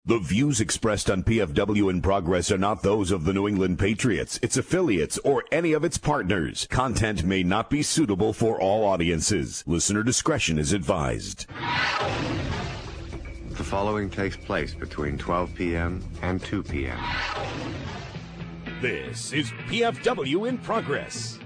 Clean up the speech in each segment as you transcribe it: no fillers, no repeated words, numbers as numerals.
The views expressed on PFW in Progress are not those of the New England Patriots, its affiliates, or any of its partners. Content may not be suitable for all audiences. Listener discretion is advised. The following takes place between 12 p.m. and 2 p.m. This is PFW in Progress.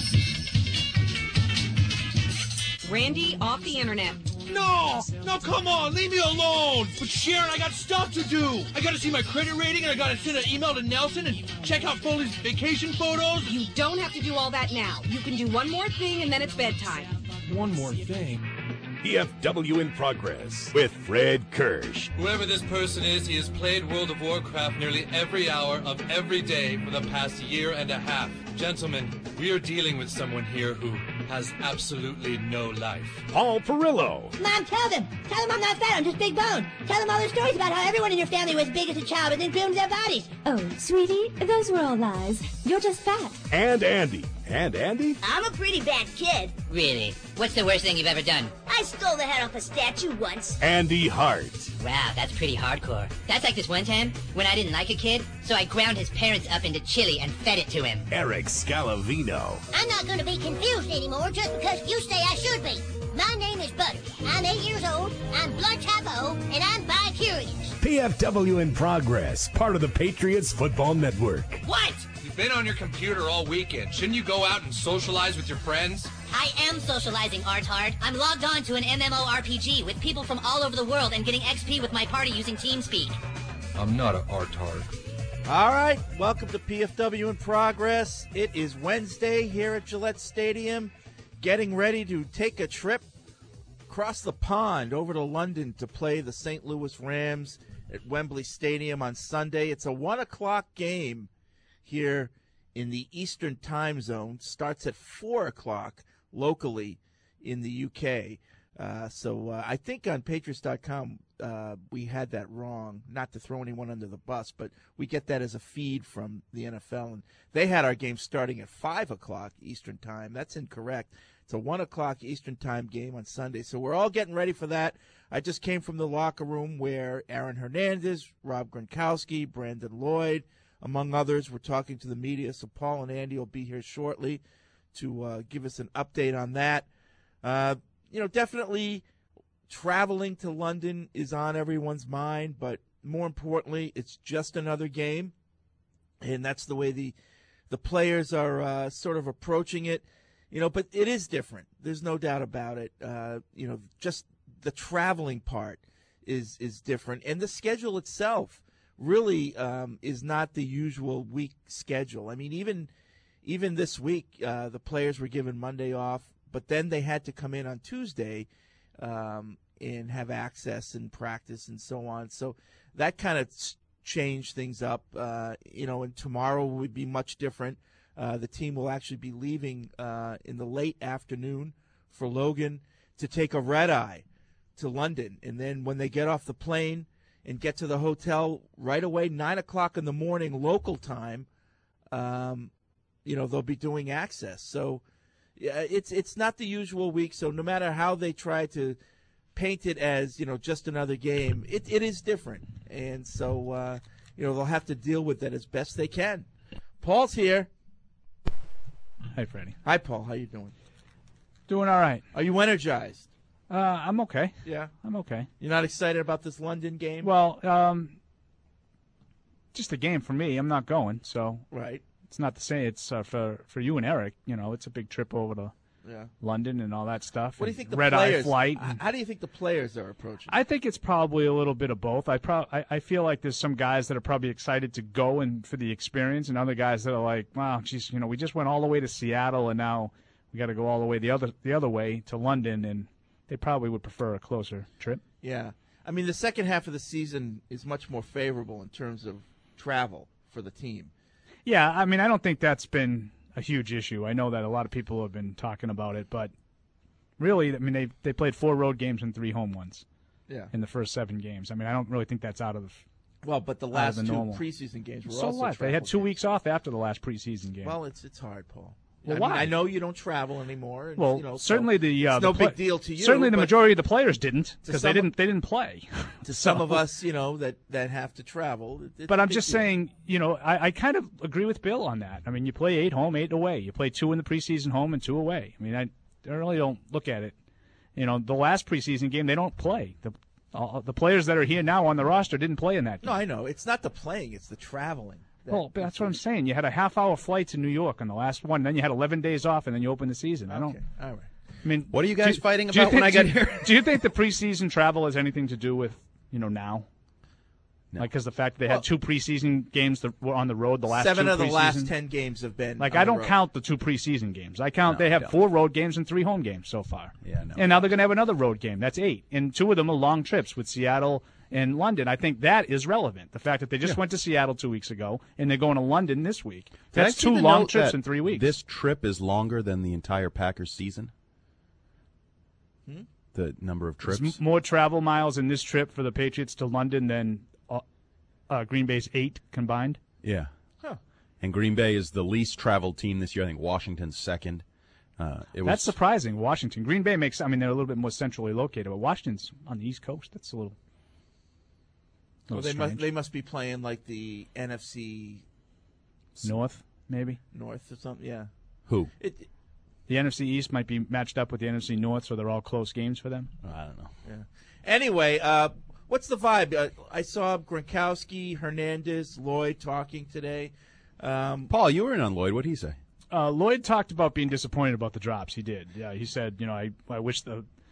Randy off the internet. No, come on, leave me alone. But Sharon, I got stuff to do. I got to see my credit rating, and I got to send an email to Nelson and check out Foley's vacation photos. You don't have to do all that now. You can do one more thing, and then it's bedtime. One more thing. PFW in Progress with Fred Kirsch. Whoever this person is, he has played World of Warcraft nearly every hour of every day for the past year and a half. Gentlemen, we are dealing with someone here who has absolutely no life. Paul Perillo. Mom, tell them I'm not fat, I'm just big boned. Tell them all the stories about how everyone in your family was big as a child but then grew into their bodies. Oh, sweetie, those were all lies. You're just fat. And Andy. And Andy? I'm a pretty bad kid. Really? What's the worst thing you've ever done? I stole the head off a statue once. Andy Hart. Wow, that's pretty hardcore. That's like this one time when I didn't like a kid, so I ground his parents up into chili and fed it to him. Eric Scalavino. I'm not going to be confused anymore just because you say I should be. My name is Butter. I'm 8 years old, I'm blood type O, and I'm bi-curious. PFW in Progress, part of the Patriots Football Network. What? You've been on your computer all weekend. Shouldn't you go out and socialize with your friends? I am socializing, Artard. I'm logged on to an MMORPG with people from all over the world and getting XP with my party using TeamSpeak. I'm not an Artard. All right, welcome to PFW in Progress. It is Wednesday here at Gillette Stadium, getting ready to take a trip across the pond over to London to play the St. Louis Rams at Wembley Stadium on Sunday. It's a 1 o'clock game here in the Eastern time zone. Starts at 4 o'clock locally in the UK. So I think on Patriots.com we had that wrong, not to throw anyone under the bus, but we get that as a feed from the NFL. And they had our game starting at 5 o'clock Eastern time. That's incorrect. It's a 1 o'clock Eastern time game on Sunday. So we're all getting ready for that. I just came from the locker room where Aaron Hernandez, Rob Gronkowski, Brandon Lloyd, among others, were talking to the media. So Paul and Andy will be here shortly to give us an update on that. Definitely traveling to London is on everyone's mind, but more importantly, it's just another game, and that's the way the players are sort of approaching it. But it is different. There's no doubt about it. Just the traveling part is different, and the schedule itself really is not the usual week schedule. I mean, even this week, the players were given Monday off, but then they had to come in on Tuesday and have access and practice and so on. So that kind of changed things up. And tomorrow would be much different. The team will actually be leaving in the late afternoon for Logan to take a red-eye to London. And then when they get off the plane and get to the hotel right away, 9 o'clock in the morning local time, they'll be doing access. So it's not the usual week. So no matter how they try to paint it as, just another game, it is different. And so, they'll have to deal with that as best they can. Paul's here. Hi, Freddie. Hi, Paul. How you doing? Doing all right. Are you energized? I'm okay. Yeah? I'm okay. You're not excited about this London game? Well, just a game for me. I'm not going, so right. It's not the same. It's for you and Eric. It's a big trip over to London and all that stuff. What do you think the red-eye flight? How do you think the players are approaching? I think it's probably a little bit of both. I feel like there's some guys that are probably excited to go and for the experience, and other guys that are like, wow, geez, we just went all the way to Seattle, and now we got to go all the way the other way to London, and they probably would prefer a closer trip. Yeah. I mean, the second half of the season is much more favorable in terms of travel for the team. Yeah, I mean, I don't think that's been a huge issue. I know that a lot of people have been talking about it, but really, I mean, they played 4 road games and 3 home ones in the first 7 games. I mean, I don't really think that's out of but the last 2 normal. preseason games were so also what? They had 2 games. weeks off after the last preseason game. Well, it's hard, Paul. Well, I why? mean, I know you don't travel anymore. And, Well, certainly it's no big deal to you. Certainly, the but majority of the players didn't because they some- didn't play. to some of us, that have to travel. It's But a I'm big just deal. saying, I kind of agree with Bill on that. I mean, you play 8 home, 8 away. You play 2 in the preseason home and 2 away. I mean, I really don't look at it. The last preseason game they don't play. The players that are here now on the roster didn't play in that game. No, I know. It's not the playing; it's the traveling. Well, that's what I'm saying. You had a half-hour flight to New York on the last one, then you had 11 days off, and then you opened the season. Okay, all right. I mean, what are you guys fighting do you about when think- I got here? Do you think the preseason travel has anything to do with now? No. Like, because the fact that they had 2 preseason games that were on the road, the last 7 2 of the last preseason- 10 games have been. Like, on I the don't road. count the 2 preseason games. I count No, they have don't. 4 road games and 3 home games so far. Yeah, no. And now they're going to have another road game. That's 8. And 2 of them are long trips with Seattle and London. I think that is relevant. The fact that they just went to Seattle 2 weeks ago and they're going to London this week. Did I That's see 2 the long note trips that in 3 weeks. This trip is longer than the entire Packers season? The number of trips? There's more travel miles in this trip for the Patriots to London than Green Bay's 8 combined. Yeah. Huh. And Green Bay is the least traveled team this year. I think Washington's second. That's surprising. Washington. Green Bay they're a little bit more centrally located, but Washington's on the East Coast. That's a little Well, strange. they must be playing like the NFC North, maybe. North or something. Yeah. Who? The NFC East might be matched up with the NFC North, so they're all close games for them. I don't know. Yeah. Anyway, what's the vibe? I saw Gronkowski, Hernandez, Lloyd talking today. Paul, you were in on Lloyd. What did he say? Lloyd talked about being disappointed about the drops. He did. Yeah, he said, I wish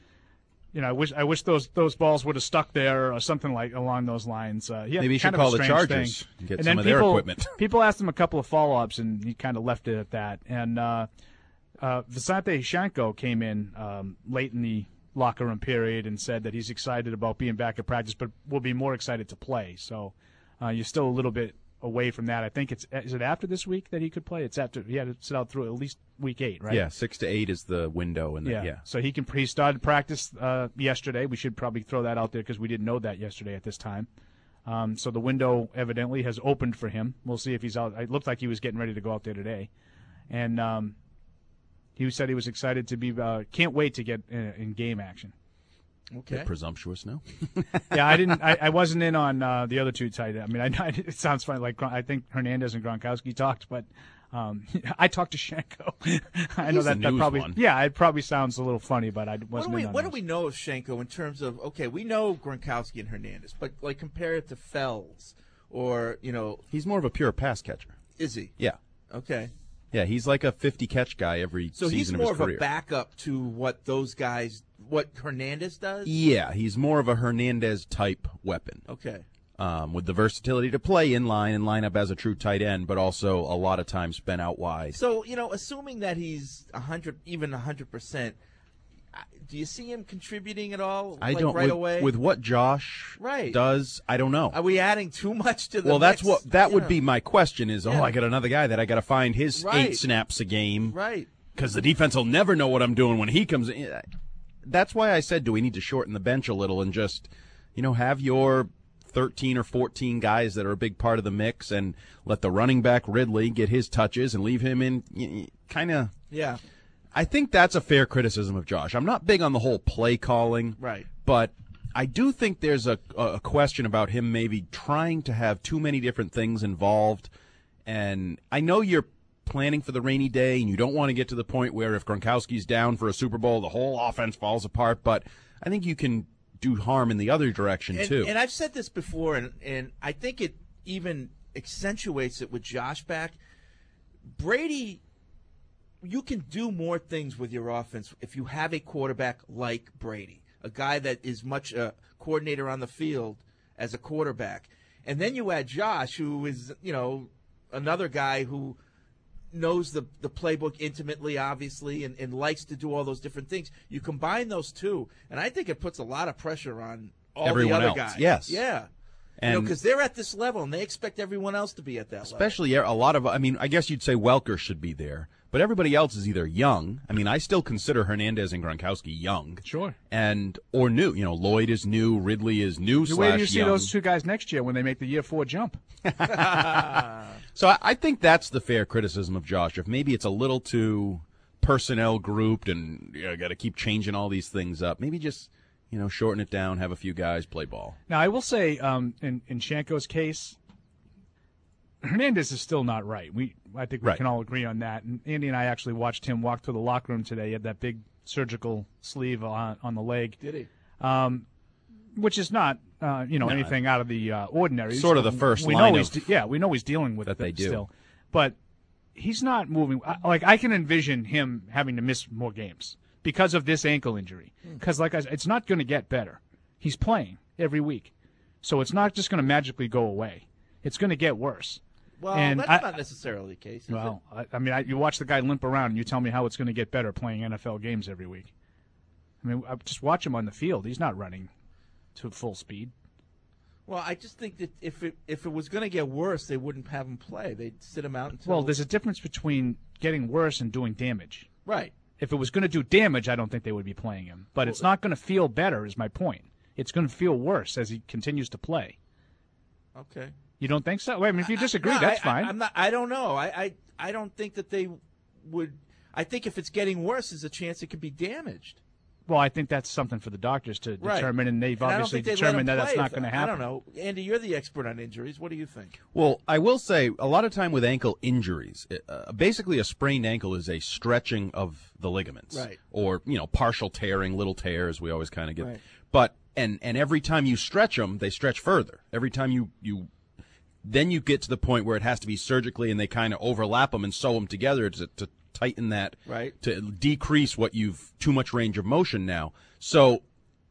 I wish those balls would have stuck there or something like along those lines. Maybe you should kind of a call the strange Chargers thing. and get And some then of their equipment. People asked him a couple of follow-ups, and he kind of left it at that. And Visanthe Shanko came in late in the locker room period and said that he's excited about being back at practice, but will be more excited to play. So you're still a little bit away from that. I think is it after this week that he could play? It's after he had to sit out through at least week 8, right? Yeah, 6 to 8 is the window. And yeah. So he started practice yesterday. We should probably throw that out there because we didn't know that yesterday at this time. So the window evidently has opened for him. We'll see if he's out. It looked like he was getting ready to go out there today. And he said he was excited to be can't wait to get in game action. Okay. Presumptuous, no? Yeah, I wasn't in on the other 2 tight ends. I mean, it sounds funny. Like I think Hernandez and Gronkowski talked, but I talked to Shanko. I know He's that the news probably one. it probably sounds a little funny, but I wasn't. What do we know of Shanko in terms of we know Gronkowski and Hernandez, but like compare it to Fells or He's more of a pure pass catcher. is he? Yeah. Okay. Yeah, he's like a 50 catch guy every So season he's of more his of career. a backup to what Hernandez does. Yeah, he's more of a Hernandez type weapon. Okay. With the versatility to play in line and line up as a true tight end, but also a lot of times spent out wide. So assuming that he's 100%, do you see him contributing at all? I don't right away with what Josh does. I don't know. Are we adding too much to the? Well, that's mix? that would be my question. Is I got another guy that I got to find his Right. 8 snaps a game, right? Because the defense will never know what I'm doing when he comes in. That's why I said, do we need to shorten the bench a little and just, have your 13 or 14 guys that are a big part of the mix and let the running back Ridley get his touches and leave him in kind of. Yeah. I think that's a fair criticism of Josh. I'm not big on the whole play calling. Right. But I do think there's a question about him maybe trying to have too many different things involved. And I know you're planning for the rainy day and you don't want to get to the point where if Gronkowski's down for a Super Bowl, the whole offense falls apart. But I think you can do harm in the other direction, too. And I've said this before, and I think it even accentuates it with Josh back. Brady, you can do more things with your offense if you have a quarterback like Brady, a guy that is much a coordinator on the field as a quarterback. And then you add Josh, who is, another guy who knows the playbook intimately, obviously, and likes to do all those different things. You combine those two, and I think it puts a lot of pressure on all Everyone the other else. guys. Yes. Yeah. And because they're at this level, and they expect everyone else to be at that level. especially a lot of, I guess you'd say Welker should be there, but everybody else is either young. I mean, I still consider Hernandez and Gronkowski young. Sure. Or new. You know, Lloyd is new, Ridley is new / Wait till you see young. those two guys next year when they make the year 4 jump. So I think that's the fair criticism of Josh. If maybe it's a little too personnel grouped and got to keep changing all these things up, maybe just shorten it down, have a few guys play ball. Now, I will say, in Shanko's case, Hernandez is still not right. I think we can all agree on that. And Andy and I actually watched him walk through the locker room today. He had that big surgical sleeve on the leg. Did he? Which is not, anything out of the ordinary. Sort of the first we line know of we know he's dealing with that they do. Still. But he's not moving. I can envision him having to miss more games because of this ankle injury. Because, like I said, it's not going to get better. He's playing every week. So it's not just going to magically go away. It's going to get worse. Well, and that's not necessarily the case, is it? You watch the guy limp around and you tell me how it's going to get better playing NFL games every week. I mean, I just watch him on the field. He's not running to full speed. Well, I just think that if it was going to get worse, they wouldn't have him play. They'd sit him out until... Well, there's a difference between getting worse and doing damage. Right. If it was going to do damage, I don't think they would be playing him. But it's not going to feel better, is my point. It's going to feel worse as he continues to play. Okay. You don't think so? Well, I mean, if you disagree, that's fine. I don't know. I don't think that they would. I think if it's getting worse, there's a chance it could be damaged. Well, I think that's something for the doctors to determine, and they've obviously determined that that's not going to happen. I don't know. Andy, you're the expert on injuries. What do you think? Well, I will say a lot of time with ankle injuries, basically a sprained ankle is a stretching of the ligaments. Right. Or, partial tearing, little tears, we always kind of get. Right. But, and every time you stretch them, they stretch further. Every time then you get to the point where it has to be surgically, and they kind of overlap them and sew them together to tighten that, right, to decrease what you've too much range of motion now. So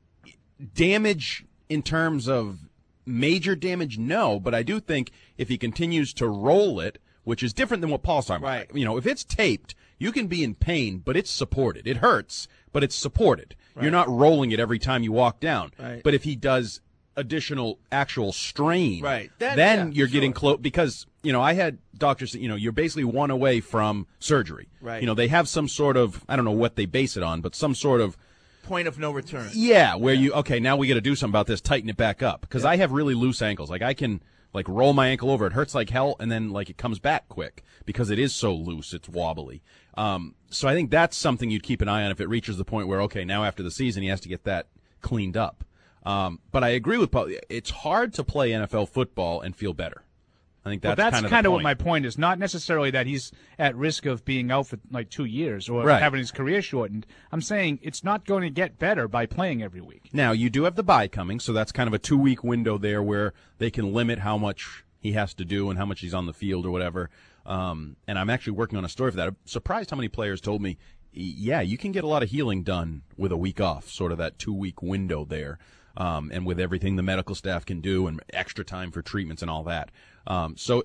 damage in terms of major damage, no, but I do think if he continues to roll it, which is different than what Paul's talking about. Right. If it's taped, you can be in pain, but it's supported. It hurts, but it's supported. Right. You're not rolling it every time you walk down. Right. But if he does additional actual strain, right, then you're getting close, because I had doctors say, you're basically one away from surgery. Right. They have some sort of, I don't know what they base it on, but some sort of point of no return. Yeah, where now we got to do something about this, tighten it back up, because I have really loose ankles. Like I can roll my ankle over, it hurts like hell, and then it comes back quick because it is so loose, it's wobbly. So I think that's something you'd keep an eye on if it reaches the point where now after the season he has to get that cleaned up. But I agree with Paul. It's hard to play NFL football and feel better. I think that's kind of what my point is. Not necessarily that he's at risk of being out for 2 years or having his career shortened. I'm saying it's not going to get better by playing every week. Now, you do have the bye coming, so that's kind of a 2-week window there where they can limit how much he has to do and how much he's on the field or whatever. And I'm actually working on a story for that. I'm surprised how many players told me, yeah, you can get a lot of healing done with a week off, sort of that 2-week window there. And with everything the medical staff can do and extra time for treatments and all that. So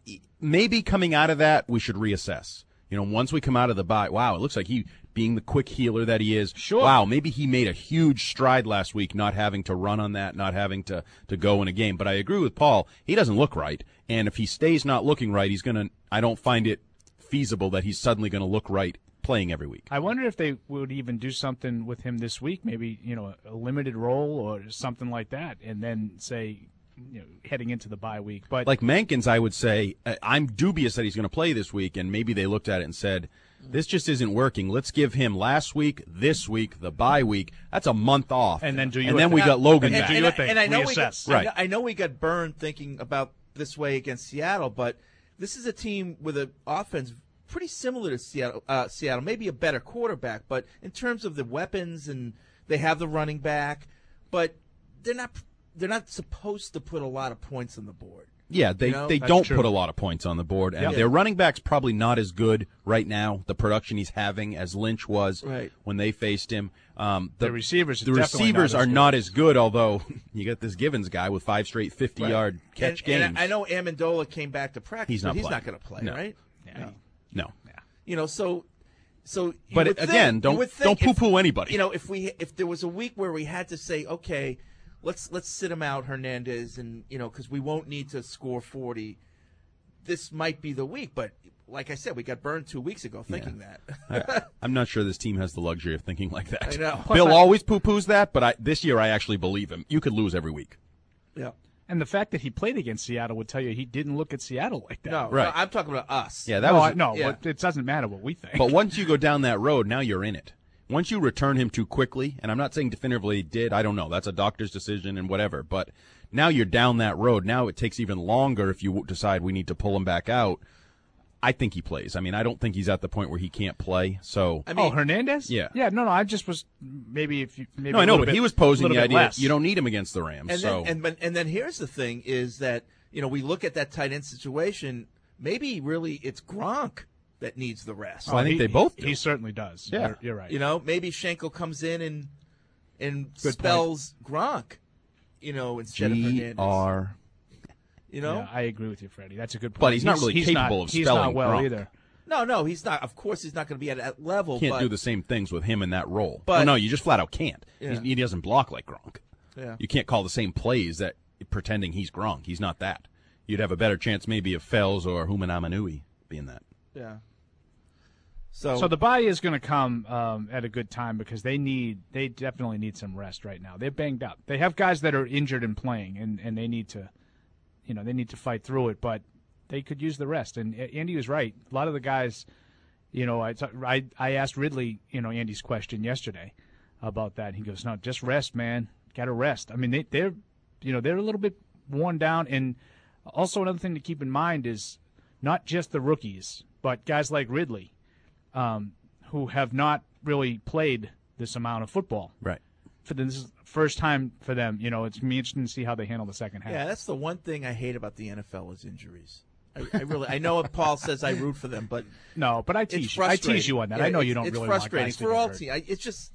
maybe coming out of that, we should reassess. Once we come out of the bye, wow, it looks like he, being the quick healer that he is, sure. Wow, maybe he made a huge stride last week, not having to run on that, not having to go in a game. But I agree with Paul, he doesn't look right. And if he stays not looking right, I don't find it feasible that he's suddenly going to look right playing every week. I wonder if they would even do something with him this week, maybe, a limited role or something like that, and then say, heading into the bye week. But like Mankins, I would say, I'm dubious that he's going to play this week, and maybe they looked at it and said, this just isn't working. Let's give him last week, this week, the bye week. That's a month off. And then we got Logan back. And I know reassess. I know we got burned thinking about this way against Seattle, but this is a team with an offense pretty similar to Seattle, maybe a better quarterback, but in terms of the weapons, and they have the running back, but they're not supposed to put a lot of points on the board. Yeah, they don't put a lot of points on the board, and their running back's probably not as good right now, the production he's having, as Lynch was when they faced him. The receivers are not as good, although you got this Givens guy with 5 straight 50-yard catch games. And I know Amendola came back to practice, he's not going to play, right? No. So but again, don't poo-poo anybody. If there was a week where we had to say, okay, let's sit him out, Hernandez, and because we won't need to score 40. this might be the week, but like I said, we got burned 2 weeks ago thinking that. I'm not sure this team has the luxury of thinking like that. I know. Bill always poo-poos that, but this year I actually believe him. You could lose every week. Yeah. And the fact that he played against Seattle would tell you he didn't look at Seattle like that. No, Right. no, I'm talking about us. Yeah, that was but it doesn't matter what we think. But once you go down that road, now you're in it. Once you return him too quickly, and I'm not saying definitively he did, I don't know. That's a doctor's decision and whatever. But now you're down that road. Now it takes even longer if you decide we need to pull him back out. I think he plays. I mean, I don't think he's at the point where he can't play. So, Hernandez? Yeah. Yeah, no, I just was maybe No, I know, but he was posing the idea less. you don't need him against the Rams. And then here's the thing is that, we look at that tight end situation, maybe really it's Gronk that needs the rest. Well, I think they both do. He certainly does. Yeah. You're right. Maybe Schenkel comes in and spells Gronk, instead of Hernandez. G-R. Yeah, I agree with you, Freddie. That's a good point. But he's not really capable of spelling He's not well Gronk. either. No, he's not. Of course, he's not going to be at that level. Can't do the same things with him in that role. But no, you just flat out can't. Yeah. He doesn't block like Gronk. Yeah. You can't call the same plays that pretending he's Gronk. He's not that. You'd have a better chance maybe of Fells or Humanamanui being that. Yeah. So the bye is going to come at a good time because they definitely need some rest right now. They're banged up. They have guys that are injured and playing, and they need to, they need to fight through it. But they could use the rest. And Andy was right. A lot of the guys, I asked Ridley, Andy's question yesterday about that. He goes, "No, just rest, man. Got to rest." I mean, they're a little bit worn down. And also another thing to keep in mind is not just the rookies, but guys like Ridley. Who have not really played this amount of football. Right. This is the first time for them. It's going to be interesting to see how they handle the second half. Yeah, that's the one thing I hate about the NFL is injuries. I know what Paul says I root for them, but no, but I tease you on that. Yeah, I know you don't really want guys to It's frustrating for all teams. It's just,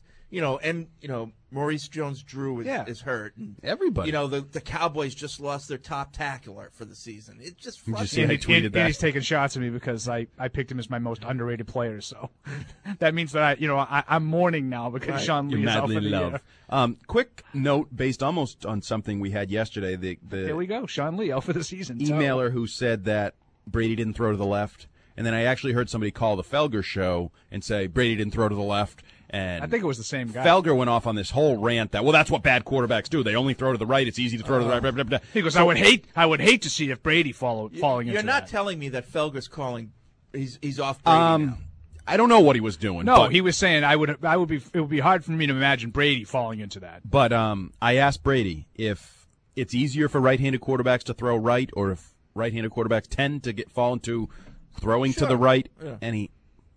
Maurice Jones-Drew is hurt. And, everybody. The Cowboys just lost their top tackler for the season. It's just Did you see frustrating. I tweeted that? He's taking shots at me because I picked him as my most underrated player. So that means that I'm mourning now because Sean Lee is out for the year. Quick note based almost on something we had yesterday. The Here we go. Sean Lee out for the season. Emailer who said that Brady didn't throw to the left. And then I actually heard somebody call the Felger show and say Brady didn't throw to the left. And I think it was the same guy. Felger went off on this whole rant that, that's what bad quarterbacks do. They only throw to the right. It's easy to throw to the right. Blah, blah, blah. He goes, I would hate to see if Brady falling into that. You're not telling me that Felger's calling. He's off Brady now. I don't know what he was doing. No, but, he was saying it would be hard for me to imagine Brady falling into that. But I asked Brady if it's easier for right-handed quarterbacks to throw right, or if right-handed quarterbacks tend to fall into throwing to the right, and he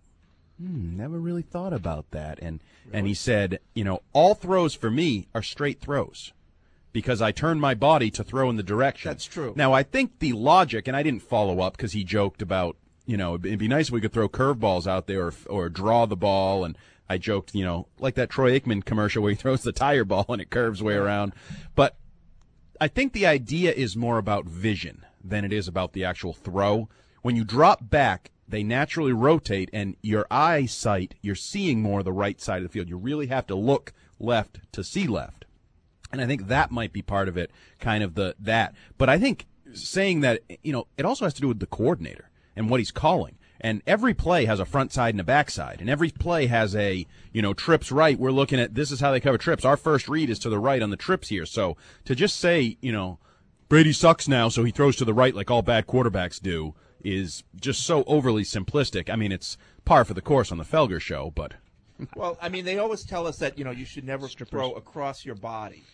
never really thought about that. And he said, all throws for me are straight throws because I turn my body to throw in the direction. That's true. Now, I think the logic, and I didn't follow up because he joked about, it'd be nice if we could throw curveballs out there or draw the ball. And I joked, like that Troy Aikman commercial where he throws the tire ball and it curves way around. But I think the idea is more about vision than it is about the actual throw. When you drop back, they naturally rotate, and your eyesight, you're seeing more the right side of the field. You really have to look left to see left. And I think that might be part of it, kind of that. But I think saying that, it also has to do with the coordinator and what he's calling. And every play has a front side and a back side. And every play has a, trips right. We're looking at this is how they cover trips. Our first read is to the right on the trips here. So to just say, Brady sucks now, so he throws to the right like all bad quarterbacks do, is just so overly simplistic. I mean, it's par for the course on the Felger show, but. Well, I mean, they always tell us that, you should never throw across your body.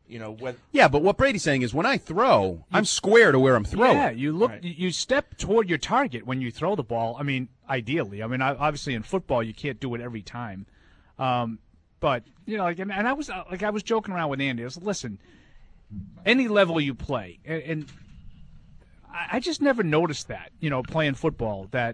Yeah, but what Brady's saying is when I throw, I'm square to where I'm throwing. Yeah, you look, you step toward your target when you throw the ball. I mean, ideally. I mean, obviously in football you can't do it every time. But, and I was joking around with Andy. I was like, listen, any level you play, and I just never noticed that, playing football, that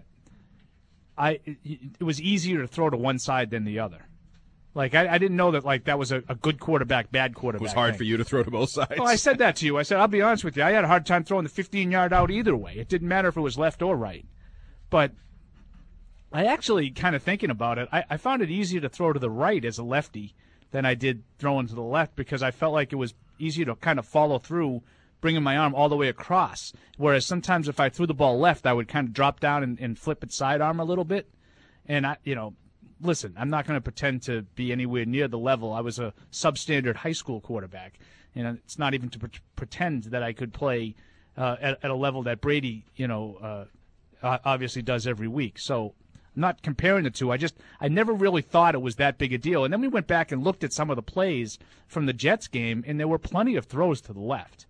it was easier to throw to one side than the other. Like, I didn't know that, that was a good quarterback, bad quarterback. It was hard thing. for you to throw to both sides. Well, I said that to you. I said, I'll be honest with you. I had a hard time throwing the 15-yard out either way. It didn't matter if it was left or right. But I actually, kind of thinking about it, I found it easier to throw to the right as a lefty than I did throwing to the left because I felt like it was easier to kind of follow through bringing my arm all the way across. Whereas sometimes if I threw the ball left, I would kind of drop down and flip its sidearm a little bit. And listen, I'm not going to pretend to be anywhere near the level. I was a substandard high school quarterback, and it's not even to pretend that I could play at a level that Brady, obviously does every week. So I'm not comparing the two. I never really thought it was that big a deal. And then we went back and looked at some of the plays from the Jets game, and there were plenty of throws to the left.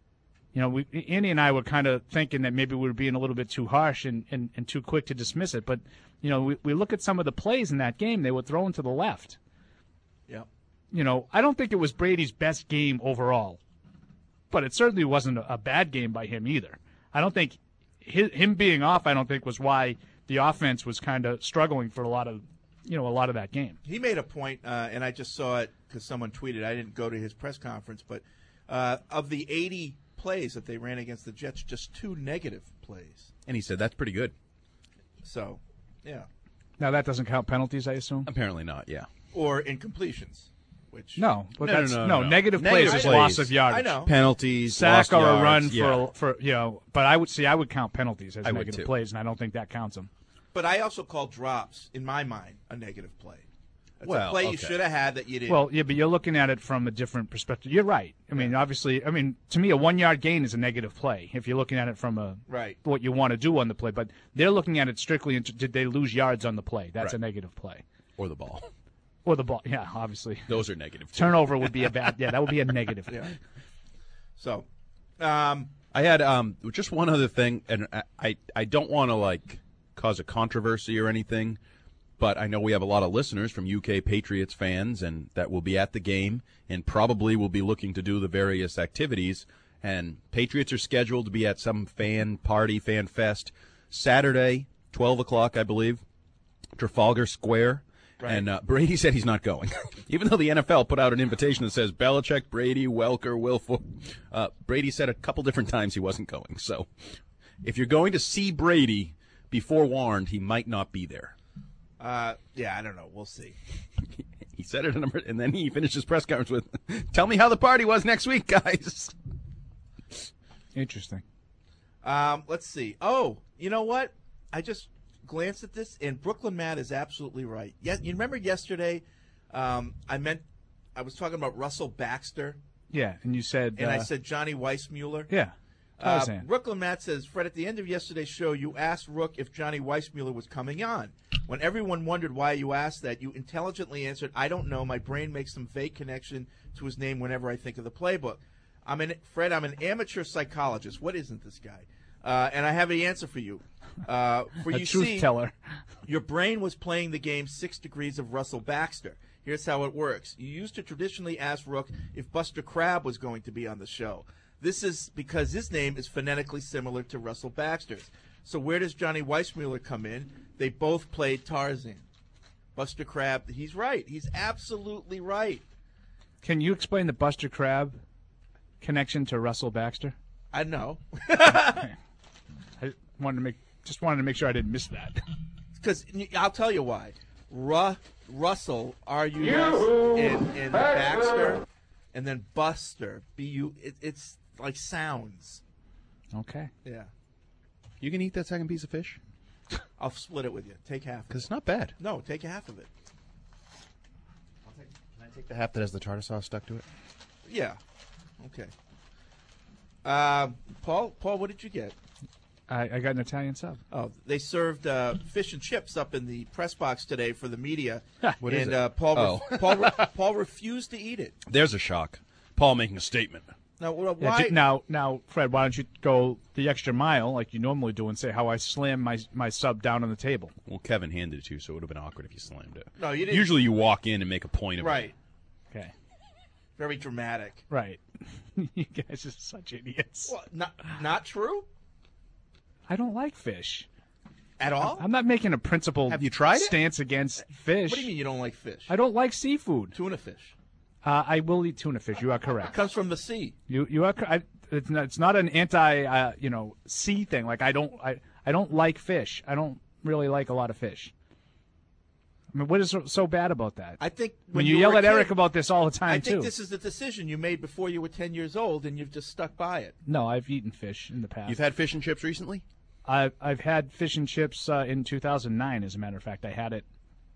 Andy and I were kind of thinking that maybe we were being a little bit too harsh and too quick to dismiss it. But, we look at some of the plays in that game, they were thrown to the left. Yeah. I don't think it was Brady's best game overall, but it certainly wasn't a bad game by him either. I don't think him being off, I don't think, was why the offense was kind of struggling for a lot of that game. He made a point, and I just saw it because someone tweeted. I didn't go to his press conference, but of the 80 plays that they ran against the Jets, just 2 negative plays. And he said that's pretty good. So, yeah. Now that doesn't count penalties, I assume? Apparently not, yeah. Or incompletions. Which no. No. Negative plays is loss of yardage. I know. Penalties, sack or yards, a run yeah. for but I would count penalties as negative plays, and I don't think that counts them. But I also call drops, in my mind, a negative play. It's a play you should have had that you didn't. Well, yeah, but you're looking at it from a different perspective. You're right. I mean, obviously, to me, a 1-yard gain is a negative play if you're looking at it from what you want to do on the play. But they're looking at it strictly, did they lose yards on the play? That's a negative play. Or the ball. Or the ball, yeah, obviously. Those are negative. Too. Turnover would be a bad, that would be a negative. Yeah. So, I had just one other thing, and I don't want to cause a controversy or anything, but I know we have a lot of listeners from UK Patriots fans, and that will be at the game, and probably will be looking to do the various activities. And Patriots are scheduled to be at some fan fest Saturday, 12 o'clock, I believe, Trafalgar Square. Right. And Brady said he's not going, even though the NFL put out an invitation that says Belichick, Brady, Welker, Wilfork. Brady said a couple different times he wasn't going. So if you're going to see Brady, be forewarned, he might not be there. Yeah, I don't know. We'll see. He said it, and then he finished his press conference with, "Tell me how the party was next week, guys." Interesting. Let's see. Oh, you know what? I just glanced at this, and Brooklyn Matt is absolutely right. Yeah, you remember yesterday? I was talking about Russell Baxter. Yeah, and you said, and I said Johnny Weissmuller. Yeah. Brooklyn Matt says, Fred, at the end of yesterday's show, you asked Rook if Johnny Weissmuller was coming on. When everyone wondered why you asked that, you intelligently answered, "I don't know. My brain makes some vague connection to his name whenever I think of the playbook." Fred, I'm an amateur psychologist. What isn't this guy? And I have the answer for you. A truth teller. Your brain was playing the game 6 Degrees of Russell Baxter. Here's how it works. You used to traditionally ask Rook if Buster Crabbe was going to be on the show. This is because his name is phonetically similar to Russell Baxter's. So where does Johnny Weissmuller come in? They both played Tarzan. Buster Crabbe, he's right. He's absolutely right. Can you explain the Buster Crabbe connection to Russell Baxter? I know. Okay. I just wanted to make sure I didn't miss that. Because I'll tell you why. Russell, R-U-S, and Baxter, and then Buster, B-U. It's like sounds. Okay. Yeah. You can eat that second piece of fish? I'll split it with you. Take half. Because it's not bad. No, take half of it. Can I take the half that has the tartar sauce stuck to it? Yeah. Okay. Paul, what did you get? I got an Italian sub. Oh, they served fish and chips up in the press box today for the media. What is it? Paul refused to eat it. There's a shock. Paul making a statement. Now, why? Now, Fred, why don't you go the extra mile like you normally do and say how I slammed my sub down on the table? Well, Kevin handed it to you, so it would have been awkward if you slammed it. No, you didn't. Usually you walk in and make a point of it. Right. Okay. Very dramatic. Right. You guys are such idiots. Well, not true? I don't like fish. At all? I'm not making a principled Have you tried stance against fish. What do you mean you don't like fish? I don't like seafood. Tuna fish. I will eat tuna fish. You are correct. It comes from the sea. You are. It's not an anti sea thing. Like I don't like fish. I don't really like a lot of fish. I mean, what is so bad about that? I think when you yell were a at Eric kid, about this all the time, I think too. this is the decision you made before you were 10 years old, and you've just stuck by it. No, I've eaten fish in the past. You've had fish and chips recently? I've had fish and chips in 2009, as a matter of fact. I had it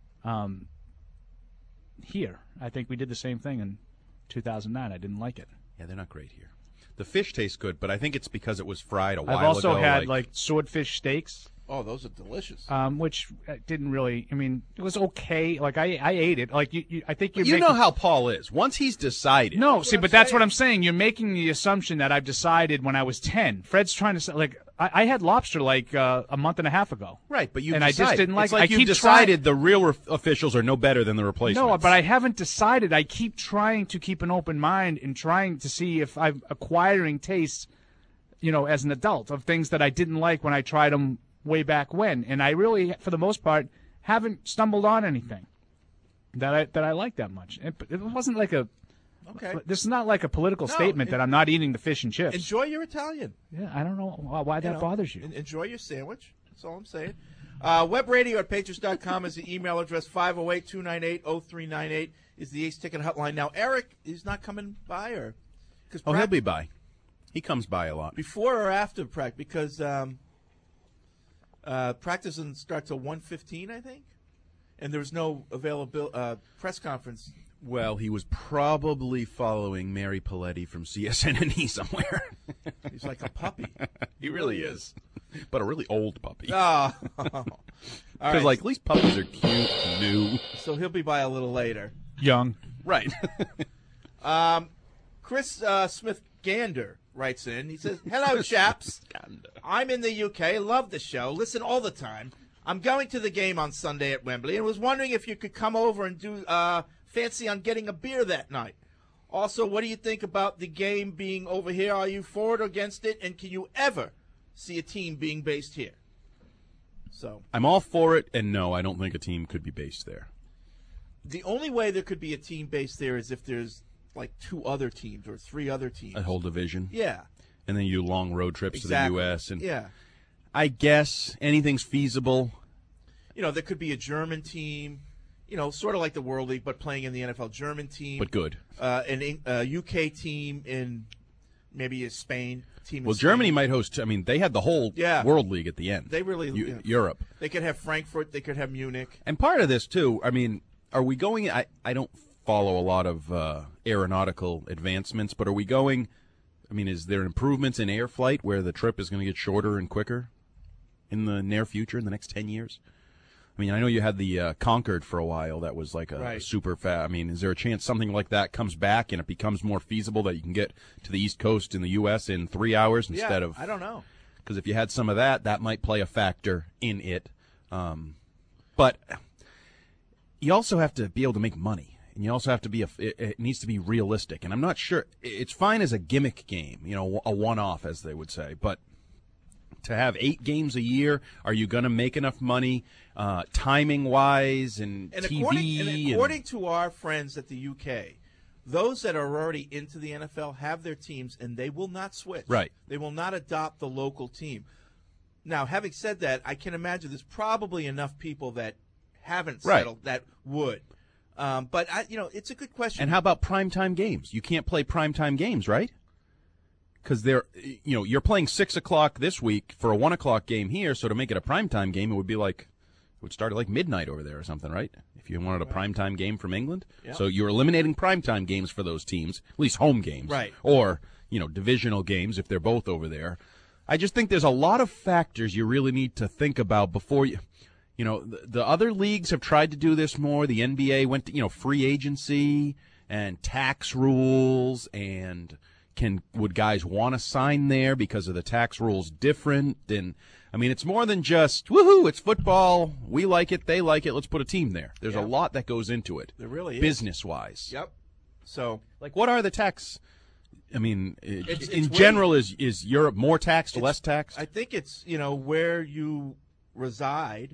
here. I think we did the same thing in 2009. I didn't like it. Yeah, they're not great here. The fish tastes good, but I think it's because it was fried a while ago. I've also had, like swordfish steaks. Oh, those are delicious. Which didn't really. I mean, it was okay. Like I ate it. Like I think you're. You know how Paul is. Once he's decided. No, see, but that's what I'm saying. You're making the assumption that I've decided when I was 10. Fred's trying to say, like, I had lobster like a month and a half ago. Right, but you and decided. I just didn't like. It's like I you've keep decided the real officials are no better than the replacements. No, but I haven't decided. I keep trying to keep an open mind and trying to see if I'm acquiring tastes, as an adult of things that I didn't like when I tried them way back when, and I really, for the most part, haven't stumbled on anything that I like that much. It wasn't like a. Okay. This is not like a political statement that I'm not eating the fish and chips. Enjoy your Italian. Yeah, I don't know why that bothers you. Enjoy your sandwich. That's all I'm saying. Webradio at Patriots.com is the email address. 508-298-0398 is the Ace Ticket hotline. Now, Eric is not coming by, or he'll be by. He comes by a lot. Before or after practice? Because practice doesn't start till 1:15, I think, and there's no available press conference. Well, he was probably following Mary Paletti from CSNNE somewhere. He's like a puppy. He really is, but a really old puppy. Oh, because at least puppies are cute, new. So he'll be by a little later. Young, right? Chris Smith Gander writes in. He says, "Hello, chaps. I'm in the UK. Love the show. Listen all the time. I'm going to the game on Sunday at Wembley and was wondering if you could come over and do fancy on getting a beer that night. Also, what do you think about the game being over here? Are you for it or against it? And can you ever see a team being based here?" So I'm all for it, and no, I don't think a team could be based there. The only way there could be a team based there is if there's like 2 other teams or 3 other teams. A whole division. Yeah. And then you do long road trips to the U.S. And yeah. I guess anything's feasible. There could be a German team, sort of like the World League, but playing in the NFL. German team. But good. A UK team in maybe a Spain team. Well, Germany might host. I mean, they had the whole World League at the end. They really. Europe. They could have Frankfurt. They could have Munich. And part of this, too, I mean, are we going? I don't follow a lot of aeronautical advancements, but are we going? I mean, is there improvements in air flight where the trip is going to get shorter and quicker in the near future, in the next 10 years? I mean, I know you had the Concorde for a while. That was like a super fast. I mean, is there a chance something like that comes back and it becomes more feasible that you can get to the East Coast in the U.S. in 3 hours instead of? I don't know. Because if you had some of that, that might play a factor in it. But you also have to be able to make money. And you also have to be it needs to be realistic. And I'm not sure. It's fine as a gimmick game, a one-off, as they would say. But to have 8 games a year, are you going to make enough money timing-wise and TV? According to our friends at the UK, those that are already into the NFL have their teams, and they will not switch. Right. They will not adopt the local team. Now, having said that, I can imagine there's probably enough people that haven't settled that would. But it's a good question. And how about primetime games? You can't play primetime games, right? Because you're playing 6 o'clock this week for a 1 o'clock game here. So to make it a primetime game, it would start at like midnight over there or something, right? If you wanted a primetime game from England, so you're eliminating primetime games for those teams, at least home games, right? Or divisional games if they're both over there. I just think there's a lot of factors you really need to think about before you. The other leagues have tried to do this more. The NBA went to, free agency and tax rules and would guys want to sign there because of the tax rules different? And, I mean, it's more than just, woohoo, it's football. We like it. They like it. Let's put a team there. There's a lot that goes into it. There really is. Business-wise. Yep. So, what are the tax? I mean, in general, is Europe more taxed, less taxed? I think it's, where you reside.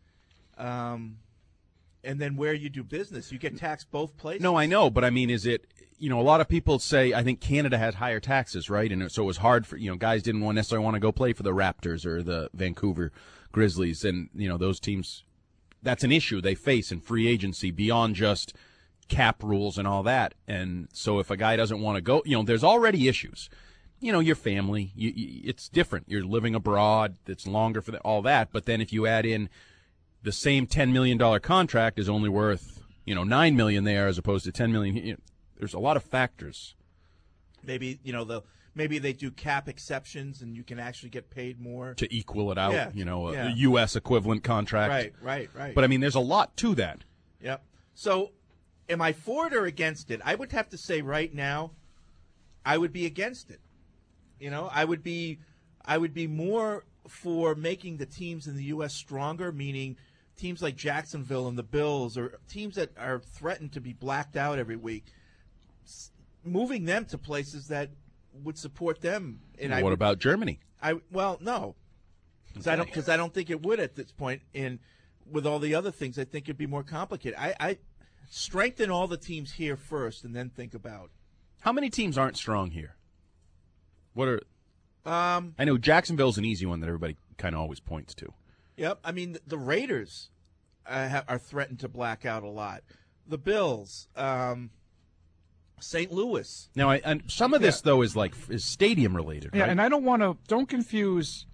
And then where you do business, you get taxed both places. No, I know, but I mean, is it, a lot of people say, I think Canada had higher taxes, right? And so it was hard for, guys didn't necessarily want to go play for the Raptors or the Vancouver Grizzlies. And, those teams that's an issue they face in free agency beyond just cap rules and all that. And so if a guy doesn't want to go, there's already issues. Your family, it's different. You're living abroad. It's longer for all that. But then if you add in the same $10 million contract is only worth, $9 million there as opposed to $10 million. There's a lot of factors. Maybe, maybe they do cap exceptions and you can actually get paid more. To equal it out, Yeah. a U.S. equivalent contract. Right. But, there's a lot to that. Yep. So am I for it or against it? I would have to say right now I would be against it. I would be more for making the teams in the U.S. stronger, meaning teams like Jacksonville and the Bills or teams that are threatened to be blacked out every week, moving them to places that would support them. And what about Germany? No, because I don't think it would at this point. And with all the other things, I think it'd be more complicated. I strengthen all the teams here first, and then think about how many teams aren't strong here. What are? I know Jacksonville's an easy one that everybody kind of always points to. Yep, the Raiders are threatened to black out a lot. The Bills. St. Louis. Now, and some of this though is stadium related. Yeah, right? and I don't confuse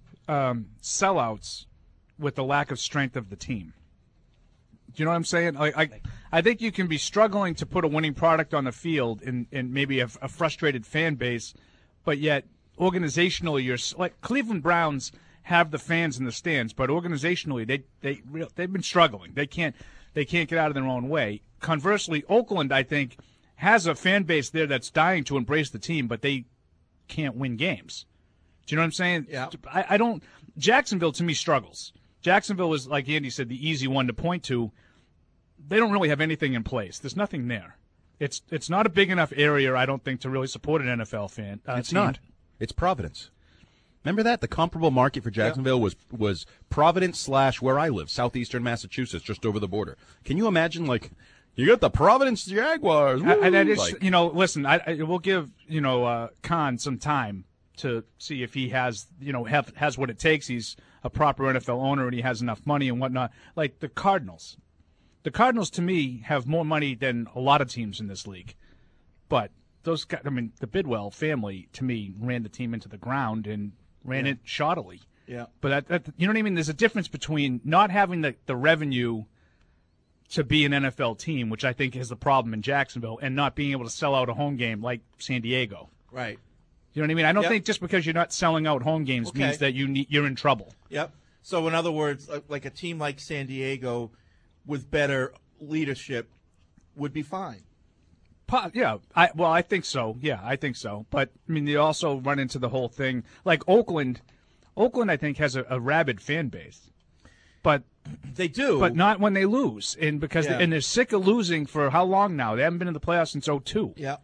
sellouts with the lack of strength of the team. Do you know what I'm saying? I think you can be struggling to put a winning product on the field in maybe a frustrated fan base, but yet organizationally, you're like Cleveland Browns have the fans in the stands, but organizationally they've been struggling. They can't get out of their own way. Conversely, Oakland, I think, has a fan base there that's dying to embrace the team, but they can't win games. Do you know what I'm saying? Yeah. I don't. Jacksonville to me struggles. Jacksonville is, like Andy said, the easy one to point to. They don't really have anything in place. There's nothing there. It's not a big enough area, I don't think, to really support an NFL fan. It's team. not. It's Providence. Remember that? The comparable market for Jacksonville was Providence / where I live, southeastern Massachusetts, just over the border. Can you imagine, you got the Providence Jaguars. Woo! And that is, listen, we'll give, Khan some time to see if he has, has what it takes. He's a proper NFL owner and he has enough money and whatnot. Like the Cardinals. The Cardinals, to me, have more money than a lot of teams in this league. But those guys, the Bidwell family, to me, ran the team into the ground and ran it shoddily. Yeah. But you know what I mean? There's a difference between not having the revenue to be an NFL team, which I think is the problem in Jacksonville, and not being able to sell out a home game like San Diego. Right. You know what I mean? I don't think just because you're not selling out home games means that you're in trouble. Yep. So in other words, like a team like San Diego with better leadership would be fine. Yeah, I think so. Yeah, I think so. But, you also run into the whole thing. Like Oakland, I think, has a rabid fan base. But they do. But not when they lose. And they're sick of losing for how long now? They haven't been in the playoffs since 2002. Yeah.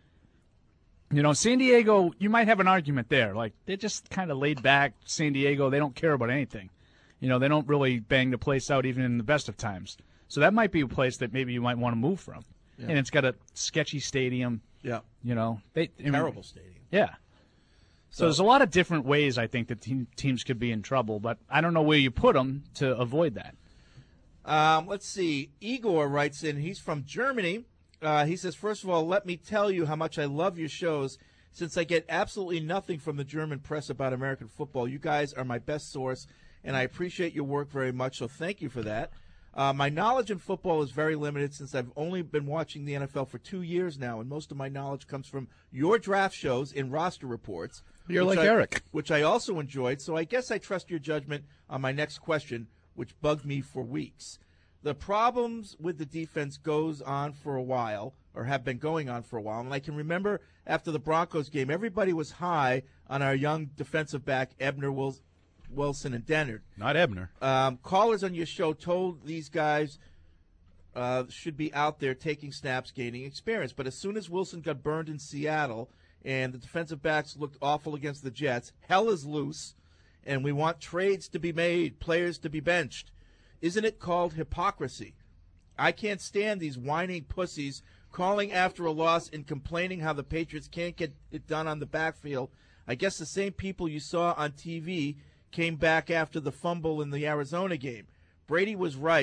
San Diego, you might have an argument there. Like, they're just kind of laid back. San Diego, they don't care about anything. They don't really bang the place out even in the best of times. So that might be a place that maybe you might want to move from. Yeah. And it's got a sketchy stadium. Yeah. Terrible stadium. Yeah. So there's a lot of different ways I think that teams could be in trouble, but I don't know where you put them to avoid that. Let's see. Igor writes in. He's from Germany. He says, first of all, let me tell you how much I love your shows. Since I get absolutely nothing from the German press about American football, you guys are my best source, and I appreciate your work very much, so thank you for that. My knowledge in football is very limited since I've only been watching the NFL for 2 years now, and most of my knowledge comes from your draft shows and roster reports. You're like Eric. Which I also enjoyed, so I guess I trust your judgment on my next question, which bugged me for weeks. The problems with the defense goes on for a while, or have been going on for a while, and I can remember after the Broncos game, everybody was high on our young defensive back, Ebner Wilson and Dennard. Not Ebner. Callers on your show told these guys should be out there taking snaps, gaining experience. But as soon as Wilson got burned in Seattle and the defensive backs looked awful against the Jets, hell is loose, and we want trades to be made, players to be benched. Isn't it called hypocrisy? I can't stand these whining pussies calling after a loss and complaining how the Patriots can't get it done on the backfield. I guess the same people you saw on TV came back after the fumble in the Arizona game. Brady was right.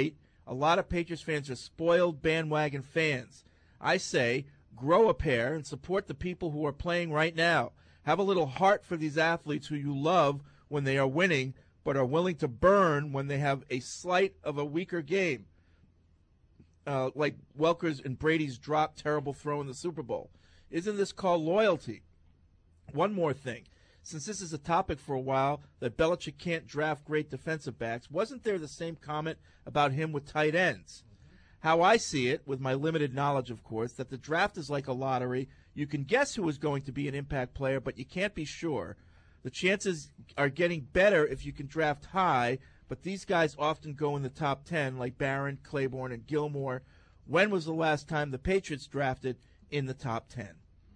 A lot of Patriots fans are spoiled bandwagon fans. I say, grow a pair and support the people who are playing right now. Have a little heart for these athletes who you love when they are winning, but are willing to burn when they have a slight of a weaker game. Like Welker's and Brady's dropped terrible throw in the Super Bowl. Isn't this called loyalty? One more thing. Since this is a topic for a while that Belichick can't draft great defensive backs, wasn't there the same comment about him with tight ends? How I see it, with my limited knowledge, of course, that the draft is like a lottery. You can guess who is going to be an impact player, but you can't be sure. The chances are getting better if you can draft high, but these guys often go in the top 10, like Barron, Claiborne, and Gilmore. When was the last time the Patriots drafted in the top 10?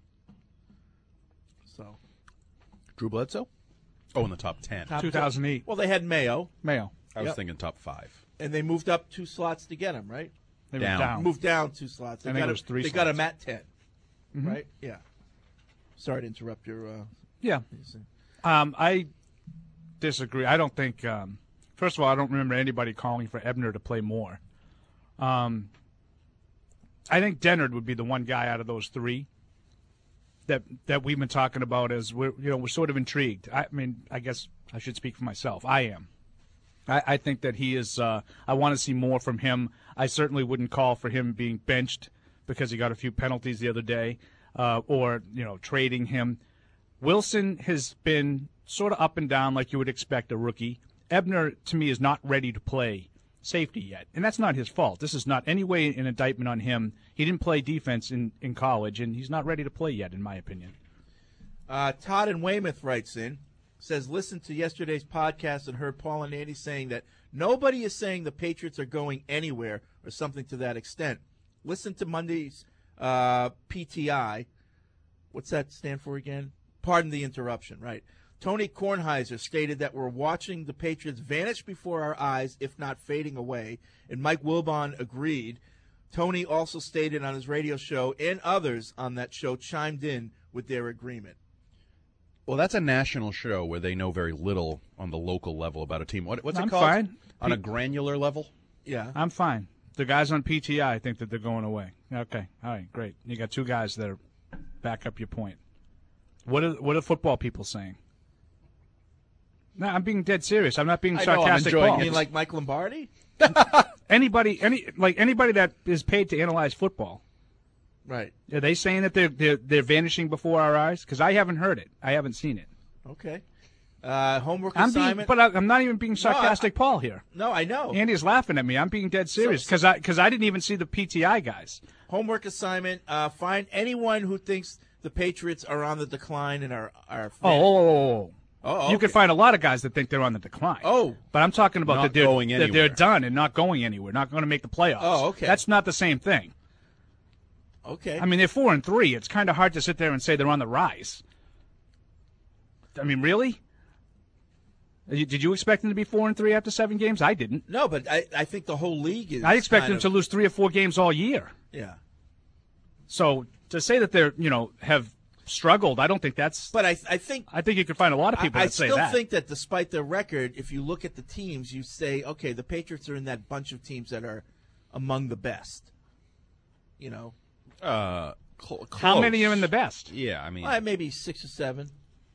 So, Drew Bledsoe? Oh, in the top 10. 2008. Well, they had Mayo. Mayo. I was thinking top 5. And they moved up 2 slots to get him, right? They moved down 2 slots. I think it was 3 They slots. got him at 10, Mhm. right? Yeah. Sorry to interrupt your... Yeah. I disagree. I don't think first of all, I don't remember anybody calling for Ebner to play more. I think Dennard would be the one guy out of those 3 that we've been talking about as we're sort of intrigued. I mean, I guess I should speak for myself. I am. I think that he is I want to see more from him. I certainly wouldn't call for him being benched because he got a few penalties the other day, or trading him. Wilson has been sort of up and down like you would expect a rookie. Ebner, to me, is not ready to play safety yet, and that's not his fault. This is not any way an indictment on him. He didn't play defense in college, and he's not ready to play yet, in my opinion. Todd in Weymouth writes in, says, listen to yesterday's podcast and heard Paul and Andy saying that nobody is saying the Patriots are going anywhere or something to that extent. Listen to Monday's PTI. What's that stand for again? Pardon the interruption, right. Tony Kornheiser stated that we're watching the Patriots vanish before our eyes, if not fading away, and Mike Wilbon agreed. Tony also stated on his radio show, and others on that show chimed in with their agreement. Well, that's a national show where they know very little on the local level about a team. What's it I'm called? fine. On a granular level? Yeah. I'm fine. The guys on PTI think that they're going away. Okay. All right, great. You got 2 guys that are back up your point. What are football people saying? No, I'm being dead serious. I'm not being sarcastic. You mean like Mike Lombardi? Anybody that is paid to analyze football. Right. Are they saying that they're vanishing before our eyes? Because I haven't heard it. I haven't seen it. Okay. Homework assignment. I'm not even being sarcastic, Paul, here. No, I know. Andy's laughing at me. I'm being dead serious because I didn't even see the PTI guys. Homework assignment. Find anyone who thinks the Patriots are on the decline and are You could find a lot of guys that think they're on the decline. Oh. But I'm talking about Not that going they're anywhere. done and not going anywhere, not going to make the playoffs. Oh, okay. That's not the same thing. Okay. I mean, they're 4-3. It's kind of hard to sit there and say they're on the rise. I mean, really? Did you expect them to be 4-3 after 7 games? I didn't. No, but I think the whole league is. I expect them to lose 3 or 4 games all year. Yeah. So to say that they're have struggled, I don't think that's. But I think you could find a lot of people that say that. I still think that despite their record, if you look at the teams, you say, okay, the Patriots are in that bunch of teams that are among the best. How many are in the best? Yeah, I mean, maybe 6 or 7.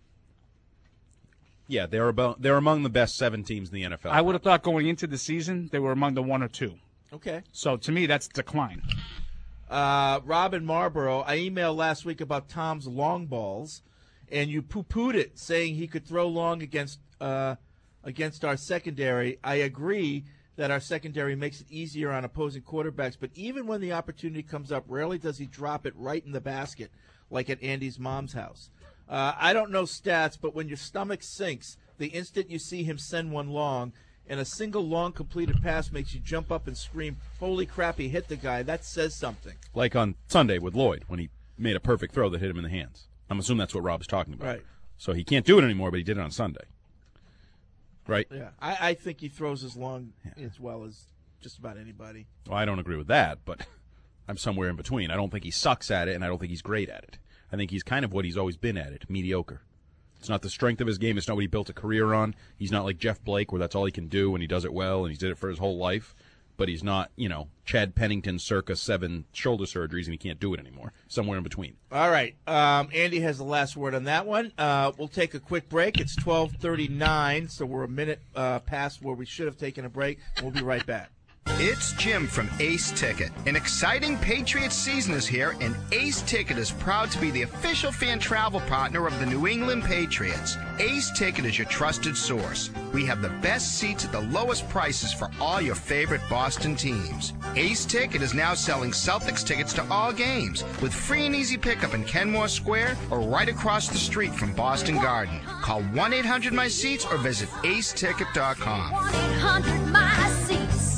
Yeah, they're among the best 7 teams in the NFL. I would have thought going into the season they were among the 1 or 2. Okay. So to me, that's decline. Robin Marlborough, I emailed last week about Tom's long balls, and you poo-pooed it, saying he could throw long against our secondary. I agree that our secondary makes it easier on opposing quarterbacks, but even when the opportunity comes up, rarely does he drop it right in the basket, like at Andy's mom's house. I don't know stats, but when your stomach sinks, the instant you see him send one long, and a single long completed pass makes you jump up and scream, holy crap, he hit the guy, that says something. Like on Sunday with Lloyd when he made a perfect throw that hit him in the hands. I'm assuming that's what Rob's talking about. Right. So he can't do it anymore, but he did it on Sunday. Right? Yeah. I think he throws as long as well as just about anybody. Well, I don't agree with that, but I'm somewhere in between. I don't think he sucks at it, and I don't think he's great at it. I think he's kind of what he's always been at it, mediocre. It's not the strength of his game. It's not what he built a career on. He's not like Jeff Blake, where that's all he can do, and he does it well, and he did it for his whole life. but he's not, Chad Pennington circa 7 shoulder surgeries, and he can't do it anymore. Somewhere in between. All right. Andy has the last word on that one. We'll take a quick break. It's 12:39, so we're a minute past where we should have taken a break. We'll be right back. It's Jim from Ace Ticket. An exciting Patriots season is here, and Ace Ticket is proud to be the official fan travel partner of the New England Patriots. Ace Ticket is your trusted source. We have the best seats at the lowest prices for all your favorite Boston teams. Ace Ticket is now selling Celtics tickets to all games with free and easy pickup in Kenmore Square or right across the street from Boston Garden. Call 1-800-MY-SEATS or visit aceticket.com. 1-800-MY-SEATS.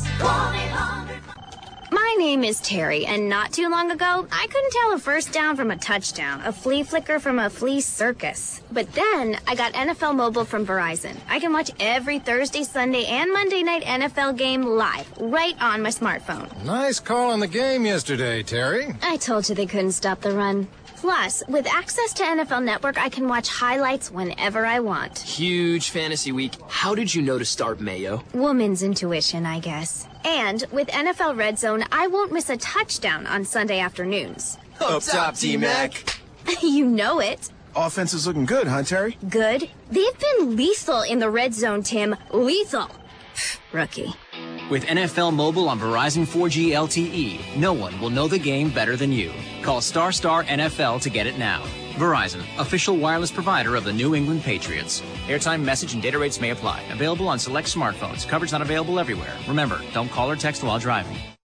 My name is Terry, and not too long ago, I couldn't tell a first down from a touchdown, a flea flicker from a flea circus. But then, I got NFL Mobile from Verizon. I can watch every Thursday, Sunday, and Monday night NFL game live, right on my smartphone. Nice call on the game yesterday, Terry. I told you they couldn't stop the run. Plus, with access to NFL Network, I can watch highlights whenever I want. Huge fantasy week. How did you know to start Mayo? Woman's intuition, I guess. And with NFL Red Zone, I won't miss a touchdown on Sunday afternoons. Up top, T-Mac. You know it. Offense is looking good, huh, Terry? Good? They've been lethal in the Red Zone, Tim. Lethal. Rookie. With NFL Mobile on Verizon 4G LTE, no one will know the game better than you. Call ** NFL to get it now. Verizon, official wireless provider of the New England Patriots. Airtime, message, and data rates may apply. Available on select smartphones. Coverage not available everywhere. Remember, don't call or text while driving.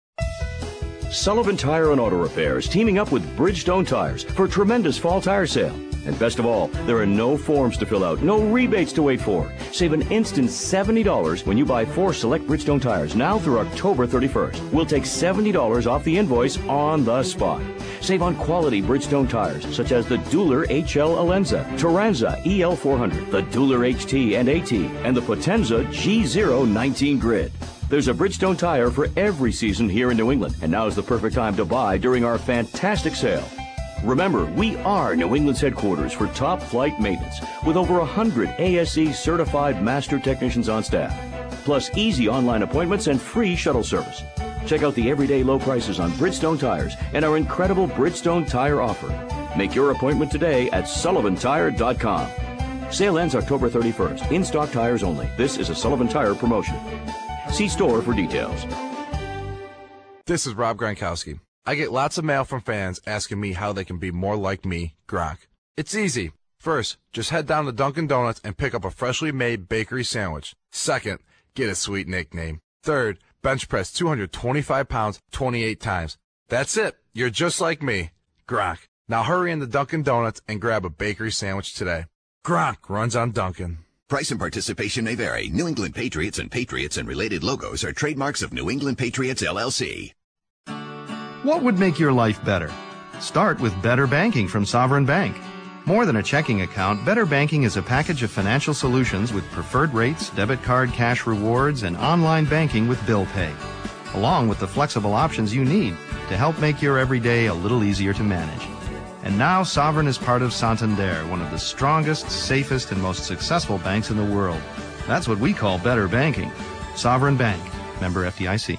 Sullivan Tire and Auto Repair is teaming up with Bridgestone Tires for a tremendous fall tire sale. And best of all, there are no forms to fill out, no rebates to wait for. Save an instant $70 when you buy 4 select Bridgestone tires now through October 31st. We'll take $70 off the invoice on the spot. Save on quality Bridgestone tires such as the Dueler HL Alenza, Turanza EL400, the Dueler HT and AT, and the Potenza G019 Grid. There's a Bridgestone tire for every season here in New England, and now is the perfect time to buy during our fantastic sale. Remember, we are New England's headquarters for top flight maintenance with over 100 ASE certified master technicians on staff, plus easy online appointments and free shuttle service. Check out the everyday low prices on Bridgestone tires and our incredible Bridgestone tire offer. Make your appointment today at sullivantire.com. Sale ends October 31st. In-stock tires only. This is a Sullivan Tire promotion. See store for details. This is Rob Gronkowski. I get lots of mail from fans asking me how they can be more like me, Gronk. It's easy. First, just head down to Dunkin' Donuts and pick up a freshly made bakery sandwich. Second, get a sweet nickname. Third, bench press 225 pounds 28 times. That's it. You're just like me, Gronk. Now hurry into Dunkin' Donuts and grab a bakery sandwich today. Gronk runs on Dunkin'. Price and participation may vary. New England Patriots and related logos are trademarks of New England Patriots, LLC. What would make your life better? Start with Better Banking from Sovereign Bank. More than a checking account, Better Banking is a package of financial solutions with preferred rates, debit card cash rewards, and online banking with bill pay, along with the flexible options you need to help make your everyday a little easier to manage. And now Sovereign is part of Santander, one of the strongest, safest, and most successful banks in the world. That's what we call Better Banking. Sovereign Bank. Member FDIC.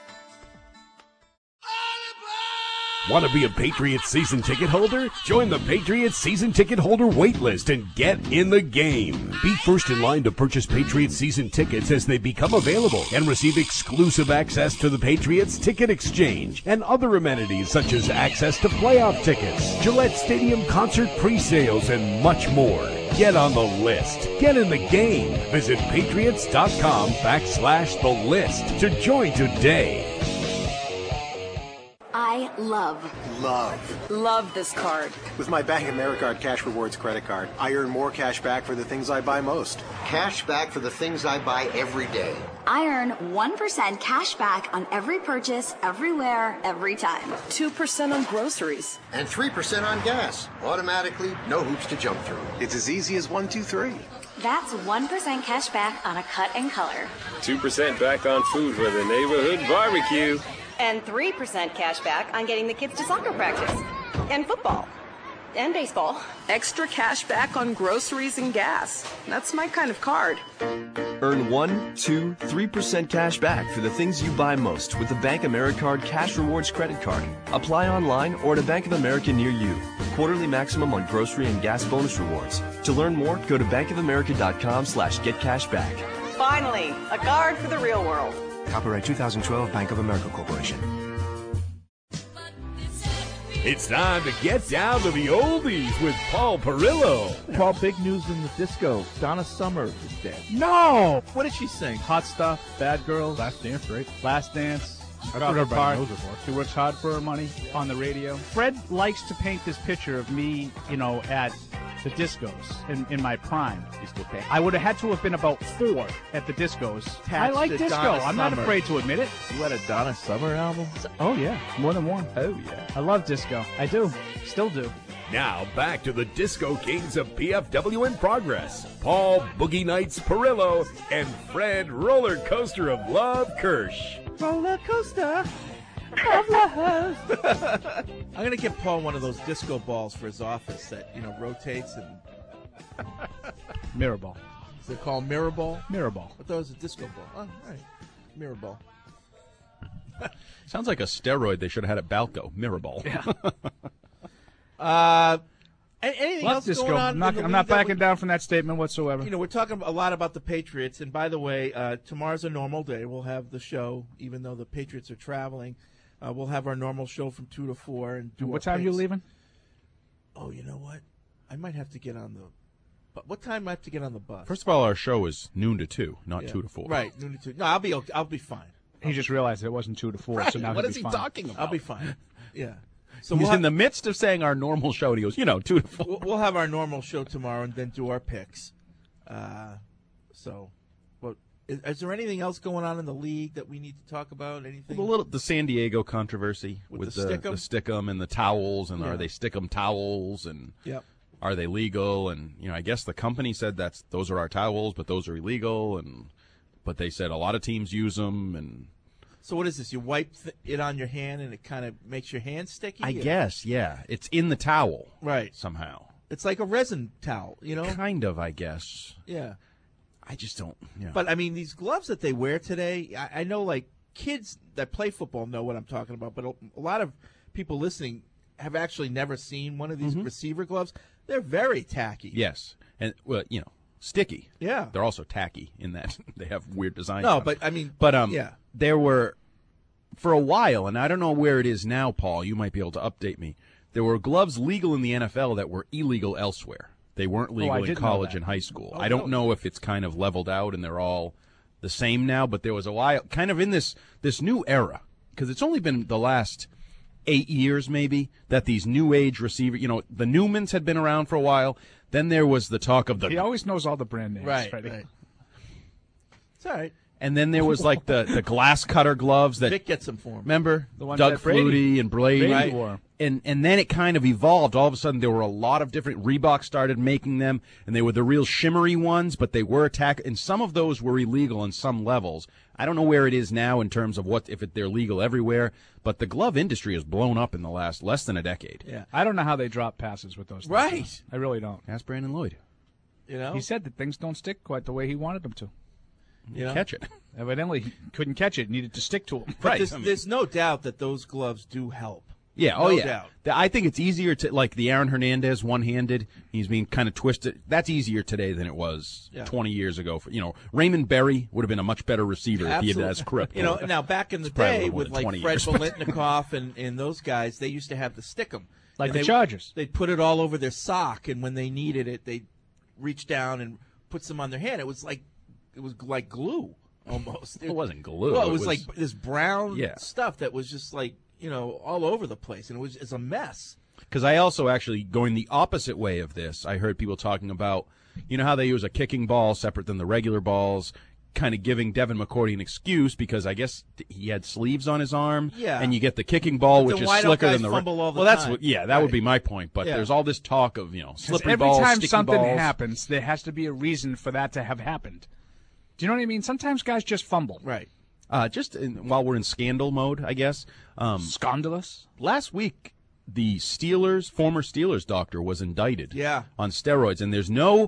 Want to be a Patriots season ticket holder? Join the Patriots season ticket holder wait list and get in the game. Be first in line to purchase Patriots season tickets as they become available and receive exclusive access to the Patriots Ticket Exchange and other amenities such as access to playoff tickets, Gillette Stadium concert pre-sales, and much more. Get on the list. Get in the game. Visit patriots.com/the list to join today. I love this card. With my Bank of America Cash Rewards credit card, I earn more cash back for the things I buy most. Cash back for the things I buy every day. I earn 1% cash back on every purchase, everywhere, every time. 2% on groceries. And 3% on gas. Automatically, no hoops to jump through. It's as easy as 1, 2, 3. That's 1% cash back on a cut and color. 2% back on food for the neighborhood barbecue. And 3% cash back on getting the kids to soccer practice. And football. And baseball. Extra cash back on groceries and gas. That's my kind of card. Earn 1, 2, 3% cash back for the things you buy most with the Bank Americard Cash Rewards credit card. Apply online or at a Bank of America near you. Quarterly maximum on grocery and gas bonus rewards. To learn more, go to bankofamerica.com/getcashback. Finally, a card for the real world. Copyright 2012 Bank of America Corporation. It's time to get down to the oldies with Paul Perillo. Paul, big news in the disco. Donna Summer is dead. No! What did she sing? Hot Stuff, Bad Girls. Last Dance, right? Last Dance. That's what everybody knows it for. She works hard for her money on the radio. Fred likes to paint this picture of me, at the discos in my prime. I would have had to have been about 4 at the discos. I like disco. I'm not afraid to admit it. You had a Donna Summer album? Oh, yeah. More than one. Oh, yeah. I love disco. I do. Still do. Now back to the Disco Kings of PFW in Progress. Paul Boogie Nights Perillo and Fred Roller Coaster of Love Kirsch. Roller coaster of love. I'm going to give Paul one of those disco balls for his office that, rotates and... Mirror ball. Is it called mirror ball? Mirror ball. I thought it was a disco ball. Oh, all right. Mirror ball. Sounds like a steroid they should have had at Balco. Mirror ball. Yeah. Anything else disco. going on? I'm not backing down from that statement whatsoever. We're talking a lot about the Patriots. And by the way, tomorrow's a normal day. We'll have the show, even though the Patriots are traveling. We'll have our normal show from 2 to 4. And do what time are you leaving? Oh, you know what? I might have to get on the... But what time do I have to get on the bus? First of all, our show is noon to 2, not 2 to 4. Right, noon to 2. No, I'll be fine. He just realized it wasn't 2 to 4, right. so now what he'll is be he fine. talking about? I'll be fine. Yeah. So he's in the midst of saying our normal show, and he goes, 2 to 4. We'll have our normal show tomorrow and then do our picks. Is there anything else going on in the league that we need to talk about? Anything? The San Diego controversy with the Stickum and the towels, and are they Stickum towels, and are they legal? And I guess the company said those are our towels, but those are illegal, but they said a lot of teams use them. And so what is this? You wipe it on your hand and it kind of makes your hand sticky? I guess, yeah. It's in the towel, right? Somehow it's like a resin towel, Kind of, I guess. Yeah. I just don't. But I mean, these gloves that they wear today, I know like kids that play football know what I'm talking about, but a lot of people listening have actually never seen one of these receiver gloves. They're very tacky. Yes, and sticky. Yeah, they're also tacky in that they have weird designs. No, but I mean, yeah, there were for a while, and I don't know where it is now, Paul. You might be able to update me. There were gloves legal in the NFL that were illegal elsewhere. They weren't legal in college and high school. I don't know if it's kind of leveled out and they're all the same now, but there was a while kind of in this new era, because it's only been the last 8 years maybe that these new age receivers, the Newmans had been around for a while. Then there was the talk of He always knows all the brand names. Right. It's all right. And then there was like the glass cutter gloves that Vic gets them for him. Remember the ones Doug that Brady Flutie and Brady wore. And then it kind of evolved. All of a sudden, there were a lot of different. Reebok started making them, and they were the real shimmery ones, but they were and some of those were illegal on some levels. I don't know where it is now in terms of they're legal everywhere, but the glove industry has blown up in the last less than a decade. Yeah, I don't know how they drop passes with those things. Right. I really don't. Ask Brandon Lloyd. He said that things don't stick quite the way he wanted them to. Catch it. Evidently, he couldn't catch it. Needed to stick to him. Right. There's no doubt that those gloves do help. Yeah. No yeah. doubt. I think it's easier to like the Aaron Hernandez one-handed. He's being kind of twisted. That's easier today than it was 20 years ago. Raymond Berry would have been a much better receiver if he had as grip. Now back in the day with like Fred Biletnikoff and those guys, they used to have the Stickum, like the Chargers. They'd put it all over their sock, and when they needed it, they'd reach down and put some on their hand. It was like glue almost. It wasn't glue. Well, it was like this brown stuff that was just like all over the place, and it's a mess. Because I also actually, going the opposite way of this, I heard people talking about, how they use a kicking ball separate than the regular balls, kind of giving Devin McCourty an excuse because I guess he had sleeves on his arm, and you get the kicking ball, which is slicker than the that would be my point. But there's all this talk of slippery balls, every time sticky something balls. happens, there has to be a reason for that to have happened. Do you know what I mean? Sometimes guys just fumble. Right. While we're in scandal mode, I guess. Scandalous? Last week, the former Steelers doctor was indicted on steroids, and there's no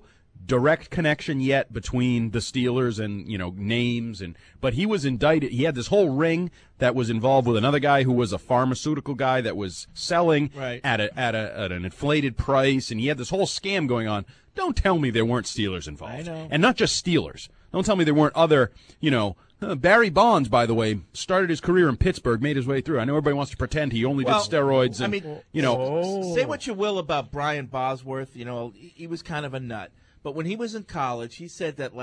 direct connection yet between the Steelers and, names. But he was indicted. He had this whole ring that was involved with another guy who was a pharmaceutical guy that was selling at an inflated price, and he had this whole scam going on. Don't tell me there weren't Steelers involved. I know. And not just Steelers. Don't tell me there weren't other, Barry Bonds, by the way, started his career in Pittsburgh, made his way through. I know everybody wants to pretend he only did steroids. And, say what you will about Brian Bosworth. He was kind of a nut. But when he was in college, he said that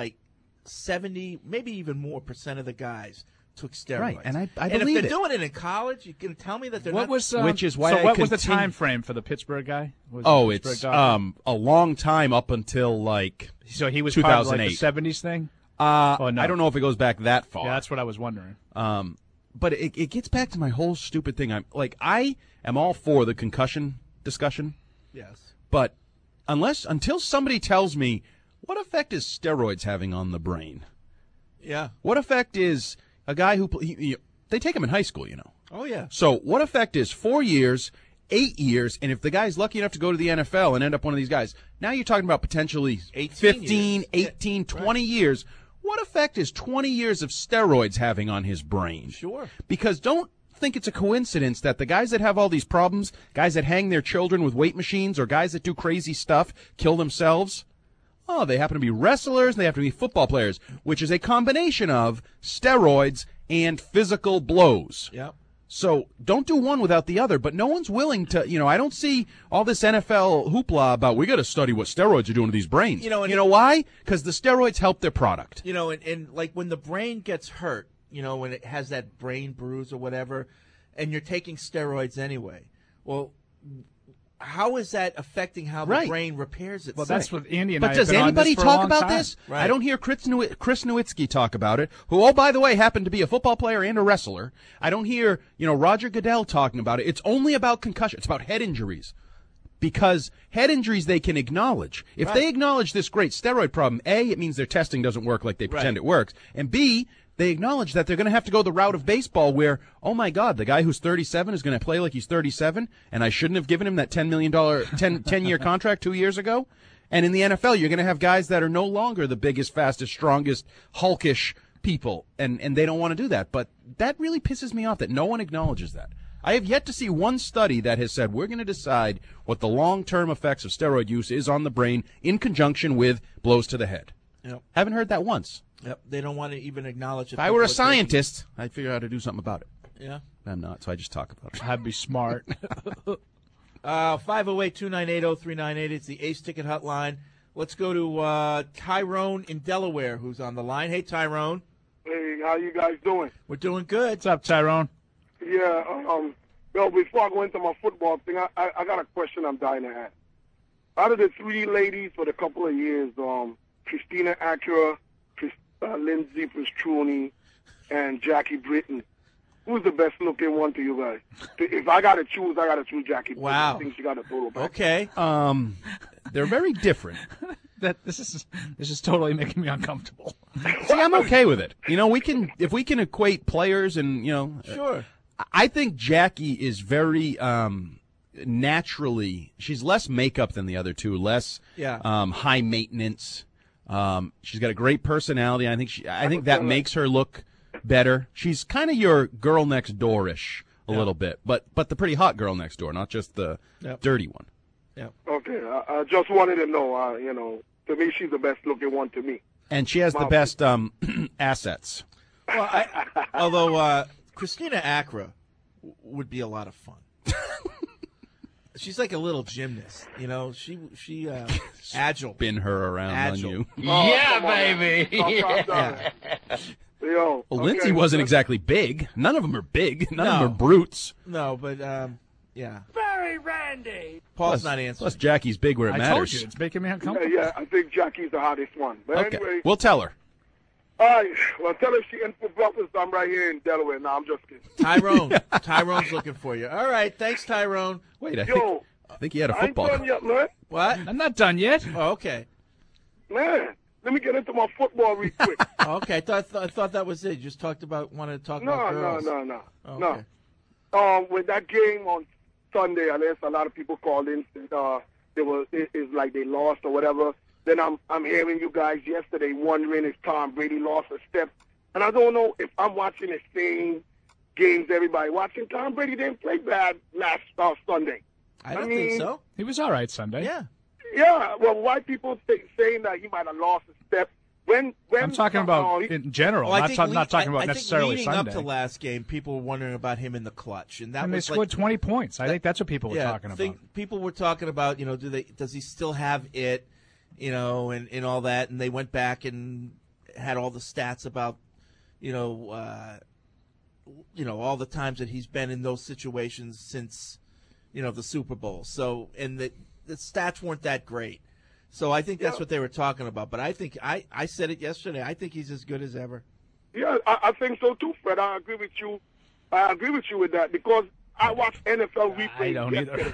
70, maybe even more % of the guys took steroids. Right, and I and believe if they're doing it in college, you can tell me that they're not. Which is why. So what was the time frame for the Pittsburgh guy? It's a long time up until So he was 2008. part of the 70s thing. No. I don't know if it goes back that far. Yeah, that's what I was wondering. But it gets back to my whole stupid thing. I am all for the concussion discussion. Yes. But until somebody tells me what effect is steroids having on the brain? Yeah. What effect is a guy who they take him in high school, Oh yeah. So what effect is 4 years, 8 years, and if the guy's lucky enough to go to the NFL and end up one of these guys, now you're talking about potentially 15, 18, 20 years. What effect is 20 years of steroids having on his brain? Sure. Because don't think it's a coincidence that the guys that have all these problems, guys that hang their children with weight machines or guys that do crazy stuff, kill themselves, they happen to be wrestlers, they have to be football players, which is a combination of steroids and physical blows. Yep. So don't do one without the other, but no one's willing to, I don't see all this NFL hoopla about we got to study what steroids are doing to these brains. You know why? Because the steroids help their product. And when the brain gets hurt, when it has that brain bruise or whatever, and you're taking steroids anyway, well, how is that affecting how the brain repairs itself? Well, that's what Andy and But I does have been anybody on this for talk a long about time. this? Right. I don't hear Chris Nowitzki talk about it, who, oh, by the way, happened to be a football player and a wrestler. I don't hear, Roger Goodell talking about it. It's only about concussion. It's about head injuries. Because head injuries they can acknowledge. If they acknowledge this great steroid problem, A, it means their testing doesn't work like they pretend it works. And B, they acknowledge that they're going to have to go the route of baseball where, oh, my God, the guy who's 37 is going to play like he's 37, and I shouldn't have given him that $10 million 10-year contract 2 years ago. And in the NFL, you're going to have guys that are no longer the biggest, fastest, strongest, hulkish people, and they don't want to do that. But that really pisses me off that no one acknowledges that. I have yet to see one study that has said we're going to decide what the long-term effects of steroid use is on the brain in conjunction with blows to the head. Yep. Haven't heard that once. Yep. They don't want to even acknowledge it. If I were a scientist, I'd figure out how to do something about it. Yeah. I'm not, so I just talk about it. I'd be smart. 508-298-0398. It's the Ace Ticket Hotline. Let's go to Tyrone in Delaware, who's on the line. Hey, Tyrone. Hey, how you guys doing? We're doing good. What's up, Tyrone? Yeah, well, before I go into my football thing, I got a question I'm dying to ask. Out of the three ladies for the couple of years, Christina Acura, Lindsay Pastruni, and Jackie Britton, who's the best looking one to you guys? If I got to choose, Jackie Britton. Wow. I think she got a total back. Okay. They're very different. This is totally making me uncomfortable. See, I'm okay with it. If we can equate players and, Sure. I think Jackie is very naturally, she's less makeup than the other two, less high maintenance. She's got a great personality. I think that makes her look better. She's kind of your girl next door-ish a little bit, but the pretty hot girl next door, not just the dirty one. Yeah. Okay, I just wanted to know, to me, she's the best looking one to me. And she has the best assets. Well, although Christina Acra would be a lot of fun. She's like a little gymnast, She agile. Spin her around agile. on you. Yeah, baby. Yeah. Yo, Well, Lindsay wasn't exactly big. None of them are big. None of them are brutes. No, but yeah. Very Randy. Paul's not answering. Plus, Jackie's big where it I matters. told you, it's making me uncomfortable. Yeah, I think Jackie's the hottest one. But Okay, anyway, we'll tell her. all right. Well, tell her she in for breakfast. I'm right here in Delaware. No, I'm just kidding. Tyrone's looking for you. All right, thanks, Tyrone. Wait, I Yo, think he had a I ain't football. done yet, man. What? I'm not done yet. Oh, okay. Man, let me get into my football real quick. Okay, I thought that was it. You just wanted to talk about girls. No. Okay. No. With that game on Sunday, I guess a lot of people called in said it's like they lost or whatever. Then I'm hearing you guys yesterday wondering if Tom Brady lost a step. And I don't know if I'm watching the same games everybody watching. Tom Brady didn't play bad last Sunday. I don't think so. He was all right Sunday. Yeah. Yeah, well, why people saying that he might have lost a step? When I'm talking about in general, not talking about necessarily leading Sunday. up to last game, people were wondering about him in the clutch, and they scored 20 points. I think that's what people were talking about. People were talking about, does he still have it, and all that, and they went back and had all the stats about, all the times that he's been in those situations since, the Super Bowl. So, and the stats weren't that great. So I think that's what they were talking about. But I think I said it yesterday. I think he's as good as ever. Yeah, I think so too, Fred. I agree with you. I agree with you with that because I watched NFL replay. I don't either.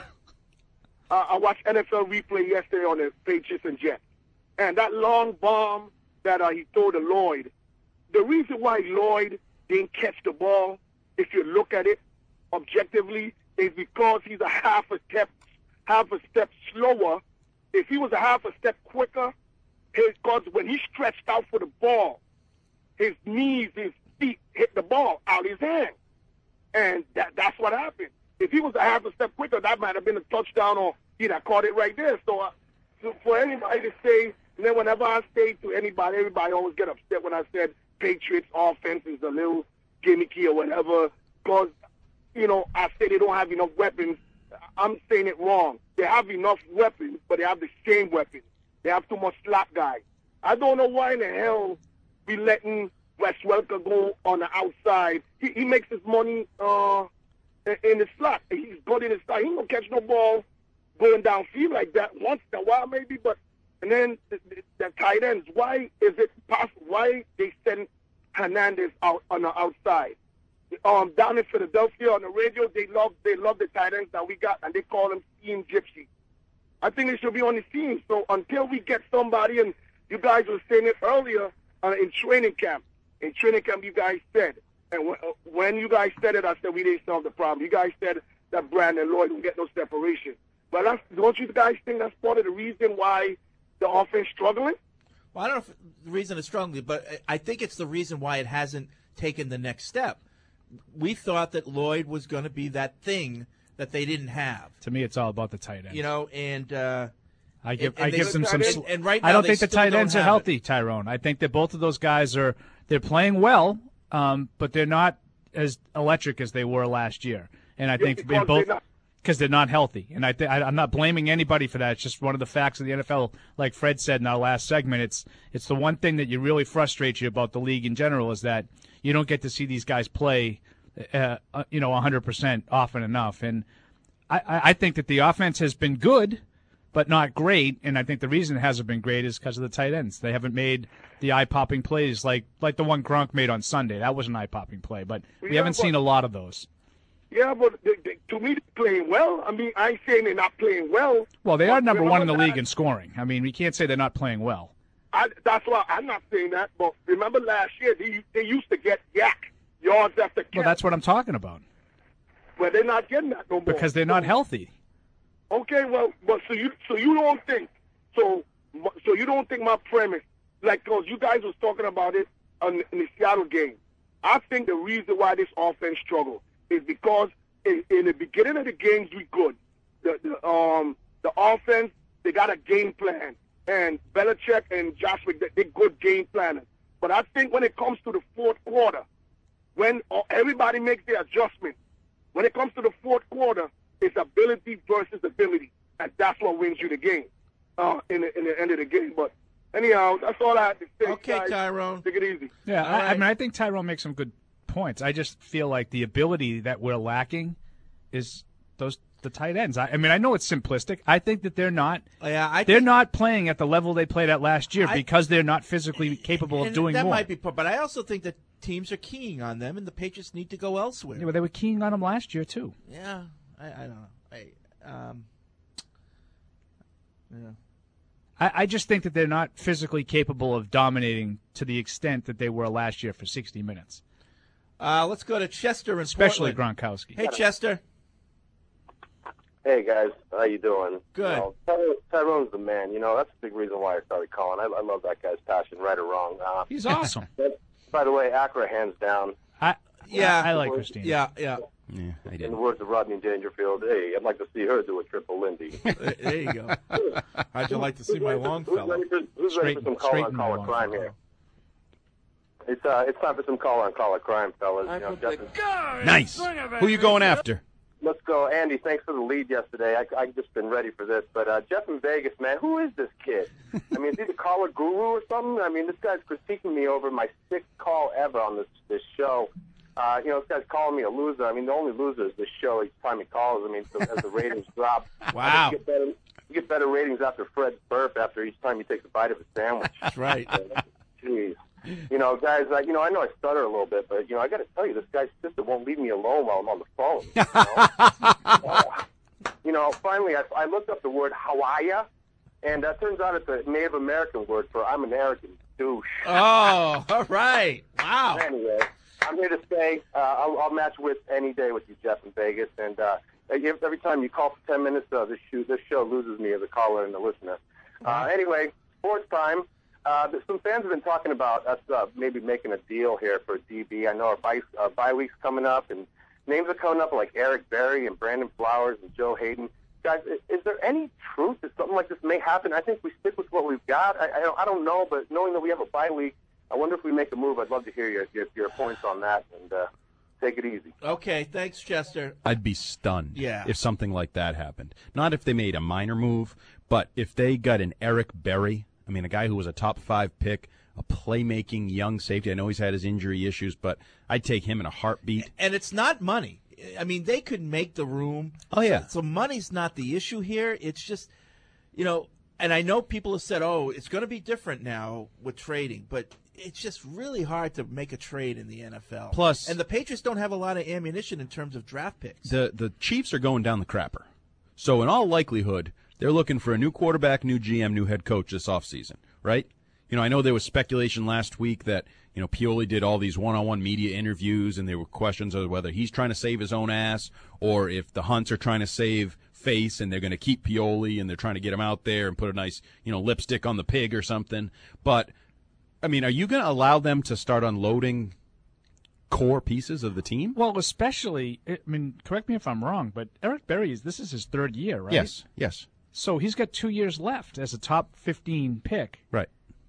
I watched NFL replay yesterday on the Patriots and Jets, and that long bomb that he threw to Lloyd. The reason why Lloyd didn't catch the ball, if you look at it objectively, is because he's a half a step slower. If he was a half a step quicker, because when he stretched out for the ball, his knees, his feet hit the ball out his hand. And that's what happened. If he was a half a step quicker, that might have been a touchdown or he'd have caught it right there. So for anybody to say, and then whenever I say to anybody, everybody always get upset when I said Patriots offense is a little gimmicky or whatever, because, I say they don't have enough weapons. I'm saying it wrong. They have enough weapons, but they have the same weapons. They have too much slot guys. I don't know why in the hell we letting Wes Welker go on the outside. He makes his money in the slot. He's good in the slot. He don't catch no ball going downfield like that once in a while maybe, but and then the tight ends. Why is it possible? Why they send Hernandez out on the outside? Down in Philadelphia on the radio, they love the tight ends that we got, and they call them seam gypsies. I think they should be on the team. So until we get somebody, and you guys were saying it earlier in training camp. In training camp, you guys said, and when you guys said it, I said we didn't solve the problem. You guys said that Brandon Lloyd will get no separation. But don't you guys think that's part of the reason why the offense struggling? Well, I don't know if the reason it's struggling, but I think it's the reason why it hasn't taken the next step. We thought that Lloyd was going to be that thing that they didn't have. To me, it's all about the tight ends. I give them some. And right now I don't think the tight ends are healthy, Tyrone. I think that both of those guys they're playing well, but they're not as electric as they were last year. And I think because they're not healthy. And I'm not blaming anybody for that. It's just one of the facts of the NFL. Like Fred said in our last segment, it's the one thing that really frustrates you about the league in general is that you don't get to see these guys play, 100% often enough. And I think that the offense has been good, but not great. And I think the reason it hasn't been great is because of the tight ends. They haven't made the eye-popping plays like the one Gronk made on Sunday. That was an eye-popping play, but we haven't seen a lot of those. Yeah, but to me, they're playing well. I mean, I ain't saying they're not playing well. Well, they are number one in the league in scoring. I mean, we can't say they're not playing well. That's why I'm not saying that. But remember last year, they used to get yards after catch. Well, that's what I'm talking about. Well, they're not getting that no more. Because they're not healthy. Okay, well, but so you don't think you don't think my premise, because you guys was talking about it in the Seattle game. I think the reason why this offense struggled is because in the beginning of the games we good. The offense, they got a game plan, and Belichick and Josh McDaniels, they're good game planners. But I think when it comes to the fourth quarter, when everybody makes their adjustments, when it comes to the fourth quarter, it's ability versus ability, and that's what wins you the game in the end of the game. But anyhow, that's all I have to say. Okay, guys. Tyrone. Take it easy. Yeah, I mean, I think Tyrone makes some good points. I just feel like the ability that we're lacking is the tight ends. I mean, I know it's simplistic. I think that they're not. They're not playing at the level they played at last year because they're not physically capable of doing that more. That might be, but I also think that teams are keying on them, and the Patriots need to go elsewhere. Yeah, well, they were keying on them last year too. Yeah, I don't know. I just think that they're not physically capable of dominating to the extent that they were last year for 60 minutes. Let's go to Chester in Especially Portland. Gronkowski. Hey, Chester. Hey, guys. How you doing? Good. Tyrone's the man. That's a big reason why I started calling. I love that guy's passion, right or wrong. He's awesome. By the way, Acura hands down. I like Christina. Yeah. Yeah, I In did. the words of Rodney Dangerfield, hey, I'd like to see her do a triple Lindy. There you go. How'd you like to see my Longfellow? Who's ready for some call-on-call crime here? It's time for some call-on-call crime, fellas. Justin, Nice. Who you going after? let's go. Andy, thanks for the lead yesterday. I've just been ready for this. But Jeff in Vegas, man, who is this kid? I mean, is he the caller guru or something? I mean, this guy's critiquing me over my 6th call ever on this show. This guy's calling me a loser. I mean, the only loser is this show each time he calls. I mean, so as the ratings drop. Wow. You get better ratings after Fred's burp after each time he takes a bite of a sandwich. That's right. Jeez. Guys, I know I stutter a little bit, but, I got to tell you, this guy's sister won't leave me alone while I'm on the phone. Finally, I looked up the word Hawaii, and that turns out it's a Native American word for I'm an arrogant douche. Oh, all right. Wow. Anyway, I'm here to say I'll match with any day with you, Jeff, in Vegas, and every time you call for 10 minutes, this show loses me as a caller and a listener. Anyway, sports time. Some fans have been talking about us maybe making a deal here for DB. I know our bye week's coming up, and names are coming up like Eric Berry and Brandon Flowers and Joe Hayden. Guys, is there any truth that something like this may happen? I think we stick with what we've got. I don't know, but knowing that we have a bye week, I wonder if we make a move. I'd love to hear your points on that, and take it easy. Okay, thanks, Chester. I'd be stunned if something like that happened. Not if they made a minor move, but if they got an Eric Berry, I mean, a guy who was a top 5 pick, a playmaking young safety. I know he's had his injury issues, but I'd take him in a heartbeat. And it's not money. I mean, they could make the room. Oh, yeah. So money's not the issue here. It's just, and I know people have said, it's going to be different now with trading, but it's just really hard to make a trade in the NFL. Plus, and the Patriots don't have a lot of ammunition in terms of draft picks. The Chiefs are going down the crapper. So in all likelihood, they're looking for a new quarterback, new GM, new head coach this offseason, right? I know there was speculation last week that, Pioli did all these one-on-one media interviews, and there were questions of whether he's trying to save his own ass or if the Hunts are trying to save face and they're going to keep Pioli and they're trying to get him out there and put a nice, lipstick on the pig or something. But, I mean, are you going to allow them to start unloading core pieces of the team? Well, especially, correct me if I'm wrong, but Eric Berry, this is his 3rd year, right? Yes. So he's got 2 years left as a top 15 pick. Right.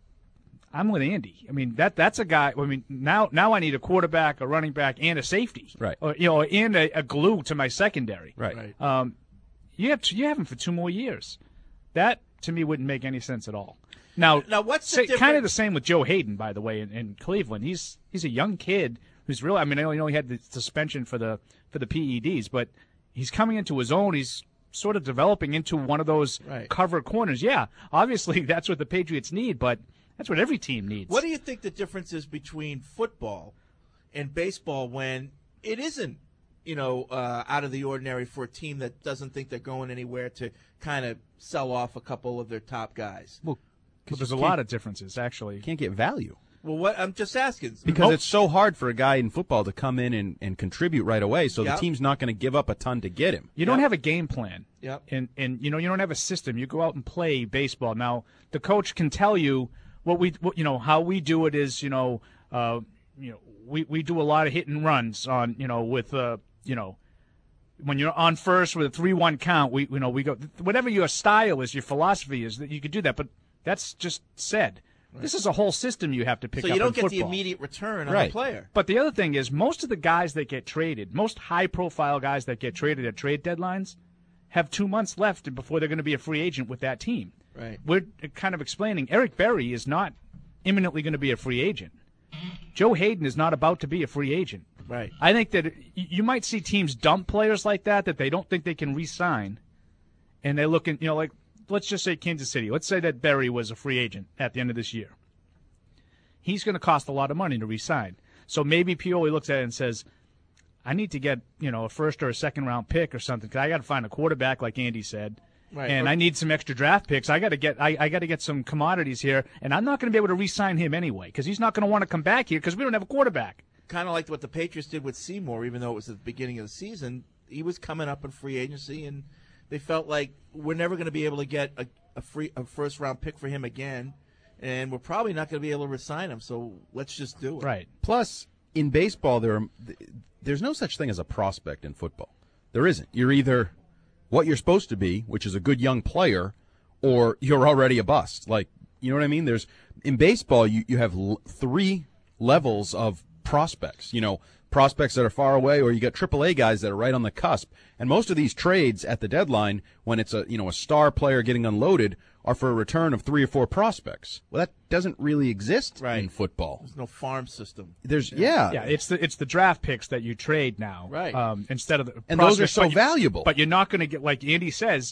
I'm with Andy. I mean, that's a guy. I mean, now I need a quarterback, a running back, and a safety. Right. And a glue to my secondary. Right. You have him for 2 more years. That to me wouldn't make any sense at all. Now what's the difference? Kind of the same with Joe Hayden, by the way, in Cleveland. He's a young kid who's really. I mean, I know he had the suspension for the PEDs, but he's coming into his own. He's sort of developing into one of those cover corners. Yeah, obviously that's what the Patriots need, but that's what every team needs. What do you think the difference is between football and baseball when it isn't, out of the ordinary for a team that doesn't think they're going anywhere to kind of sell off a couple of their top guys? Well, there's a lot of differences, actually. You can't get value. Well, what I'm just asking. Because it's so hard for a guy in football to come in and contribute right away, so the team's not going to give up a ton to get him. You don't have a game plan. Yep. And you don't have a system. You go out and play baseball. Now, the coach can tell you how we do it is, we do a lot of hit and runs on, with when you're on first with a 3-1 count, we go, whatever your style is, your philosophy is, that you could do that, but that's just said. Right. This is a whole system you have to pick up. So you don't get football. the immediate return on the player. But the other thing is, most of the guys that get traded, most high-profile guys that get traded at trade deadlines, have 2 months left before they're going to be a free agent with that team. Right. We're kind of explaining Eric Berry is not imminently going to be a free agent. Joe Hayden is not about to be a free agent. Right. I think that you might see teams dump players like that they don't think they can re-sign, and they're looking, like, let's just say Kansas City. Let's say that Berry was a free agent at the end of this year. He's going to cost a lot of money to re-sign. So maybe Pioli looks at it and says, I need to get, a first or a second-round pick or something, because I got to find a quarterback, like Andy said. Right. And I need some extra draft picks. I got to get some commodities here, and I'm not going to be able to re-sign him anyway because he's not going to want to come back here because we don't have a quarterback. Kind of like what the Patriots did with Seymour, even though it was at the beginning of the season. He was coming up in free agency, and They felt like we're never going to be able to get a first-round pick for him again, and we're probably not going to be able to re-sign him, so let's just do it. Right. Plus, in baseball, there's no such thing as a prospect in football. There isn't. You're either what you're supposed to be, which is a good young player, or you're already a bust. Like, you know what I mean? In baseball, you have 3 levels of prospects. Prospects that are far away, or you got AAA guys that are right on the cusp. And most of these trades at the deadline, when it's a star player getting unloaded, are for a return of 3 or 4 prospects. Well, that doesn't really exist in football. There's no farm system. Yeah, it's the draft picks that you trade now, right? Instead of the and those are so valuable. But you're not going to get, like Andy says,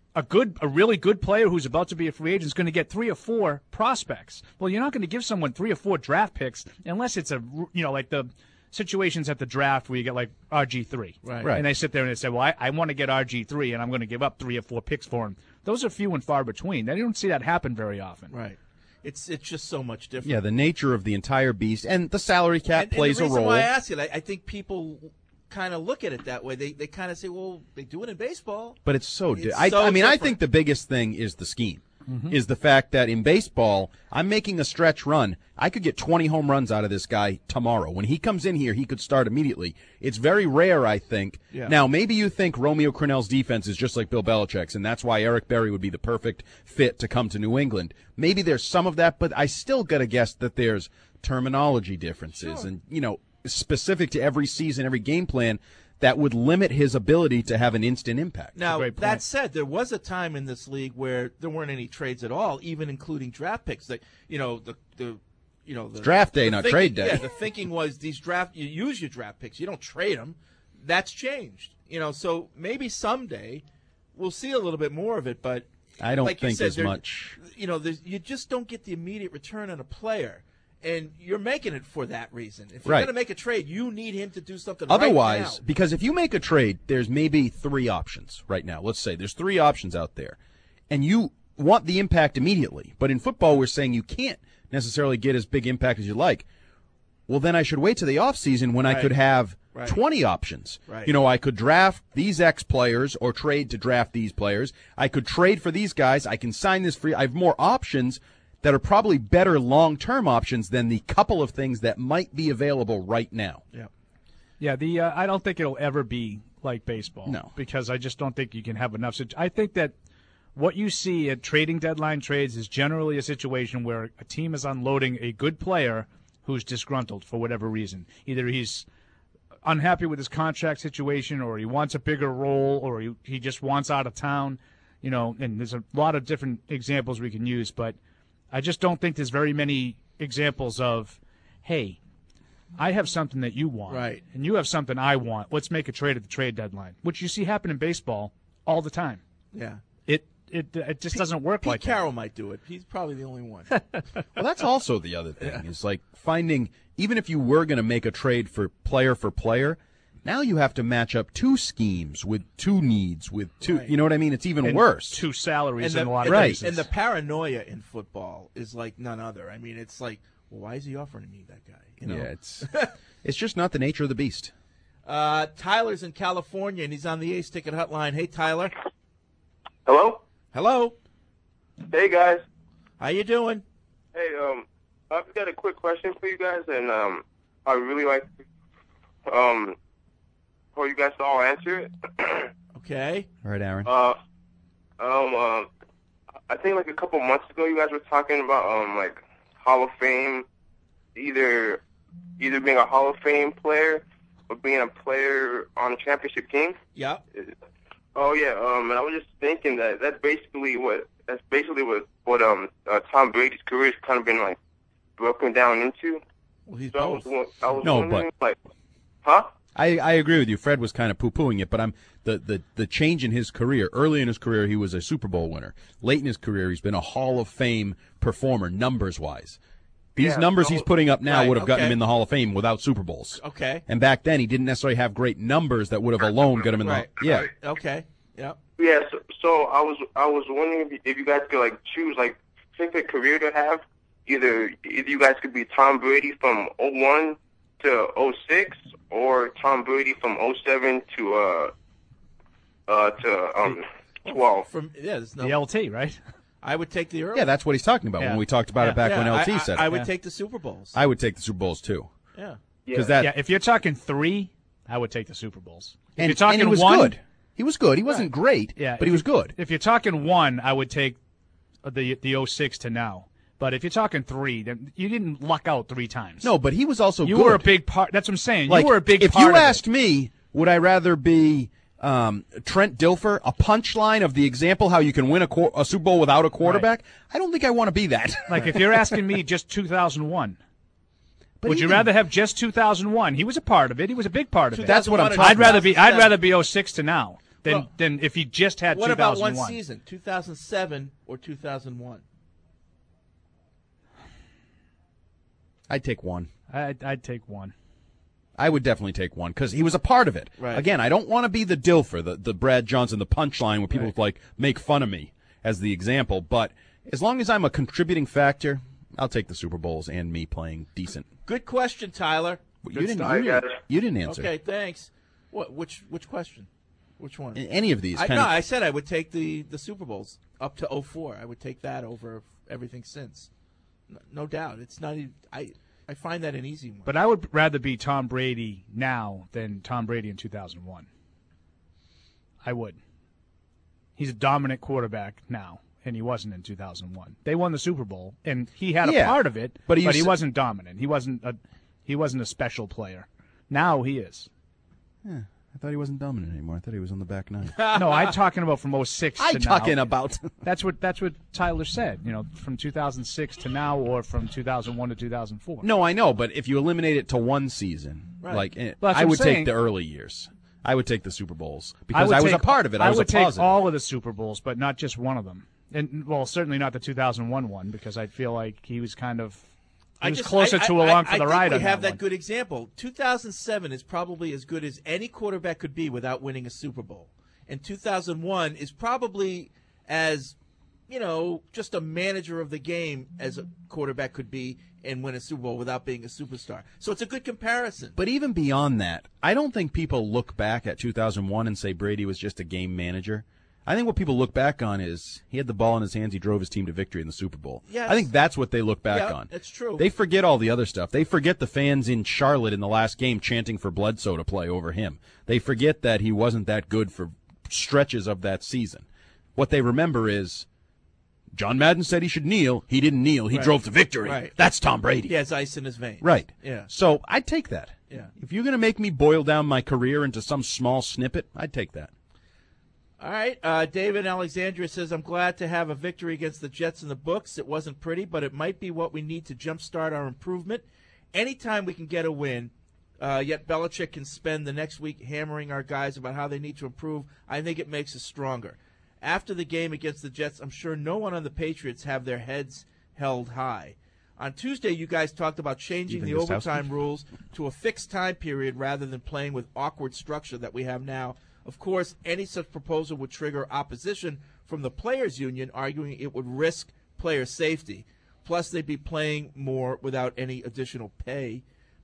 a really good player who's about to be a free agent is going to get 3 or 4 prospects. Well, you're not going to give someone 3 or 4 draft picks unless it's like the situations at the draft where you get like RG3. Right. And they sit there and they say, well, I want to get RG3 and I'm going to give up 3 or 4 picks for him. Those are few and far between. They don't see that happen very often. Right. It's just so much different. Yeah, the nature of the entire beast, and the salary cap plays a role. And the reason why I ask it, I think people kind of look at it that way. They kind of say, well, they do it in baseball. But it's so different. I think the biggest thing is the scheme. Is the fact that in baseball, I'm making a stretch run. I could get 20 home runs out of this guy tomorrow. When he comes in here, he could start immediately. It's very rare, I think. Yeah. Now, maybe you think Romeo Crennel's defense is just like Bill Belichick's, and that's why Eric Berry would be the perfect fit to come to New England. Maybe there's some of that, but I still got to guess that there's terminology differences and, specific to every season, every game plan, that would limit his ability to have an instant impact. Now, that said, there was a time in this league where there weren't any trades at all, even including draft picks. That the draft day, not trade day. Yeah, the thinking was you use your draft picks, you don't trade them. That's changed. So maybe someday we'll see a little bit more of it, but I don't like think you said, as much. You just don't get the immediate return on a player. And you're making it for that reason. If you're Right. going to make a trade, you need him to do something Otherwise, right now. because if you make a trade, there's maybe 3 options right now. Let's say there's 3 options out there, and you want the impact immediately. But in football, we're saying you can't necessarily get as big impact as you like. Well, then I should wait to the offseason when I could have 20 options. Right. I could draft these X players or trade to draft these players. I could trade for these guys. I can sign this free. I have more options that are probably better long-term options than the couple of things that might be available right now. Yeah. I don't think it'll ever be like baseball. No. Because I just don't think you can have enough. I think that what you see at trading deadline trades is generally a situation where a team is unloading a good player who's disgruntled for whatever reason. Either he's unhappy with his contract situation, or he wants a bigger role, or he just wants out of town. And there's a lot of different examples we can use, but I just don't think there's very many examples of, hey, I have something that you want, right, and you have something I want. Let's make a trade at the trade deadline, which you see happen in baseball all the time. Yeah. It just doesn't work like that. Pete Carroll might do it. He's probably the only one. Well, that's also the other thing. Is like finding, even if you were going to make a trade for player, now you have to match up 2 schemes with 2 needs, with 2, you know what I mean? It's even worse. 2 salaries in a lot of right. cases. And the paranoia in football is like none other. I mean, it's like, well, why is he offering me that guy? Yeah, it's just not the nature of the beast. Tyler's in California, and he's on the Ace Ticket Hotline. Hey, Tyler. Hello? Hey, guys. How you doing? Hey, I've got a quick question for you guys, and I'd really like for you guys to all answer it. Okay. All right, Aaron. I think like a couple months ago, you guys were talking about like Hall of Fame, either being a Hall of Fame player or being a player on a championship team. Yeah. Oh yeah. And I was just thinking that's basically what Tom Brady's career has kind of been like broken down into. Well, he's both. I was No, wondering, but like, huh? I agree with you. Fred was kind of poo-pooing it, but the change in his career. Early in his career, he was a Super Bowl winner. Late in his career, he's been a Hall of Fame performer, numbers-wise. These numbers he's putting up now would have gotten him in the Hall of Fame without Super Bowls. Okay. And back then, he didn't necessarily have great numbers that would have alone got him in the yeah. Okay. Yeah. Yeah. So I was wondering if you guys could like choose like pick a career to have. Either you guys could be Tom Brady from 01 to 06, or Tom Brady from 07 to 12. There's no the LT, right? I would take the early. Yeah, that's what he's talking about when we talked about it back when LT said it. I would take the Super Bowls. I would take the Super Bowls too. Yeah. Because if you're talking 3, I would take the Super Bowls. If and, you're talking and he was 1, good. He was good. He wasn't great, but he was good. If you're talking 1, I would take the 06 to now. But if you're talking 3, then you didn't luck out 3 times. No, but he was also you good. were a big part. That's what I'm saying. Like, you were a big if part you of it. asked me, would I rather be Trent Dilfer, a punchline of the example how you can win a Super Bowl without a quarterback? Right. I don't think I want to be that. Like, if you're asking me just 2001, but would you rather have just 2001? He was a part of it. He was a big part of it. That's what I'm talking about. I'd rather be 06 to now than if he just had 2001. What about one season, 2007 or 2001? I'd take 1. I'd take 1. I would definitely take 1 because he was a part of it. Right. Again, I don't want to be the Dilfer, the Brad Johnson, the punchline where people like make fun of me as the example. But as long as I'm a contributing factor, I'll take the Super Bowls and me playing decent. Good question, Tyler. You didn't answer. Okay, thanks. What? Which question? Which one? Any of these? I said I would take the Super Bowls up to 04. I would take that over everything since. No doubt. It's not even, I find that an easy one. But I would rather be Tom Brady now than Tom Brady in 2001. I would. He's a dominant quarterback now, and he wasn't in 2001. They won the Super Bowl, and he had a part of it, but he wasn't dominant. He wasn't a special player. Now he is. Yeah. I thought he wasn't dominant anymore. I thought he was on the back nine. No, I'm talking about from 06 to now. I'm talking about. That's what Tyler said, from 2006 to now or from 2001 to 2004. No, I know, but if you eliminate it to one season, I would take the early years. I would take the Super Bowls because I was a part of it. I was would a positive. take all of the Super Bowls, but not just one of them. And, certainly not the 2001 one because I feel like he was kind of closer to along for the ride. We have that good example. 2007 is probably as good as any quarterback could be without winning a Super Bowl. And 2001 is probably as, just a manager of the game as a quarterback could be and win a Super Bowl without being a superstar. So it's a good comparison. But even beyond that, I don't think people look back at 2001 and say Brady was just a game manager. I think what people look back on is he had the ball in his hands, he drove his team to victory in the Super Bowl. Yes. I think that's what they look back on. That's true. They forget all the other stuff. They forget the fans in Charlotte in the last game chanting for Bledsoe to play over him. They forget that he wasn't that good for stretches of that season. What they remember is John Madden said he should kneel. He didn't kneel. He drove to victory. Right. That's Tom Brady. He has ice in his veins. Right. Yeah. So I'd take that. Yeah. If you're going to make me boil down my career into some small snippet, I'd take that. All right. David Alexandria says, I'm glad to have a victory against the Jets in the books. It wasn't pretty, but it might be what we need to jumpstart our improvement. Anytime we can get a win, yet Belichick can spend the next week hammering our guys about how they need to improve, I think it makes us stronger. After the game against the Jets, I'm sure no one on the Patriots have their heads held high. On Tuesday, you guys talked about changing the overtime rules to a fixed time period rather than playing with awkward structure that we have now. Of course, any such proposal would trigger opposition from the players' union, arguing it would risk player safety. Plus, they'd be playing more without any additional pay.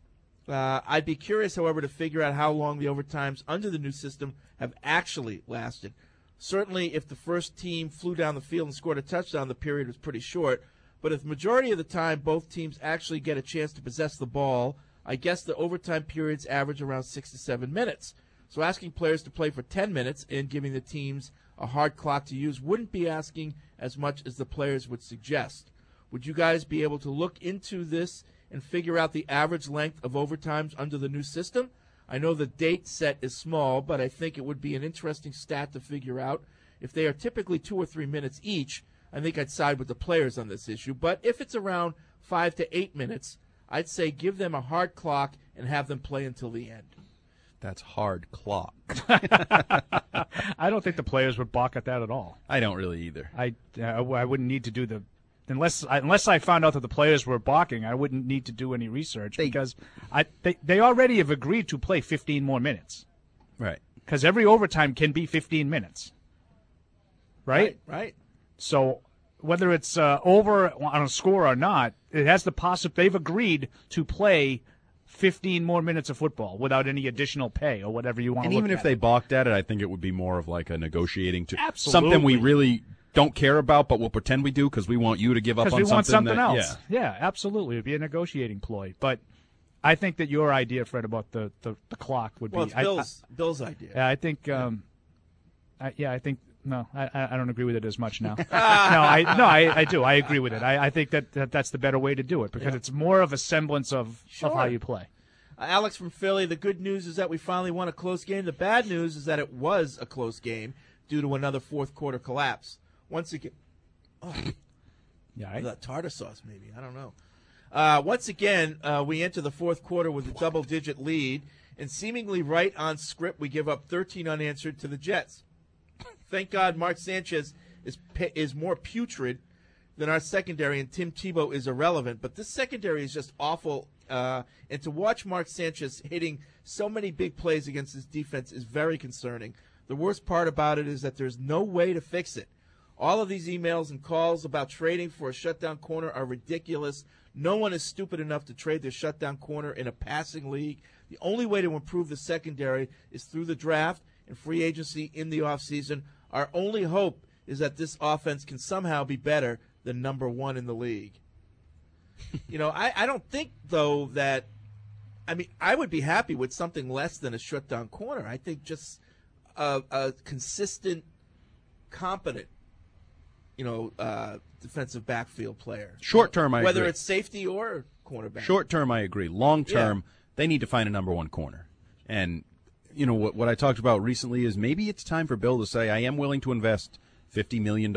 I'd be curious, however, to figure out how long the overtimes under the new system have actually lasted. Certainly, if the first team flew down the field and scored a touchdown, the period was pretty short. But if the majority of the time both teams actually get a chance to possess the ball, I guess the overtime periods average around 6 to 7 minutes. So asking players to play for 10 minutes and giving the teams a hard clock to use wouldn't be asking as much as the players would suggest. Would you guys be able to look into this and figure out the average length of overtimes under the new system? I know the date set is small, but I think it would be an interesting stat to figure out. If they are typically 2 or 3 minutes each, I think I'd side with the players on this issue. But if it's around 5 to 8 minutes, I'd say give them a hard clock and have them play until the end. That's hard clock. I don't think the players would balk at that at all. I don't really either. I wouldn't need to do the unless I found out that the players were balking. I wouldn't need to do any research because they already have agreed to play 15 more minutes. Right. Because every overtime can be 15 minutes. Right. So whether it's over on a score or not, it has the they've agreed to play 15 more minutes of football without any additional pay or whatever you want to And look even if at. they balked at it, I think it would be more of like a negotiating to Absolutely. something we really don't care about, but we'll pretend we do because we want you to give up on Because we want something that, else. Yeah, absolutely. It'd be a negotiating ploy. But I think that your idea, Fred, about the clock would Well, be it's Bill's idea. Yeah, I think. I think. No, I don't agree with it as much now. I do. I agree with it. I think that's the better way to do it because it's more of a semblance of how you play. Alex from Philly, the good news is that we finally won a close game. The bad news is that it was a close game due to another fourth quarter collapse. Once again, that tartar sauce maybe. I don't know. Once again, we enter the fourth quarter with a double-digit lead, and seemingly right on script, we give up 13 unanswered to the Jets. Thank God Mark Sanchez is more putrid than our secondary, and Tim Tebow is irrelevant. But this secondary is just awful, and to watch Mark Sanchez hitting so many big plays against his defense is very concerning. The worst part about it is that there's no way to fix it. All of these emails and calls about trading for a shutdown corner are ridiculous. No one is stupid enough to trade their shutdown corner in a passing league. The only way to improve the secondary is through the draft and free agency in the offseason. Our only hope is that this offense can somehow be better than number one in the league. I don't think, though, that – I would be happy with something less than a shutdown corner. I think just a consistent, competent, defensive backfield player. Short term, I agree. Whether it's safety or cornerback. Short term, I agree. Long term, they need to find a number one corner. And what I talked about recently is maybe it's time for Bill to say, I am willing to invest $50 million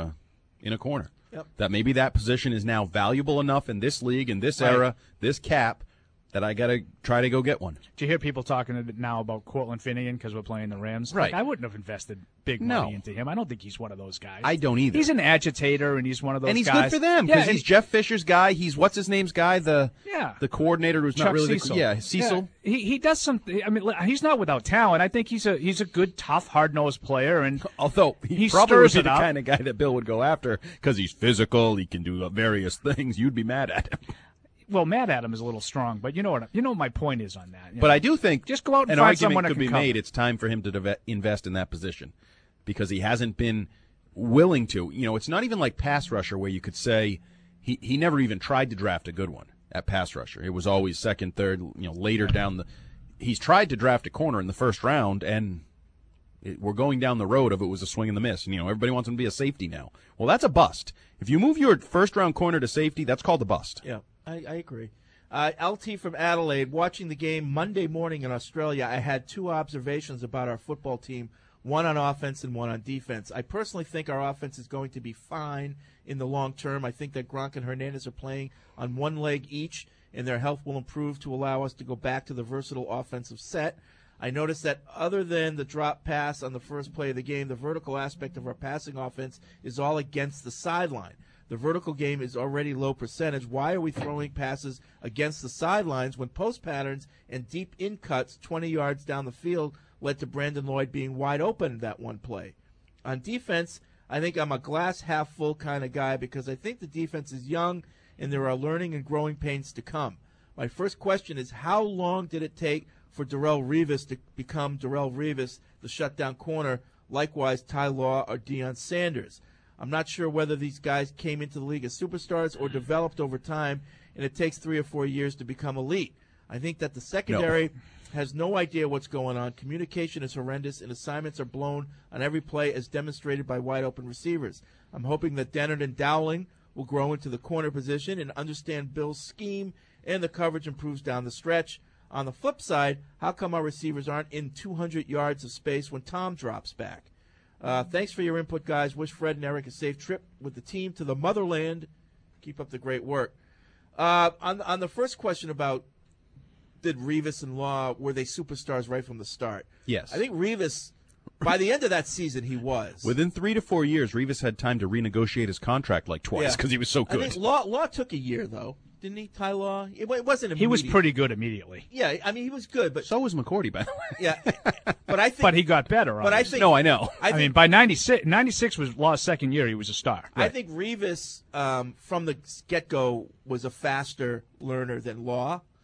in a corner. Yep. That maybe that position is now valuable enough in this league, in this era, this cap, that I got to try to go get one. Do you hear people talking now about Cortland Finnegan because we're playing the Rams? Right. I wouldn't have invested big money into him. I don't think he's one of those guys. I don't either. He's an agitator, and he's one of those guys. And he's good for them because he's Jeff Fisher's guy. He's what's-his-name's guy, the coordinator who's Chuck not really Cecil. Cecil. Yeah, he does something. He's not without talent. I think he's a good, tough, hard-nosed player. And although he probably would be the kind of guy that Bill would go after because he's physical, he can do various things. You'd be mad at him. Well, mad at him is a little strong, but you know what my point is on that. But I do think just go out and an find argument someone that could can be cover. made. It's time for him to invest in that position because he hasn't been willing to. It's not even like pass rusher where you could say he never even tried to draft a good one at pass rusher. It was always second, third, later down the. He's tried to draft a corner in the first round, and we're going down the road of it was a swing and the miss. And, everybody wants him to be a safety now. Well, that's a bust. If you move your first-round corner to safety, that's called a bust. Yeah, I agree. LT from Adelaide, watching the game Monday morning in Australia, I had two observations about our football team, one on offense and one on defense. I personally think our offense is going to be fine in the long term. I think that Gronk and Hernandez are playing on one leg each, and their health will improve to allow us to go back to the versatile offensive set. I noticed that other than the drop pass on the first play of the game, the vertical aspect of our passing offense is all against the sideline. The vertical game is already low percentage. Why are we throwing passes against the sidelines when post patterns and deep in cuts 20 yards down the field led to Brandon Lloyd being wide open in that one play? On defense, I think I'm a glass half full kind of guy because I think the defense is young and there are learning and growing pains to come. My first question is, how long did it take for Darrelle Revis to become Darrelle Revis, the shutdown corner, likewise Ty Law or Deion Sanders? I'm not sure whether these guys came into the league as superstars or developed over time, and it takes 3 or 4 years to become elite. I think that the secondary has no idea what's going on. Communication is horrendous, and assignments are blown on every play as demonstrated by wide-open receivers. I'm hoping that Dennard and Dowling will grow into the corner position and understand Bill's scheme, and the coverage improves down the stretch. On the flip side, how come our receivers aren't in 200 yards of space when Tom drops back? Thanks for your input, guys. Wish Fred and Eric a safe trip with the team to the motherland. Keep up the great work. On the first question about did Revis and Law, were they superstars right from the start? Yes. I think Revis, by the end of that season, he was. Within 3 to 4 years, Revis had time to renegotiate his contract like twice because he was so good. I think Law took a year, though. Didn't he, Ty Law? It wasn't immediate. He was pretty good immediately. Yeah, he was good, but so was McCourty, by the way. Yeah, but I think. But he got better. But I think. No, I know. I mean, by 96 was Law's second year. He was a star. I think Revis, from the get-go, was a faster learner than Law,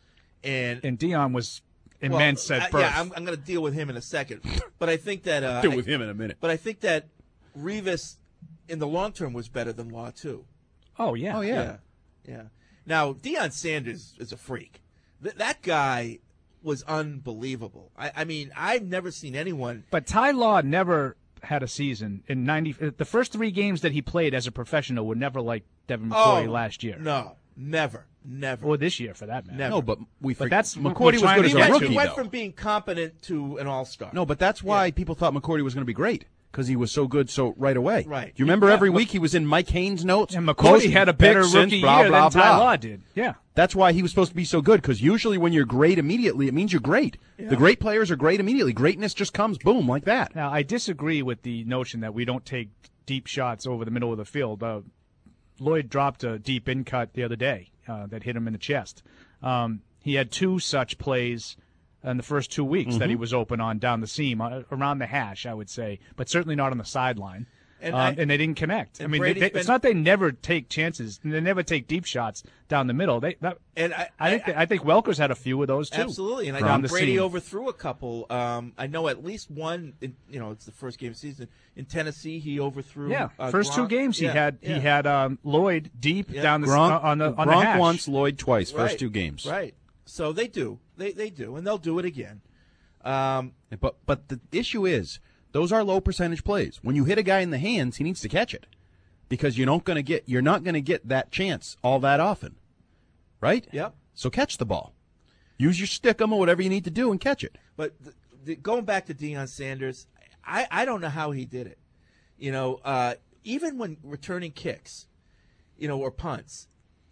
And Dion was immense at birth. Yeah, I'm going to deal with him in a second. But I think that deal with him in a minute. But I think that Rivas in the long term was better than Law too. Oh yeah. Yeah. Now Deion Sanders is a freak. That guy was unbelievable. I mean, I've never seen anyone. But Ty Law never had a season in 90. The first 3 games that he played as a professional were never like Devin McCourty last year. No, never. Or this year, for that matter. Never. No, but that's McCourty was good as a rookie. He went from being competent to an all-star. No, but that's why people thought McCourty was going to be great, because he was so good so right away. Right. Do you remember every week he was in Mike Haynes' notes? And McCourty had a better rookie year than Ty Law did. Yeah. That's why he was supposed to be so good, because usually when you're great immediately, it means you're great. Yeah. The great players are great immediately. Greatness just comes, boom, like that. Now, I disagree with the notion that we don't take deep shots over the middle of the field. Lloyd dropped a deep in cut the other day that hit him in the chest. He had 2 such plays in the first 2 weeks that he was open on down the seam, around the hash, I would say, but certainly not on the sideline. And they didn't connect. I mean, it's not they never take chances. They never take deep shots down the middle. I think Welker's had a few of those too. Absolutely, and I think Brady overthrew a couple. I know at least one. It's the first game of the season in Tennessee. He overthrew. Yeah, first Gronk. 2 games he had Lloyd deep down the Gronk, on the Gronk hash. once, Lloyd twice. First 2 games. Right. So they do. They do, and they'll do it again. But the issue is, those are low percentage plays. When you hit a guy in the hands, he needs to catch it, because you're not going to get that chance all that often, right? Yep. So catch the ball, use your stickum or whatever you need to do, and catch it. But going back to Deion Sanders, I don't know how he did it. Even when returning kicks, or punts,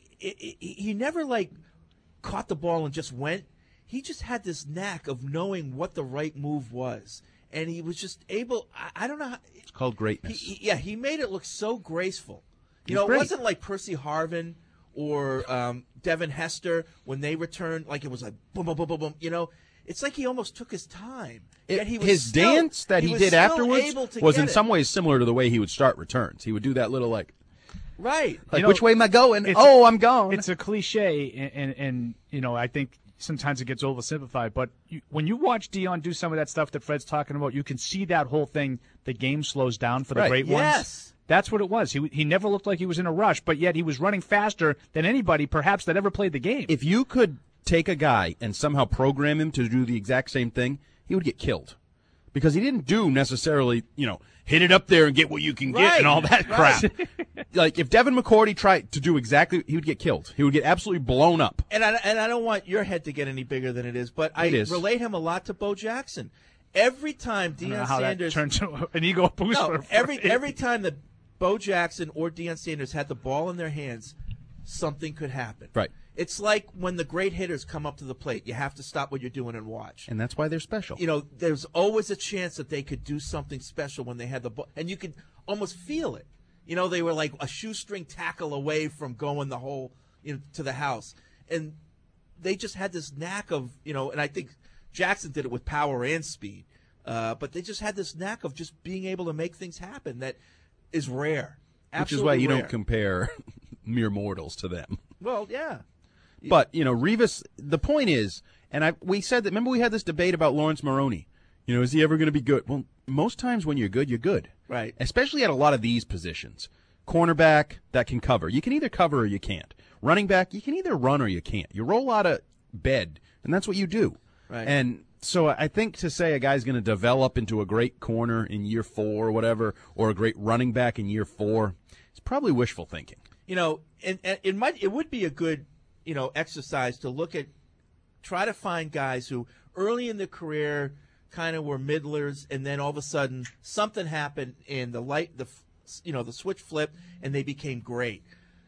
he never caught the ball and just went. He just had this knack of knowing what the right move was. And he was just able. I don't know how. It's called greatness. He made it look so graceful. It great. wasn't like Percy Harvin or Devin Hester when they returned. Like it was like boom, boom, boom, boom, boom. It's like he almost took his time. His dance that he did afterwards was in some ways similar to the way he would start returns. He would do that little right. Which way am I going? Oh, I'm gone. It's a cliche, and I think sometimes it gets oversimplified, but when you watch Deion do some of that stuff that Fred's talking about, you can see that whole thing. The game slows down for the great ones. Yes. That's what it was. He never looked like he was in a rush, but yet he was running faster than anybody perhaps that ever played the game. If you could take a guy and somehow program him to do the exact same thing, he would get killed, because he didn't do necessarily, hit it up there and get what you can get and all that crap. Like if Devin McCourty tried to do exactly, he would get killed. He would get absolutely blown up. And I don't want your head to get any bigger than it is, but I relate him a lot to Bo Jackson. Every time Deion Sanders turned to an ego booster. No, every time that Bo Jackson or Deion Sanders had the ball in their hands, something could happen. Right. It's like when the great hitters come up to the plate. You have to stop what you're doing and watch. And that's why they're special. There's always a chance that they could do something special when they had the ball. And you could almost feel it. They were like a shoestring tackle away from going the whole, to the house. And they just had this knack of, and I think Jackson did it with power and speed. But they just had this knack of just being able to make things happen that is rare. Absolutely Which is why you rare. don't compare mere mortals to them. Well, yeah. But, Rivas, the point is, and we said that, remember we had this debate about Lawrence Maroney. Is he ever going to be good? Well, most times when you're good, you're good. Right. Especially at a lot of these positions. Cornerback, that can cover. You can either cover or you can't. Running back, you can either run or you can't. You roll out of bed, and that's what you do. Right. And so I think to say a guy's going to develop into a great corner in year 4 or whatever, or a great running back in year 4, is probably wishful thinking. And it would be a good exercise to try to find guys who early in their career kind of were middlers, and then all of a sudden something happened and the switch flipped and they became great.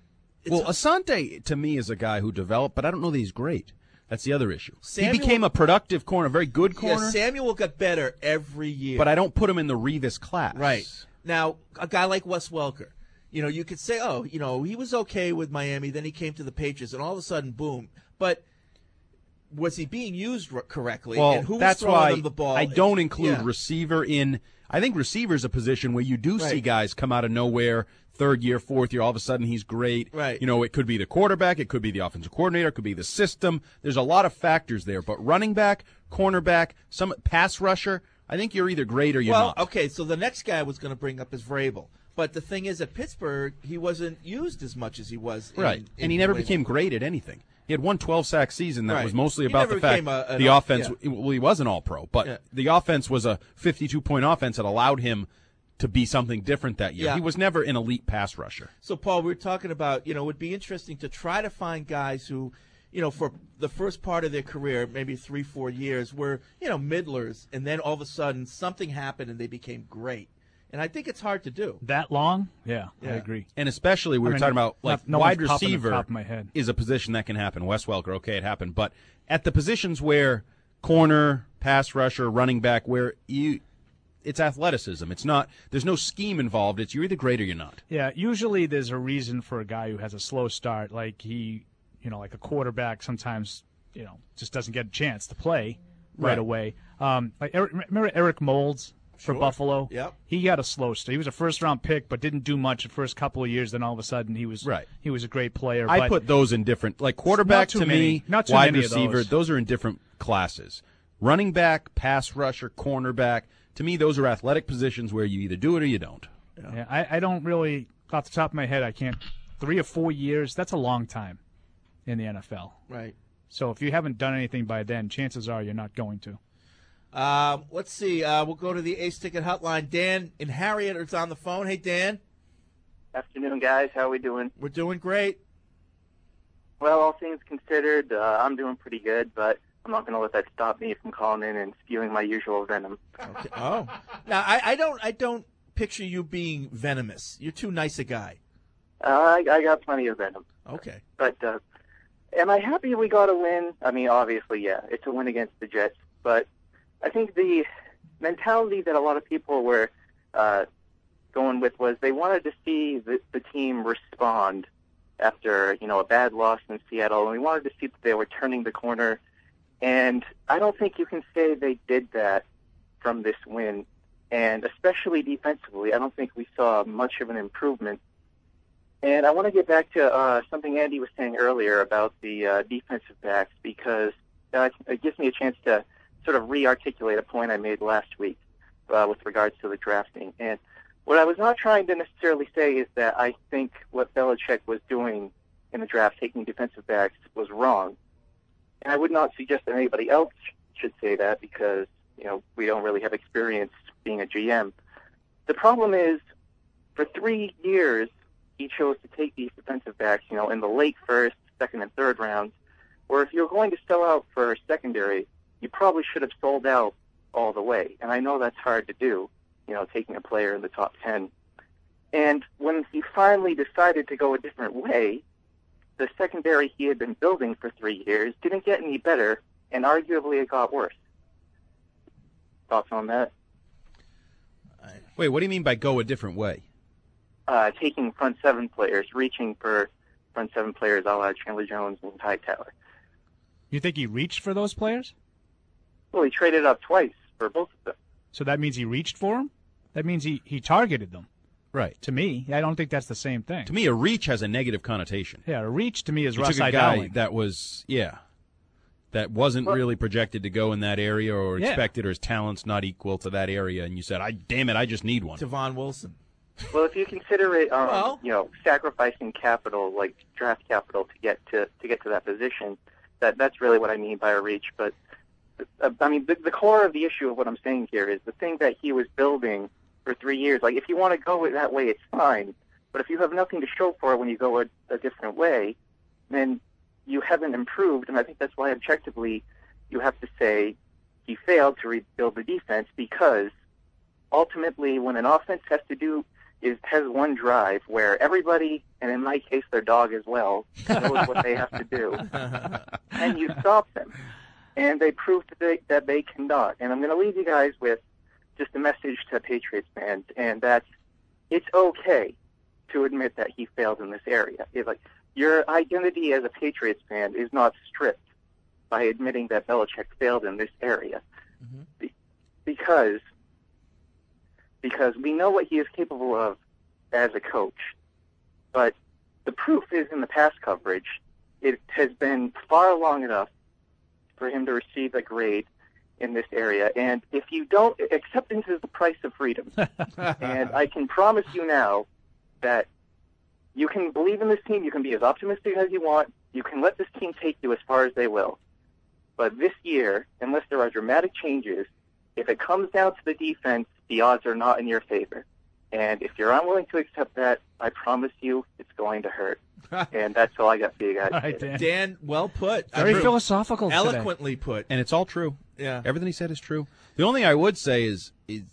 Asante to me is a guy who developed, but I don't know that he's great. That's the other issue. Samuel, he became a productive corner, a very good corner. Yeah, Samuel got better every year. But I don't put him in the Rivas class. Right. Now, a guy like Wes Welker, you could say, he was okay with Miami, then he came to the Patriots, and all of a sudden, boom. But was he being used correctly? Well, and who that's was throwing why him the ball? I don't include receiver in. I think receiver is a position where you do see guys come out of nowhere, third year, fourth year, all of a sudden he's great. Right. You know, it could be the quarterback, it could be the offensive coordinator, it could be the system. There's a lot of factors there. But running back, cornerback, some pass rusher, I think you're either great or you're not. Well, okay, so the next guy I was going to bring up is Vrabel. But the thing is, at Pittsburgh, he wasn't used as much as he was. Right. And he never became great at anything. He had one 12-sack season that Right. was mostly He about never the fact became the offense. Well, he was an all-pro, but the offense was a 52-point offense that allowed him to be something different that year. Yeah. He was never an elite pass rusher. So, Paul, we were talking about, it would be interesting to try to find guys who, for the first part of their career, maybe 3-4 years, were, middlers, and then all of a sudden something happened and they became great. And I think it's hard to do. That long? Yeah. I agree. And especially we were talking about no wide one's popping receiver the top of my head. is a position that can happen. Wes Welker, okay, it happened. But at the positions where corner, pass rusher, running back, where it's athleticism. It's not. There's no scheme involved. It's you're either great or you're not. Yeah, usually there's a reason for a guy who has a slow start, like like a quarterback sometimes, just doesn't get a chance to play right away. Remember Eric Moulds for Buffalo? Yep. He got a slow start. He was a first-round pick, but didn't do much the first couple of years. Then all of a sudden, he was a great player. I put those in different, like quarterback to me, not too wide many of receiver. Those are in different classes. Running back, pass rusher, cornerback. To me, those are athletic positions where you either do it or you don't. Yeah, I don't really, off the top of my head, I can't. 3 or 4 years, that's a long time in the NFL. Right. So if you haven't done anything by then, chances are you're not going to. Let's see. We'll go to the Ace Ticket Hotline. Dan in Harriet is on the phone. Hey, Dan. Afternoon, guys. How are we doing? We're doing great. Well, all things considered, I'm doing pretty good, but I'm not going to let that stop me from calling in and spewing my usual venom. Okay. Oh. Now, I don't picture you being venomous. You're too nice a guy. I got plenty of venom. Okay. But am I happy we got a win? I mean, obviously, yeah. It's a win against the Jets, but I think the mentality that a lot of people were going with was they wanted to see the team respond after, a bad loss in Seattle, and we wanted to see that they were turning the corner. And I don't think you can say they did that from this win, and especially defensively. I don't think we saw much of an improvement. And I want to get back to something Andy was saying earlier about the defensive backs, because it gives me a chance to sort of re-articulate a point I made last week with regards to the drafting. And what I was not trying to necessarily say is that I think what Belichick was doing in the draft, taking defensive backs, was wrong. And I would not suggest that anybody else should say that because, we don't really have experience being a GM. The problem is, for 3 years, he chose to take these defensive backs, in the late first, second, and third rounds, where if you're going to sell out for a secondary, you probably should have sold out all the way. And I know that's hard to do, taking a player in the top 10. And when he finally decided to go a different way, the secondary he had been building for 3 years didn't get any better, and arguably it got worse. Thoughts on that? Wait, what do you mean by go a different way? Taking front seven players, reaching for front seven players a la Chandler Jones and Hightower. You think he reached for those players? Well, he traded up twice for both of them. So that means he reached for them? That means he targeted them. Right. To me, I don't think that's the same thing. To me, a reach has a negative connotation. Yeah, a reach to me is you Russ took a guy Idolling. that wasn't really projected to go in that area or Yeah. expected, or his talent's not equal to that area, and you said, I just need one. Tavon Wilson. Well, if you consider it, sacrificing capital, like draft capital, to get to that position, that's really what I mean by a reach. But I mean, the core of the issue of what I'm saying here is the thing that he was building for 3 years. Like, if you want to go that way, it's fine. But if you have nothing to show for it when you go a different way, then you haven't improved. And I think that's why, objectively, you have to say he failed to rebuild the defense, because ultimately, when an offense has one drive where everybody, and in my case their dog as well, knows what they have to do, and you stop them, and they prove that they cannot. And I'm going to leave you guys with just a message to Patriots fans, and that's, it's okay to admit that he failed in this area. It's like, your identity as a Patriots fan is not stripped by admitting that Belichick failed in this area, because we know what he is capable of as a coach. But the proof is in the pass coverage. It has been far long enough for him to receive a grade in this area. And if you don't, acceptance is the price of freedom. And I can promise you now that you can believe in this team. You can be as optimistic as you want. You can let this team take you as far as they will. But this year, unless there are dramatic changes, if it comes down to the defense, the odds are not in your favor. And if you're unwilling to accept that, I promise you it's going to hurt. And that's all I got for you guys. All right, Dan, well put. Very philosophical today. Eloquently put. And it's all true. Yeah. Everything he said is true. The only thing I would say is he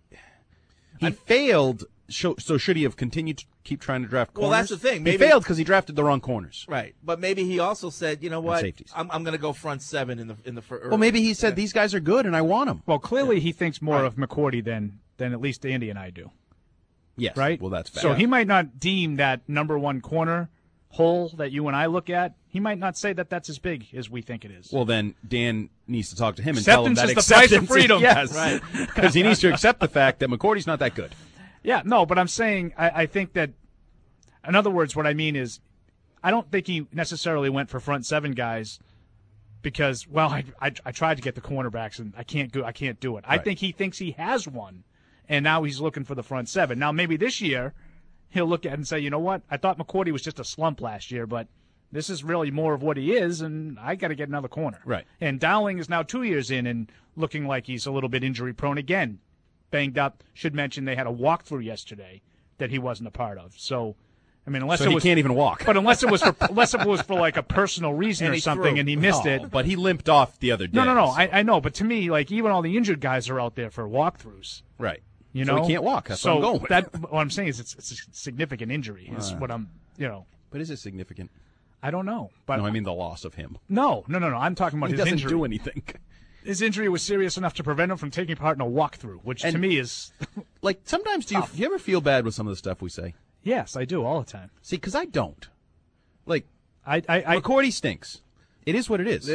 failed. So should he have continued to keep trying to draft corners? Well, that's the thing. He failed because he drafted the wrong corners. Right. But maybe he also said, you know what, safeties. I'm going to go front seven in the first. Well, maybe he said these guys are good and I want them. Well, clearly he thinks more of McCourty than at least Andy and I do. Yes. Right? Well, that's fair. So he might not deem that number one corner hole that you and I look at, he might not say that that's as big as we think it is. Well, then Dan needs to talk to him and tell him that acceptance is the price of freedom. Yes, right. Because he needs to accept the fact that McCourty's not that good. Yeah, no, but I'm saying I think that, in other words, what I mean is I don't think he necessarily went for front seven guys because, well, I tried to get the cornerbacks and I can't do it. I think he thinks he has one, and now he's looking for the front seven. Now, maybe this year he'll look at it and say, you know what, I thought McCourty was just a slump last year, but this is really more of what he is, and I got to get another corner. Right. And Dowling is now 2 years in and looking like he's a little bit injury-prone again. Banged up. Should mention they had a walkthrough yesterday that he wasn't a part of. So, I mean, unless he can't even walk. But unless it was for like a personal reason or something, and he missed it. But he limped off the other day. No. I know, but to me, like even all the injured guys are out there for walkthroughs. Right. You So know, he can't walk. That's what I'm going with. What I'm saying is it's a significant injury. Is what I'm. But is it significant? I don't know. But no, I mean the loss of him. No. I'm talking about he his doesn't injury. do anything. His injury was serious enough to prevent him from taking part in a walkthrough, which to me is like sometimes do you ever feel bad with some of the stuff we say? Yes, I do all the time. See, because I don't. Like I McCourty stinks. It is what it is.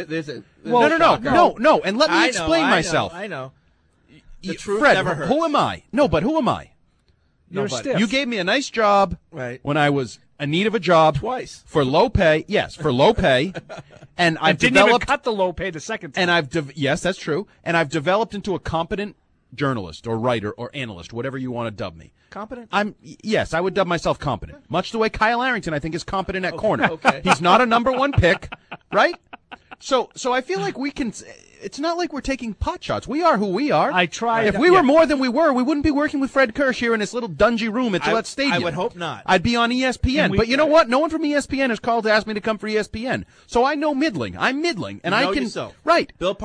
No. And let me explain myself. I know. The truth Fred, never hurts. who am I? No, but who am I? You're stiff. You gave me a nice job when I was in need of a job twice for low pay. Yes, for low pay, and I've didn't developed even cut the low pay the second time. And yes, that's true. And I've developed into a competent journalist or writer or analyst, whatever you want to dub me. Competent? Yes, I would dub myself competent. Much the way Kyle Arrington, I think, is competent at corner. Okay. He's not a number one pick, right? So I feel like we can. It's not like we're taking pot shots. We are who we are. I tried. If we were more than we were, we wouldn't be working with Fred Kirsch here in this little dungy room at Gillette Stadium. I would hope not. I'd be on ESPN. But you know what? No one from ESPN has called to ask me to come for ESPN. So I know middling. I'm middling, and I can. Yourself. Right. Bill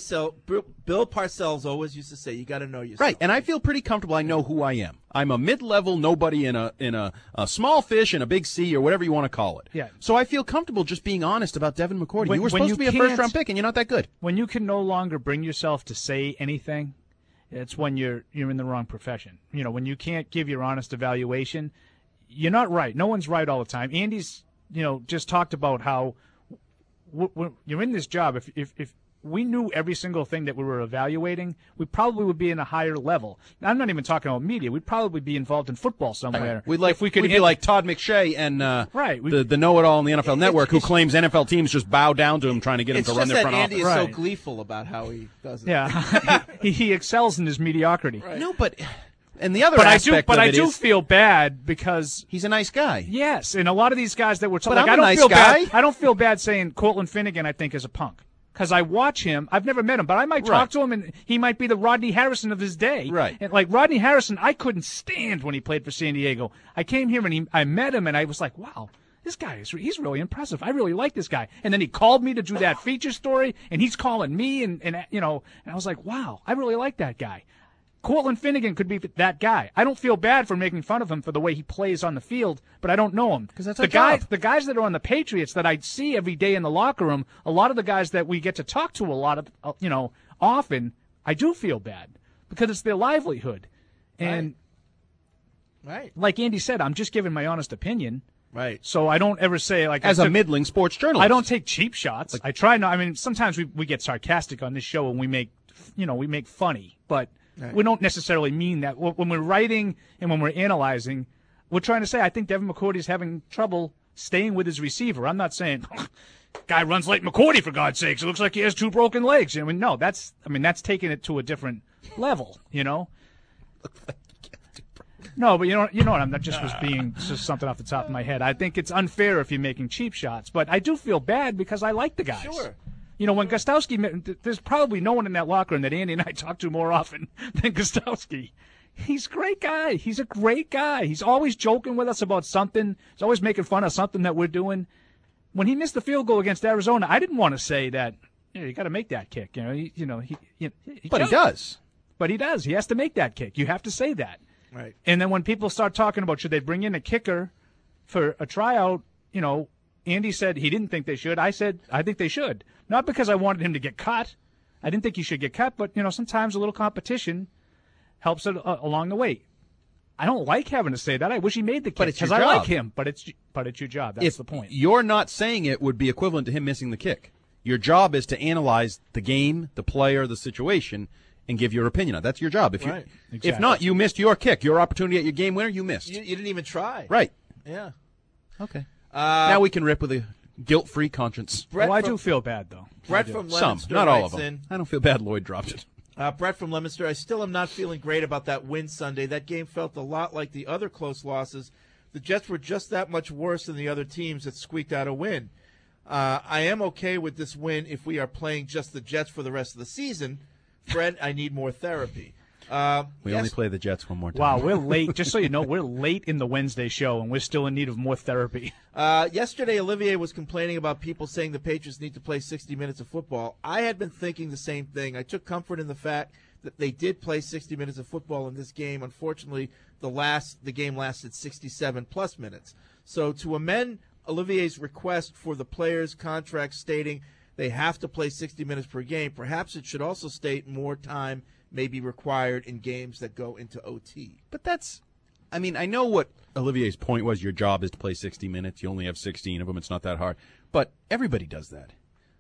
Parcells always used to say, "You got to know yourself." Right. And I feel pretty comfortable. I know who I am. I'm a mid-level nobody in a small fish in a big sea or whatever you want to call it. Yeah. So I feel comfortable just being honest about Devin McCourty. You were supposed to be a first-round pick, and you're not that good. When you can no longer bring yourself to say anything, it's when you're in the wrong profession. You know, when you can't give your honest evaluation, you're not right. No one's right all the time. Andy's, just talked about how when you're in this job, if we knew every single thing that we were evaluating, we probably would be in a higher level. Now, I'm not even talking about media. We'd probably be involved in football somewhere. We'd be like Todd McShay and the know-it-all on the NFL Network who claims NFL teams just bow down to him trying to get him to run their front office. Andy is so gleeful about how he does it. Yeah. he excels in his mediocrity. Right. No, but... And the other aspect I do feel bad because he's a nice guy. Yes, and a lot of these guys that we're talking, I don't feel bad. I don't feel bad saying Cortland Finnegan, I think, is a punk. Because I watch him. I've never met him, but I might talk to him, and he might be the Rodney Harrison of his day. Right. And like Rodney Harrison, I couldn't stand when he played for San Diego. I came here, and I met him, and I was like, wow, this guy he's really impressive. I really like this guy. And then he called me to do that feature story, and he's calling me, and I was like, wow, I really like that guy. Cortland Finnegan could be that guy. I don't feel bad for making fun of him for the way he plays on the field, but I don't know him. Because that's the guys that are on the Patriots that I see every day in the locker room, a lot of the guys that we get to talk to a lot of, often, I do feel bad because it's their livelihood. And like Andy said, I'm just giving my honest opinion. Right. So I don't ever say like as a middling sports journalist. I don't take cheap shots. I try not. I mean, sometimes we get sarcastic on this show and we make funny, but. Right. We don't necessarily mean that. When we're writing and when we're analyzing, we're trying to say I think Devin McCourty's having trouble staying with his receiver. I'm not saying guy runs like McCourty, for God's sakes. It looks like he has 2 broken legs. I mean, no, that's taking it to a different level, you know. No, but you know what? I'm not just something off the top of my head. I think it's unfair if you're making cheap shots, but I do feel bad because I like the guys. Sure. You know, when Gostowski, there's probably no one in that locker room that Andy and I talk to more often than Gostowski. He's a great guy. He's a great guy. He's always joking with us about something. He's always making fun of something that we're doing. When he missed the field goal against Arizona, I didn't want to say that. You got to make that kick. But he does. But he does. He has to make that kick. You have to say that. Right. And then when people start talking about should they bring in a kicker for a tryout, Andy said he didn't think they should. I said I think they should. Not because I wanted him to get cut. I didn't think he should get cut, but sometimes a little competition helps it along the way. I don't like having to say that. I wish he made the kick because I like him. But it's your job. That's the point. You're not saying it would be equivalent to him missing the kick. Your job is to analyze the game, the player, the situation, and give your opinion on it. That's your job. If not, you missed your kick, your opportunity at your game winner. You missed. You didn't even try. Right. Yeah. Okay. Now we can rip with a guilt-free conscience. I do feel bad though. Brett from Leominster, not all of them. I don't feel bad. Lloyd dropped it. Brett from Leominster, I still am not feeling great about that win Sunday. That game felt a lot like the other close losses. The Jets were just that much worse than the other teams that squeaked out a win. I am okay with this win if we are playing just the Jets for the rest of the season. Fred, I need more therapy. We only play the Jets one more time. Wow, we're late. Just so you know, we're late in the Wednesday show, and we're still in need of more therapy. Yesterday, Olivier was complaining about people saying the Patriots need to play 60 minutes of football. I had been thinking the same thing. I took comfort in the fact that they did play 60 minutes of football in this game. Unfortunately, the game lasted 67-plus minutes. So to amend Olivier's request for the players' contract stating they have to play 60 minutes per game, perhaps it should also state more time may be required in games that go into OT. But I know what Olivier's point was. Your job is to play 60 minutes. You only have 16 of them. It's not that hard. But everybody does that.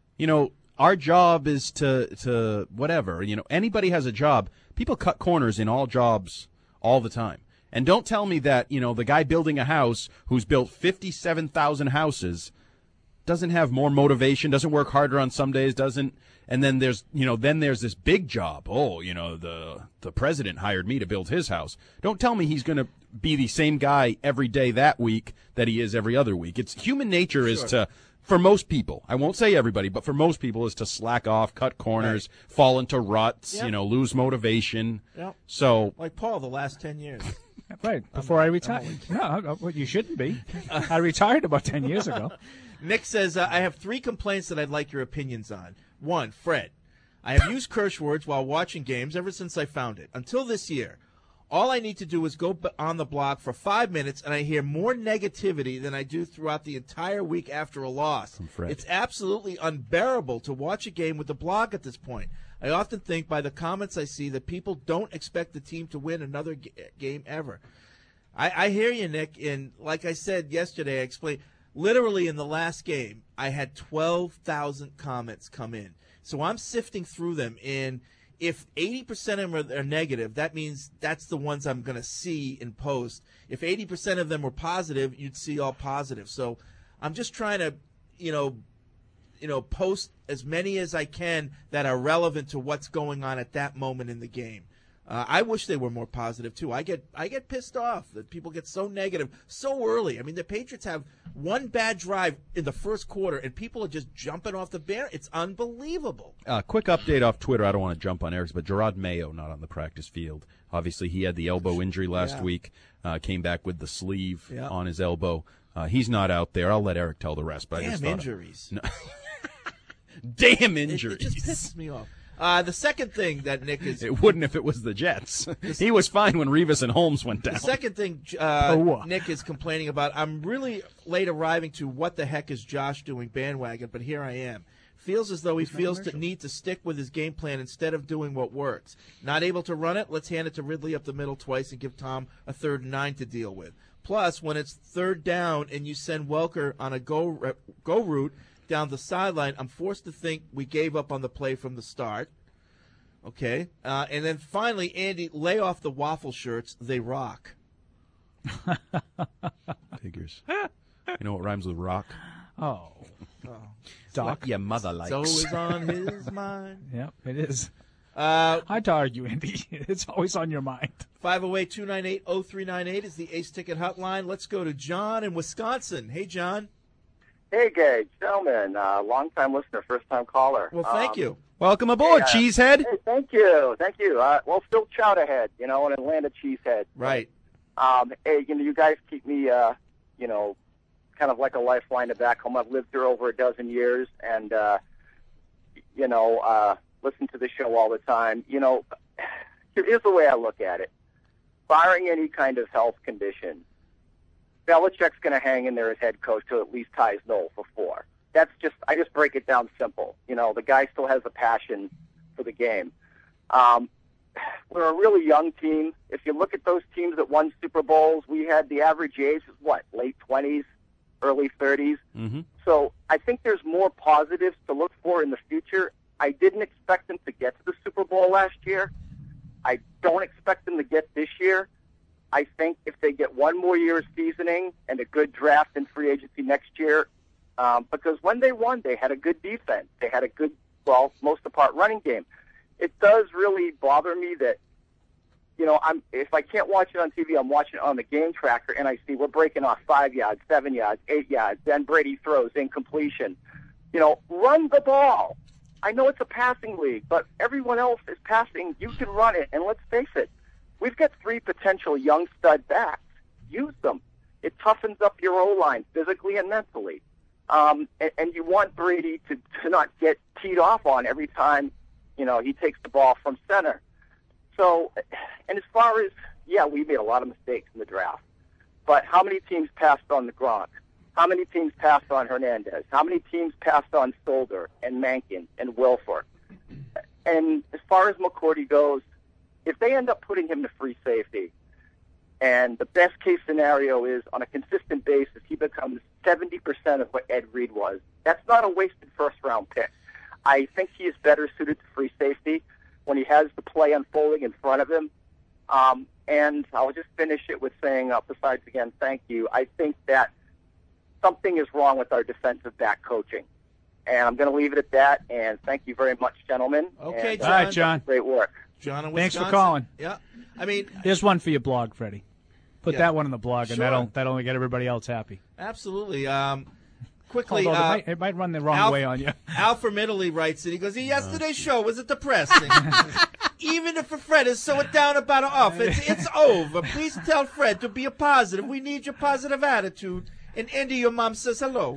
Our job is to whatever. Anybody has a job. People cut corners in all jobs all the time. And don't tell me that, the guy building a house who's built 57,000 houses doesn't have more motivation, doesn't work harder on some days, and then there's this big job. Oh, the president hired me to build his house. Don't tell me he's going to be the same guy every day that week that he is every other week. It's human nature is to, for most people, I won't say everybody, but for most people is to slack off, cut corners, fall into ruts, lose motivation. Yep. So like Paul the last 10 years. Right, before I retired. No, you shouldn't be. I retired about 10 years ago. Nick says, I have 3 complaints that I'd like your opinions on. 1, Fred. I have used curse words while watching games ever since I found it. Until this year, all I need to do is go on the block for 5 minutes, and I hear more negativity than I do throughout the entire week after a loss. It's absolutely unbearable to watch a game with the blog at this point. I often think by the comments I see that people don't expect the team to win another game ever. I hear you, Nick, and like I said yesterday, I explained, literally in the last game, I had 12,000 comments come in. So I'm sifting through them, and if 80% of them are negative, that means that's the ones I'm going to see in post. If 80% of them were positive, you'd see all positive. So I'm just trying to, post as many as I can that are relevant to what's going on at that moment in the game. I wish they were more positive too. I get pissed off that people get so negative so early. I mean, the Patriots have one bad drive in the first quarter, and people are just jumping off the bear. It's unbelievable. Quick update off Twitter. I don't want to jump on Eric's, but Gerard Mayo not on the practice field. Obviously, he had the elbow injury last week. Came back with the sleeve on his elbow. He's not out there. I'll let Eric tell the rest. But Damn injuries. No. Damn injuries. It just pisses me off. The second thing that Nick is... It wouldn't if it was the Jets. He was fine when Revis and Holmes went down. The second thing Nick is complaining about, I'm really late arriving to what the heck is Josh doing bandwagon, but here I am. Feels as though he feels the need to stick with his game plan instead of doing what works. Not able to run it? Let's hand it to Ridley up the middle twice and give Tom a 3rd and 9 to deal with. Plus, when it's 3rd down and you send Welker on a go route down the sideline, I'm forced to think we gave up on the play from the start. Okay. And then finally, Andy, lay off the waffle shirts. They rock. Figures. You know what rhymes with rock? Oh. Doc. What your mother likes. It's always on his mind. Yep, it is. Hard to argue, Andy. It's always on your mind. 508-298-0398 is the Ace Ticket Hotline. Let's go to John in Wisconsin. Hey, John. Hey, Gage. Gentlemen, long-time listener, first-time caller. Well, thank you. Welcome aboard, Cheesehead. Hey, thank you. Thank you. Well, still Chowderhead, an Atlanta Cheesehead. Right. Hey, you guys keep me, kind of like a lifeline to back home. I've lived here over a dozen years and, listen to the show all the time. Here's the way I look at it. Barring any kind of health condition, Belichick's going to hang in there as head coach till at least ties Noel for 4. I just break it down simple. The guy still has a passion for the game. We're a really young team. If you look at those teams that won Super Bowls, we had the average age was late 20s, early 30s. Mm-hmm. So I think there's more positives to look for in the future. I didn't expect them to get to the Super Bowl last year. I don't expect them to get this year. I think if they get one more year of seasoning and a good draft and free agency next year, because when they won, they had a good defense. They had a good, most of the part running game. It does really bother me that, if I can't watch it on TV, I'm watching it on the game tracker, and I see we're breaking off 5 yards, 7 yards, 8 yards, then Brady throws incompletion. Run the ball. I know it's a passing league, but everyone else is passing. You can run it, and let's face it, we've got 3 potential young stud backs. Use them. It toughens up your O-line physically and mentally. And you want Brady to not get teed off on every time, he takes the ball from center. So, and as far as, we made a lot of mistakes in the draft. But how many teams passed on the Gronk? How many teams passed on Hernandez? How many teams passed on Solder and Mankin and Wilford? And as far as McCourty goes, if they end up putting him to free safety, and the best case scenario is on a consistent basis, he becomes 70% of what Ed Reed was. That's not a wasted first-round pick. I think he is better suited to free safety when he has the play unfolding in front of him. And I'll just finish it with saying, besides, again, thank you. I think that something is wrong with our defensive back coaching. And I'm going to leave it at that. And thank you very much, gentlemen. Okay, and, John. All right, John. Great work. John in Thanks Wisconsin. for calling. Yeah. Here's one for your blog, Freddie. Put that one in the blog, and Sure. that'll get everybody else happy. Absolutely. Quickly, Although it might run the wrong way on you. Al from Italy writes it. He goes, yesterday's show was it depressing? Even if Fred is so down about it off, it's over. Please tell Fred to be a positive. We need your positive attitude. And Andy, your mom says hello.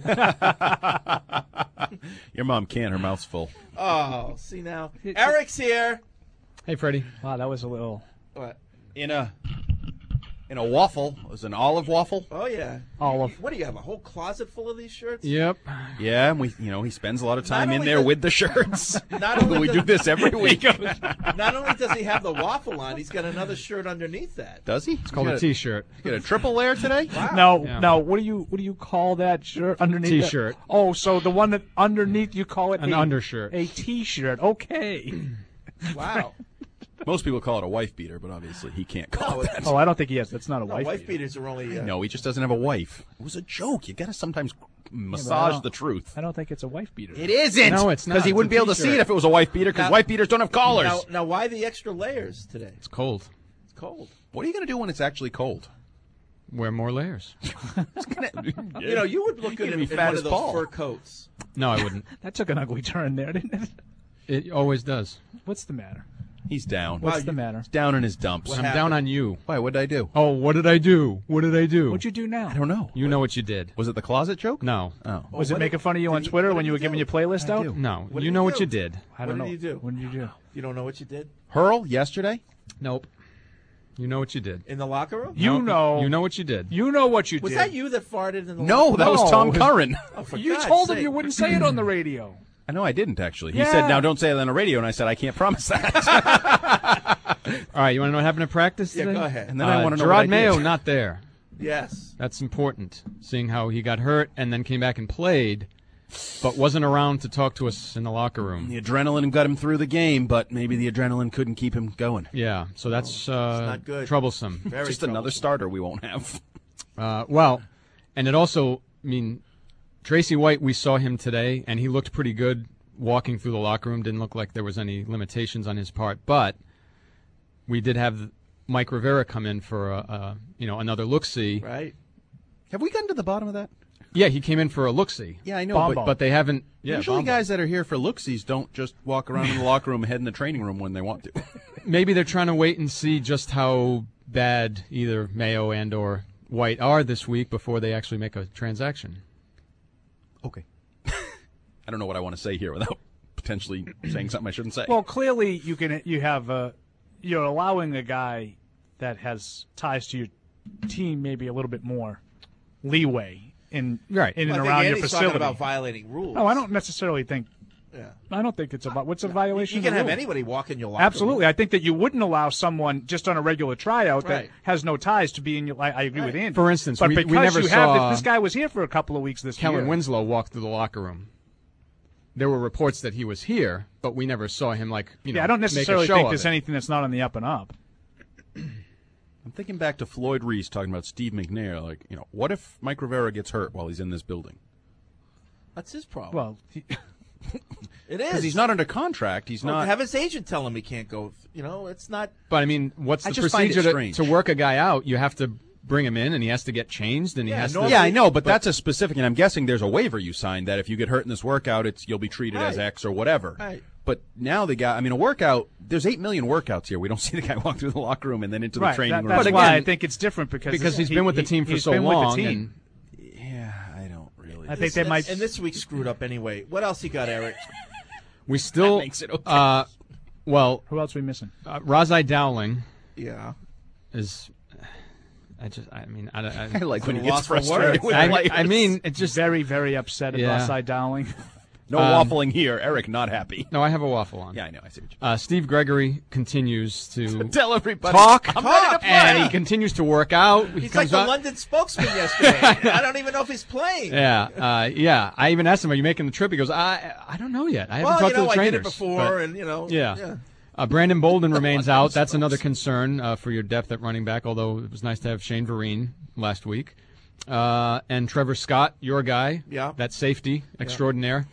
Your mom can't. Her mouth's full. Oh, see now. Eric's here. Hey, Freddie. Wow, that was a little... What? In a waffle. It was an olive waffle. Oh, yeah. Olive. What do you have, a whole closet full of these shirts? Yep. Yeah, and he spends a lot of time in there with the shirts. We do this every week. Not only does he have the waffle on, he's got another shirt underneath that. Does he? It's called a T-shirt. You got a triple layer today? Wow. No. What do you call that shirt underneath? T-shirt. Oh, so the one that underneath you call it an undershirt. A T-shirt. Okay. Wow. Most people call it a wife beater, but obviously he can't call it that. Oh, I don't think he has. That's not a wife beater. Wife beaters are only... No, he just doesn't have a wife. It was a joke. You got to sometimes massage the truth. I don't think it's a wife beater. It isn't. No, it's not. Because he wouldn't be able to see it if it was a wife beater, because wife beaters don't have collars. Now, why the extra layers today? It's cold. It's cold. What are you going to do when it's actually cold? Wear more layers. You would look good in one of those fur coats. No, I wouldn't. That took an ugly turn there, didn't it? It always does. What's the matter? He's down. What's the matter? He's down in his dumps. I'm down on you. Why? What did I do? Oh, what did I do? What did I do? What'd you do now? I don't know. You know what you did. Was it the closet joke? No. Oh. Was it making fun of you on Twitter when you were giving your playlist out? No. You know what you did. I don't know. What did you do? What did you do? You don't know what you did? Hurl yesterday? Nope. You know what you did. In the locker room? You know. You know what you did. You know what you did. Was that you that farted in the locker room? No, that was Tom Curran. Oh, for You God's told him sake. you wouldn't say it on the radio. I know I didn't, actually. He Yeah. said, now don't say it on the radio, and I said, I can't promise that. All right, you want to know what happened in practice Yeah, today? go ahead. And then I want to know Gerard what I did. Mayo not there. Yes. That's important, seeing how he got hurt and then came back and played. but wasn't around to talk to us in the locker room. The adrenaline got him through the game, but maybe the adrenaline couldn't keep him going. Yeah, so that's not good. troublesome. Very Just another starter we won't have. Well, and it also, I mean, Tracy White, we saw him today, and he looked pretty good walking through the locker room. Didn't look like there was any limitations on his part, but we did have Mike Rivera come in for another look-see. Right. Have we gotten to the bottom of that? Yeah, he came in for a look-see. Yeah, I know, but they haven't. Yeah, usually guys that are here for look-sees don't just walk around in the locker room and head in the training room when they want to. Maybe they're trying to wait and see just how bad either Mayo and or White are this week before they actually make a transaction. Okay. I don't know what I want to say here without potentially saying something I shouldn't say. Well, clearly you're allowing a guy that has ties to your team maybe a little bit more leeway in and around your facility. Talking about violating rules. No, I don't necessarily think. Yeah. I don't think it's about what's a violation. You can of the have rule? anybody walk in your locker Absolutely, room. I think that you wouldn't allow someone just on a regular tryout that Right. has no ties to be in your. I agree with Andy. For instance, but we because never you saw have this guy was here for a couple of weeks this Kellen year. Winslow walked through the locker room. There were reports that he was here, but we never saw him I don't necessarily think there's anything that's not on the up and up. I'm thinking back to Floyd Reese talking about Steve McNair. What if Mike Rivera gets hurt while he's in this building? That's his problem. Well, it is. Because he's not under contract. He's not. Have his agent tell him he can't go. It's not. But I mean, what's the procedure to work a guy out? You have to bring him in, and he has to get changed, and he has to. Yeah, I know, but that's a specific. And I'm guessing there's a waiver you signed that if you get hurt in this workout, you'll be treated as X or whatever. Right. But now the guy, a workout. There's 8 million workout here. We don't see the guy walk through the locker room and then into the training room. That's why I think it's different because he's been with the team for so long. And yeah, I don't really. I think they might. And this week screwed up anyway. What else you got, Eric? We still. That makes it okay. Well, who else are we missing? Razai Dowling. Yeah. Is. I like when he gets frustrated with players. I mean, it's just very, very upset at Razai Dowling. No waffling here. Eric, not happy. No, I have a waffle on. Yeah, I know. I see what you Steve Gregory continues to tell everybody talk, I'm ready to play. And he continues to work out. He's like the London spokesman yesterday. I don't even know if he's playing. Yeah, yeah. I even asked him, "Are you making the trip?" He goes, "I don't know yet. I haven't talked to the trainers." I did it before, and Yeah. Brandon Bolden remains out. That's another concern for your depth at running back, although it was nice to have Shane Vereen last week. And Trevor Scott, your guy, that safety extraordinaire.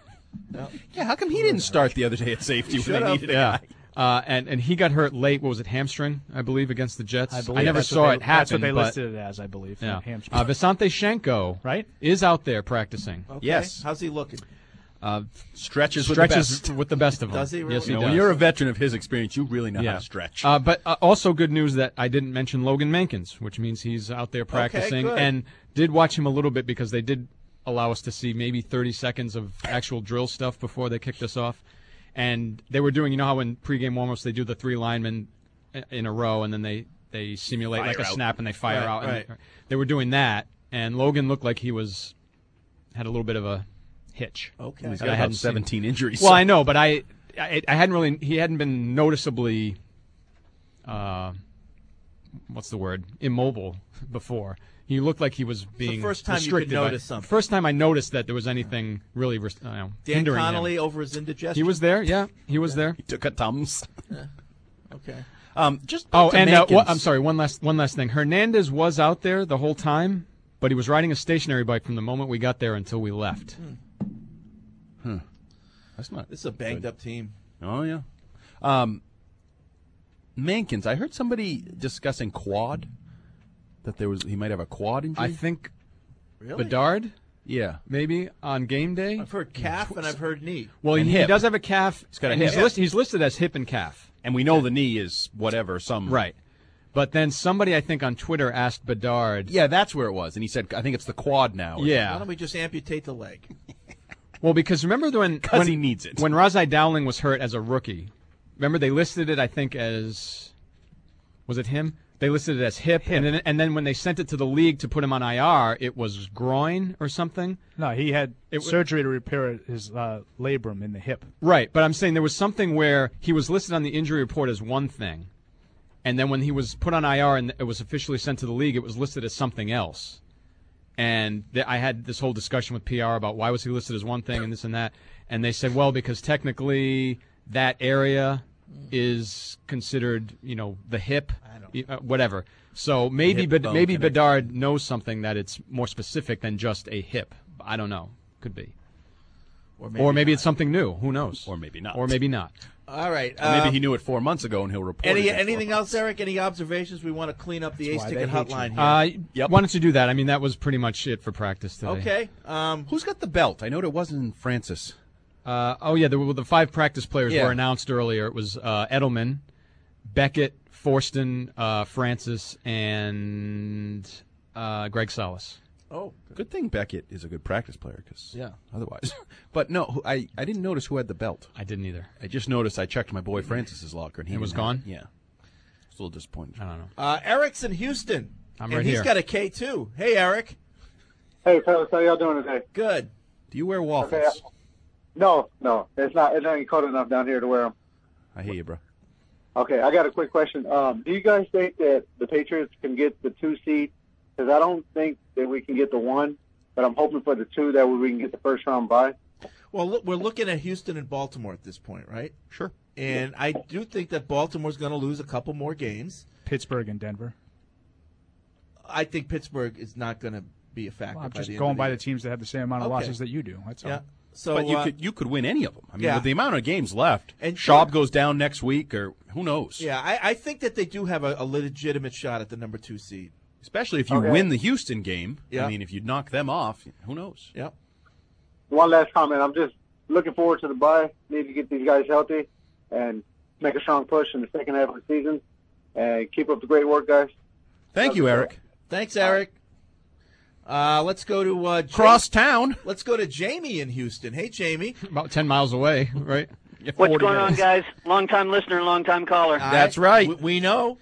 Yeah, how come he didn't start the other day at safety when they needed a guy? And he got hurt late. What was it, hamstring, I believe, against the Jets? I never saw it happen. That's what they listed it as, I believe. Yeah. Hamstring. Visante Shenko is out there practicing. Okay. Yes. How's he looking? Stretches with the best of them. Does he really? Yes, he does. When you're a veteran of his experience, you really know how to stretch. But also good news that I didn't mention Logan Mankins, which means he's out there practicing. Okay, good. And did watch him a little bit because they did allow us to see maybe 30 seconds of actual drill stuff before they kicked us off. And they were doing, how in pregame warm-ups they do the 3 linemen in a row and then they simulate fire like a out. snap and they fire out. Right. And they were doing that. And Logan looked like he had a little bit of a hitch. Okay. He's got about 17 injuries. Well, I know, but I hadn't really. He hadn't been noticeably. What's the word? Immobile before. He looked like he was being first time restricted. you could notice something. First time I noticed that there was anything really Dan hindering Connolly him. over his indigestion. He was there. Yeah, he was there. He took a Tums. Okay. Just I'm sorry. One last thing. Hernandez was out there the whole time, but he was riding a stationary bike from the moment we got there until we left. That's not. This is a banged up team. Oh yeah. Mankins. I heard somebody discussing quad. That he might have a quad injury. I think Really? Bedard. Yeah, maybe on game day. I've heard calf and I've heard knee. Well, And he hip. does have a calf. He's got a and hip. he's listed as hip and calf. and we know the knee is whatever. Right. But then somebody, I think, on Twitter asked Bedard. Yeah, that's where it was, and he said, "I think it's the quad now." Yeah. Why don't we just amputate the leg? Well, because remember when he needs it. When Razai Dowling was hurt as a rookie, remember they listed it, I think, as, was it him? They listed it as hip. And then when they sent it to the league to put him on IR, it was groin or something. No, he had surgery to repair his labrum in the hip. Right, but I'm saying there was something where he was listed on the injury report as one thing, and then when he was put on IR and it was officially sent to the league, it was listed as something else. And I had this whole discussion with PR about why was he listed as one thing and this and that. And they said, well, because technically that area is considered, the hip, whatever. So maybe Bedard knows something that it's more specific than just a hip. I don't know. Could be. Or maybe it's something new. Who knows? Or maybe not. Or maybe not. All right. Or maybe he knew it 4 months ago and he'll report it. Anything else, Eric? Any observations? We want to clean up the Ace Ticket hotline here. Why don't you do that? I mean, that was pretty much it for practice today. Okay. Who's got the belt? I know it wasn't Francis. The 5 practice players were announced earlier. It was Edelman, Beckett, Forston, Francis, and Greg Salas. Oh, good thing Beckett is a good practice player, because otherwise. But no, I didn't notice who had the belt. I didn't either. I just noticed I checked my boy Francis's locker, and he was gone? Yeah. I was a little disappointed. I don't know. Eric's in Houston. I'm and right he's here. got a K, too. Hey, Eric. Hey, fellas, how y'all doing today? Good. Do you wear waffles? Okay, no. It's not even cold enough down here to wear them. I hear you, bro. Okay, I got a quick question. Do you guys think that the Patriots can get the 2 seed? Because I don't think that we can get the 1, but I'm hoping for the 2 that way we can get the first round bye. Well, look, we're looking at Houston and Baltimore at this point, right? Sure. And I do think that Baltimore's going to lose a couple more games. Pittsburgh and Denver. I think Pittsburgh is not going to be a factor. Well, I'm by just the end going of the by year. the teams that have the same amount of losses that you do. That's all. So, but you could win any of them. I mean, yeah. with the amount of games left, And Schaub goes down next week, or who knows? Yeah, I think that they do have a legitimate shot at the number 2 seed. Especially if you win the Houston game. Yeah. I mean, if you knock them off, who knows? Yeah. One last comment. I'm just looking forward to the bye. Need to get these guys healthy and make a strong push in the second half of the season. And keep up the great work, guys. Thank you, Eric. Thanks, Eric. Let's go to cross town. Let's go to Jamie in Houston. Hey, Jamie. About 10 miles away, right? What's going on, guys? Long-time listener, long-time caller. That's right. We know.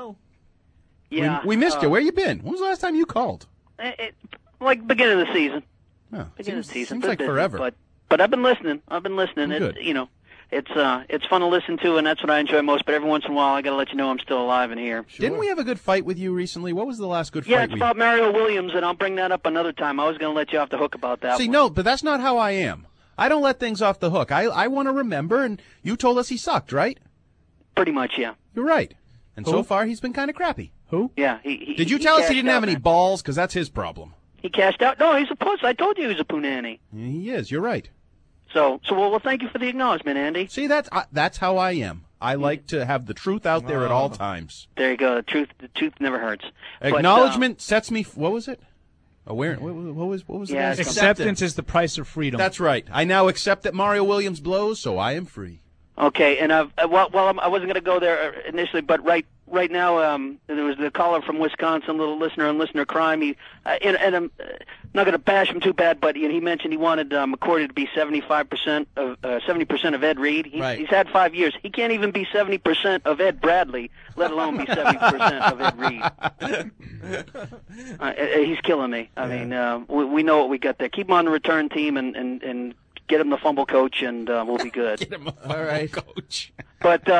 Yeah. We missed you. Where you been? When was the last time you called? Like beginning of the season. Oh, Beginning of the season. seems Been like busy, forever. But I've been listening. Good. It's fun to listen to, and that's what I enjoy most. But every once in a while, I got to let you know I'm still alive and here. Didn't we have a good fight with you recently? What was the last good Yeah, fight? it's about Mario Williams, and I'll bring that up another time. I was going to let you off the hook about that. See, one. no, but that's not how I am. I don't let things off the hook. I want to remember, and you told us he sucked, right? Pretty much, yeah. You're right. And Who? so far, he's been kind of crappy. Who? Yeah. Did you tell us he didn't have any balls? Because that's his problem. He cashed out. No, he's a puss. I told you he was a punani. He is. You're right. So well, thank you for the acknowledgement, Andy. See, that's how I am. I like to have the truth out there at all times. There you go. The truth never hurts. Acknowledgement sets me. What was it? Aware. What was the last acceptance is the price of freedom. That's right. I now accept that Mario Williams blows, so I am free. Okay, and I wasn't going to go there initially, but right now there was the caller from Wisconsin, little listener on Listener Crime. And I'm not going to bash him too bad, but he mentioned he wanted McCourty to be 70% of Ed Reed. He's had 5 years. He can't even be 70% of Ed Bradley, let alone be 70% of Ed Reed. He's killing me. I mean, we know what we got there. Keep him on the return team and get him the fumble coach, and we'll be good. Get him a fumble coach. But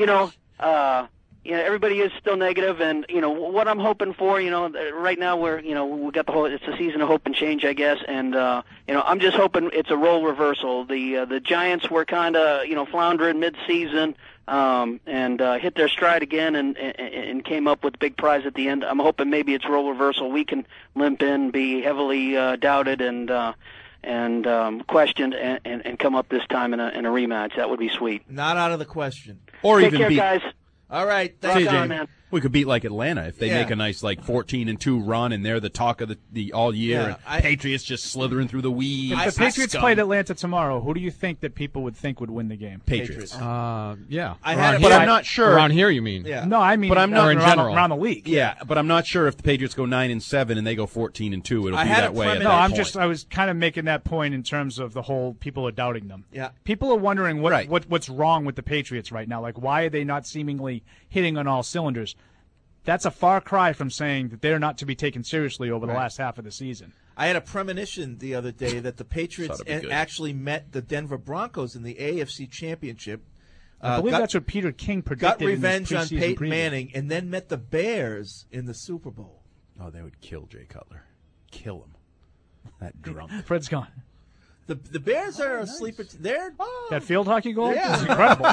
everybody is still negative, and what I'm hoping for, right now we got it's a season of hope and change, I guess, and I'm just hoping it's a role reversal. The Giants were kind of floundering mid-season, and hit their stride again, and came up with a big prize at the end. I'm hoping maybe it's role reversal. We can limp in, be heavily doubted, and questioned, and come up this time in a rematch. That would be sweet. Not out of the question. Or Take even care, beat. guys. All right, thanks, man. We could beat like Atlanta if they make a nice 14-2 run, and they're the talk of the all year. And Patriots just slithering through the weeds. If the Patriots played Atlanta tomorrow, who do you think that people would think would win the game? Patriots. Yeah. But I'm not sure. Around here, you mean? Yeah. No, I mean, but I'm not in general around the league. Yeah, but I'm not sure if the Patriots go 9-7 and they go 14-2. It'll be that way. At No, that point. I was kind of making that point in terms of the whole people are doubting them. Yeah. People are wondering what's wrong with the Patriots right now. Like, why are they not seemingly hitting on all cylinders? That's a far cry from saying that they're not to be taken seriously over the last half of the season. I had a premonition the other day that the Patriots actually met the Denver Broncos in the AFC Championship. I believe that's what Peter King predicted. Got revenge in on his preseason Peyton preview. Manning, and then met the Bears in the Super Bowl. Oh, they would kill Jay Cutler. kill him. That drunk. Fred's gone. The Bears are asleep. They're That field hockey goal? Yeah. It's incredible.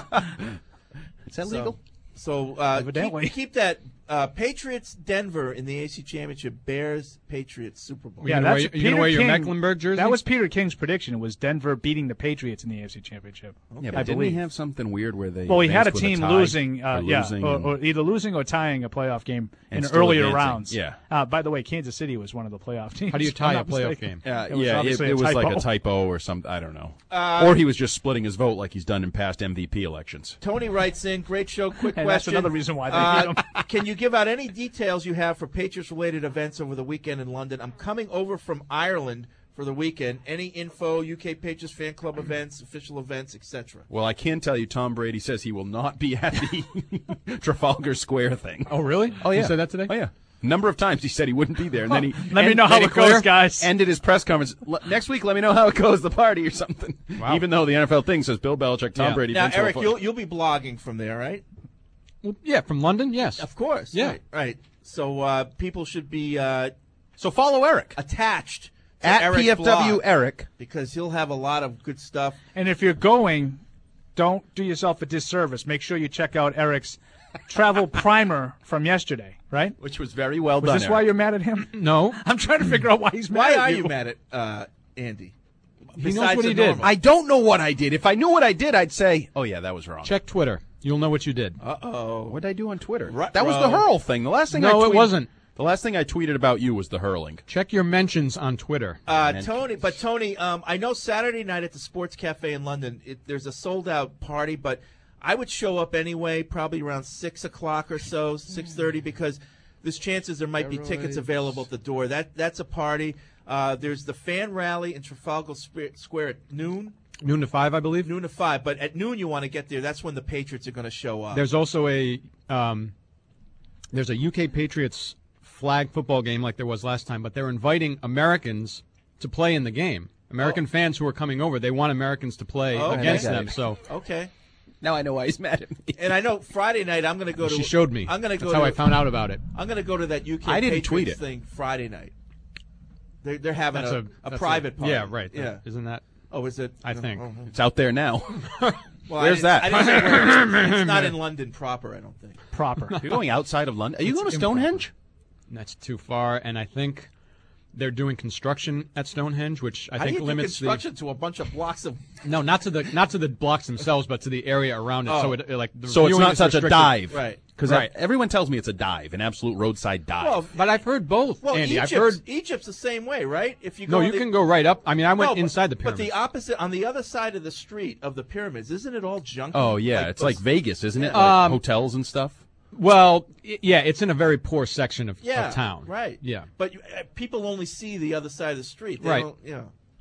Is that legal? So Evidently. keep that Patriots Denver in the AC Championship. Bears Patriots Super Bowl. Yeah, Are you gonna wear your Mecklenburg jersey? That was Peter King's prediction. It was Denver beating the Patriots in the AFC Championship. Yeah, but I didn't believe. he have something weird where they? Well, he had a advanced with team tie losing, or losing and- or either losing or tying a playoff game And in still earlier advancing. rounds. Yeah. By the way, Kansas City was one of the playoff teams. How do you if I'm tie a not playoff mistaken. game? It was obviously it was like a typo. typo or something. I don't know. Or he was just splitting his vote like he's done in past MVP elections. Tony writes in, great show, quick And that's question. another reason why they hate him. Can you give out any details you have for Patriots-related events over the weekend in London? I'm coming over from Ireland for the weekend. Any info, UK Patriots fan club events, official events, etc.? Well, I can tell you, Tom Brady says he will not be at the Trafalgar Square thing. Oh, really? Oh, yeah. You said that today? Oh, yeah. A number of times he said he wouldn't be there, and then he Let me know how it goes, guys. Ended his press conference next week. Let me know how it goes, the party or something. Wow. Even though the NFL thing says Bill Belichick, Tom Yeah. Brady. Now, Vince Eric, Wilfork. you'll be blogging from there, right? Well, yeah, from London, yes. Of course. Yeah. Right. So people should be so follow Eric attached to at Eric's PFW blog, Eric, because he'll have a lot of good stuff. And if you're going, don't do yourself a disservice. Make sure you check out Eric's travel primer from yesterday, right? which was very well Was done. this why you're mad at him? No. I'm trying to figure out why he's mad Why at are you mad at Andy? He knows Besides what the he did. normal. I don't know what I did. If I knew what I did, I'd say, "Oh yeah, that was wrong." Check Twitter. You'll know what you did. Uh-oh. What did I do on Twitter? Ruh-roh. That was the hurl thing. The last thing. No, I it tweeted, wasn't. The last thing I tweeted about you was the hurling. Check your mentions on Twitter. Tony, I know Saturday night at the Sports Cafe in London, there's a sold-out party, but I would show up anyway, probably around 6 o'clock or so, 6:30, because there's chances there might be tickets available at the door. That's a party. There's the fan rally in Trafalgar Square at noon. Noon to 5, I believe. Noon to 5, but at noon you want to get there. That's when the Patriots are going to show up. There's also a UK Patriots flag football game like there was last time, but they're inviting Americans to play in the game. American fans who are coming over, they want Americans to play against them. So okay. Now I know why he's mad at me. And I know Friday night I'm going to go to. She showed me. I'm going to go. That's how I found out about it. I'm going to go to that UK I didn't Patriots tweet it. thing Friday night. They're having That's a private party. Yeah, right. Yeah. Isn't that? Oh, is it? I think. It's out there now. Well, Where's that? I didn't say where it's not in London proper, I don't think. Proper. You're going outside of London. Are you going to Stonehenge? That's too far, and I think they're doing construction at Stonehenge, which I How think do you do limits construction to a bunch of blocks of? No, not to the blocks themselves, but to the area around it. Oh. So it like the So it's viewing not is such a restricted. dive, Right. Because Right. everyone tells me it's a dive, an absolute roadside dive. Well, But I've heard both, well, Andy. Egypt's, I've heard. Egypt's the same way, right? If you No, go on you the- can go right up. I mean, I went No, but- inside the But pyramid. the opposite, on the other side of the street of the pyramids, isn't it all junky? Oh yeah, it's like Vegas, isn't it? Yeah. Like hotels and stuff. Well, yeah, it's in a very poor section of Yeah, town. right. Yeah. But people only see the other side of the street. They Right. don't- Yeah.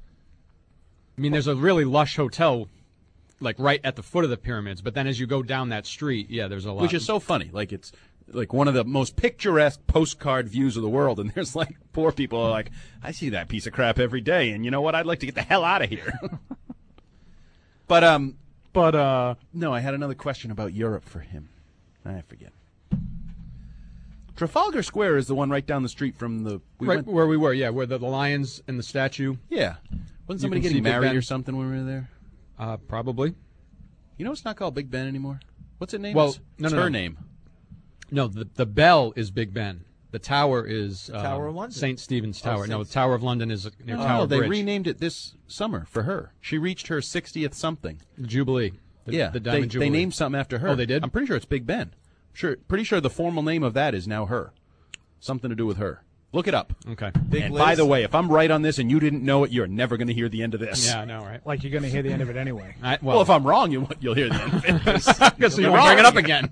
I mean, there's a really lush hotel, like right at the foot of the pyramids. But then as you go down that street, yeah, there's a lot. Which is so funny. Like it's like one of the most picturesque postcard views of the world, and there's like poor people are like, I see that piece of crap every day, and you know what? I'd like to get the hell out of here. But no, I had another question about Europe for him. I forget. Trafalgar Square is the one right down the street from the where we were. Yeah, where the lions and the statue. Yeah, wasn't You somebody can see getting Big married Ben. or something when we were there? Probably. You know, it's not called Big Ben anymore. What's it named? Well, It's no, her no. name. No, the bell is Big Ben. The tower is Tower of London. St. Stephen's Oh, Tower. No, St. the Tower of London is near No, Tower they Bridge. renamed it this summer for her. She reached her 60th something. The Jubilee. Yeah, the Diamond they Jubilee. named something after her. Oh, they did? I'm pretty sure it's Big Ben. Pretty sure the formal name of that is now her. Something to do with her. Look it up. Okay. And by the way, if I'm right on this and you didn't know it, you're never going to hear the end of this. Yeah, I know, right? Like you're going to hear the end of it anyway. Well, if I'm wrong, you'll hear the end of it. Because you won't bring it up again.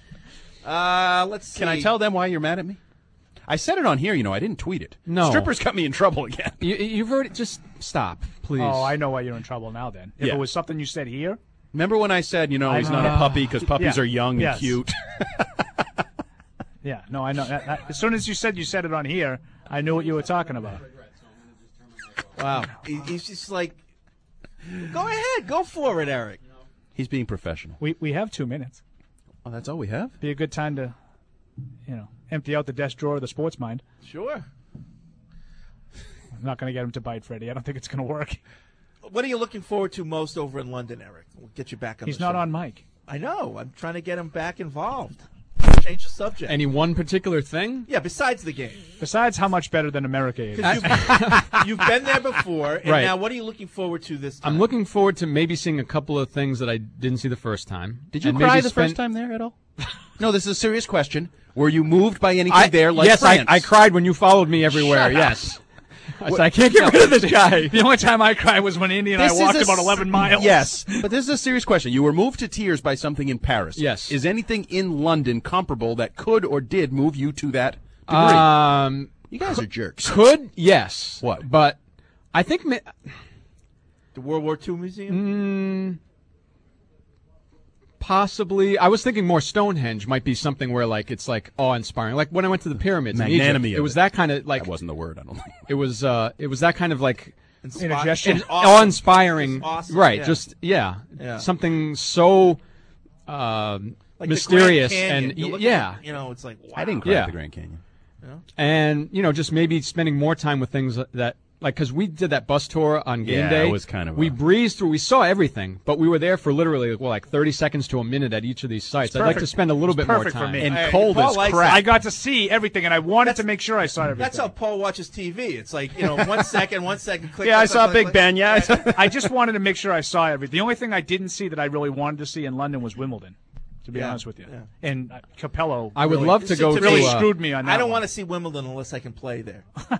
Let's see. Can I tell them why you're mad at me? I said it on here, I didn't tweet it. No. Strippers got me in trouble again. You've heard it. Just stop, please. Oh, I know why you're in trouble now then. If Yeah. it was something you said here. Remember when I said, he's not a puppy because puppies Yeah. are young Yes. and cute? Yeah, no, I know. As soon as you said it on here, I knew what you were talking about. Wow. He's just like, go ahead, go for it, Eric. He's being professional. We have 2 minutes. Oh, that's all we have? Be a good time to, empty out the desk drawer of the sports mind. Sure. I'm not going to get him to bite Freddie. I don't think it's going to work. What are you looking forward to most over in London, Eric? We'll get you back on He's the not show. on mic. I know. I'm trying to get him back involved. Change the subject. Any one particular thing? Yeah, besides the game. Besides how much better than America is. You've been there before, and Right. now what are you looking forward to this time? I'm looking forward to maybe seeing a couple of things that I didn't see the first time. Did you And cry maybe the spend- first time there at all? No, this is a serious question. Were you moved by anything there like yes, France? I cried when you followed me everywhere, Shut up. yes. I said, I can't get rid of this guy. The only time I cried was when Indy and I walked about 11 miles. Yes, but this is a serious question. You were moved to tears by something in Paris. Yes. Is anything in London comparable that could or did move you to that degree? You guys are jerks. Could, yes. What? But I think... The World War II Museum? Possibly. I was thinking more Stonehenge might be something where like it's like awe-inspiring. Like when I went to the pyramids in Egypt, Magnanimity it of was it. that kind of like... That wasn't the word, I don't think. It was that kind of like... Indigestion. It's awe-inspiring. It's awesome, Right, yeah. just, Yeah. something so Like mysterious the Grand Canyon. and You look yeah. at it, you know, it's like, wow. I didn't cry at the Grand Canyon. And, just maybe spending more time with things that, like, because we did that bus tour on game Yeah, day. it was kind of we breezed through, we saw everything, but we were there for literally, 30 seconds to a minute at each of these sites. I'd like to spend a little bit more perfect time. for me. And Hey, cold Paul as likes crap. I got to see everything, and I wanted to make sure I saw everything. That's how Paul watches TV. It's like, 1 second, 1 second, click. Yeah, I click, saw click, Big click. Ben, yeah. I just wanted to make sure I saw everything. The only thing I didn't see that I really wanted to see in London was Wimbledon, to be honest with you. Yeah. And Capello. I would really, love to go really to, screwed me on that. I don't want to see Wimbledon unless I can play there. No,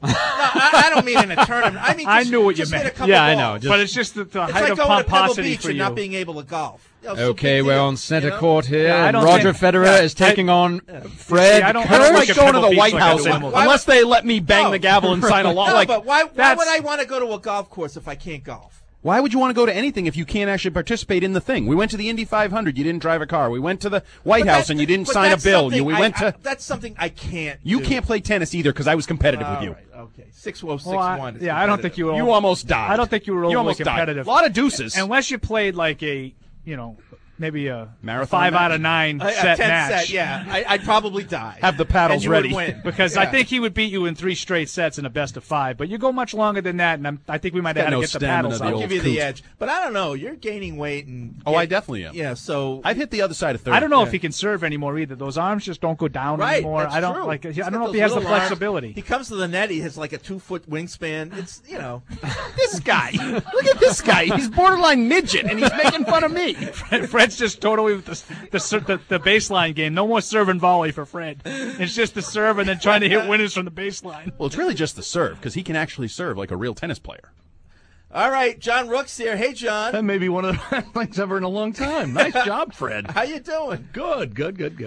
I don't mean in a tournament. I mean, I just, knew what you just hit meant. a couple Yeah, I balls. know. But it's just the It's height like of going to Pebble pomposity Beach for and you. not being able to golf. It's a Okay, big we're deal, on center you know? court here. Yeah, I and don't Roger think- Federer yeah, is taking on See, Fred I don't Kerr. like a going to Pebble the Beach White like I House do Wimbledon. unless they let me bang No. the gavel and sign a law. No, Like, but why that's- would I want to go to a golf course if I can't golf? Why would you want to go to anything if you can't actually participate in the thing? We went to the Indy 500. You didn't drive a car. We went to the White But House that's- and you didn't but sign a that's bill. something We I- went to. That's something I can't. You do. can't play tennis either because I was competitive with you. All right, okay. 6-0, Well, 6-1. yeah, I don't think you were. You almost died. I don't think you were overly almost died. competitive. A lot of deuces. Unless you played like a, maybe a Marathon 5 match? out of 9 A set 10 match. set, yeah. I'd probably die. Have the paddles and you ready. Would win. Because Yeah. I think he would beat you in 3 straight sets in a best of 5. But you go much longer than that, and I think we might have got had to no get the stamina, paddles the out. I'll old give you coot. the edge. But I don't know. You're gaining weight. And Oh, I definitely am. Yeah, so. I've hit the other side of 30. I don't know if he can serve anymore either. Those arms just don't go down Right, anymore. that's I don't true. like. I He's don't got know if those he has the little arms. flexibility. He comes to the net. He has like a 2-foot wingspan. It's This guy. Look at this guy. He's borderline midget, and he's making fun of me. Fred's just totally with the baseline game. No more serve and volley for Fred. It's just the serve and then trying to hit winners from the baseline. Well, it's really just the serve because he can actually serve like a real tennis player. all right. John Rook's here. Hey, John. That may be one of the best things ever in a long time. Nice job, Fred. How you doing? Good.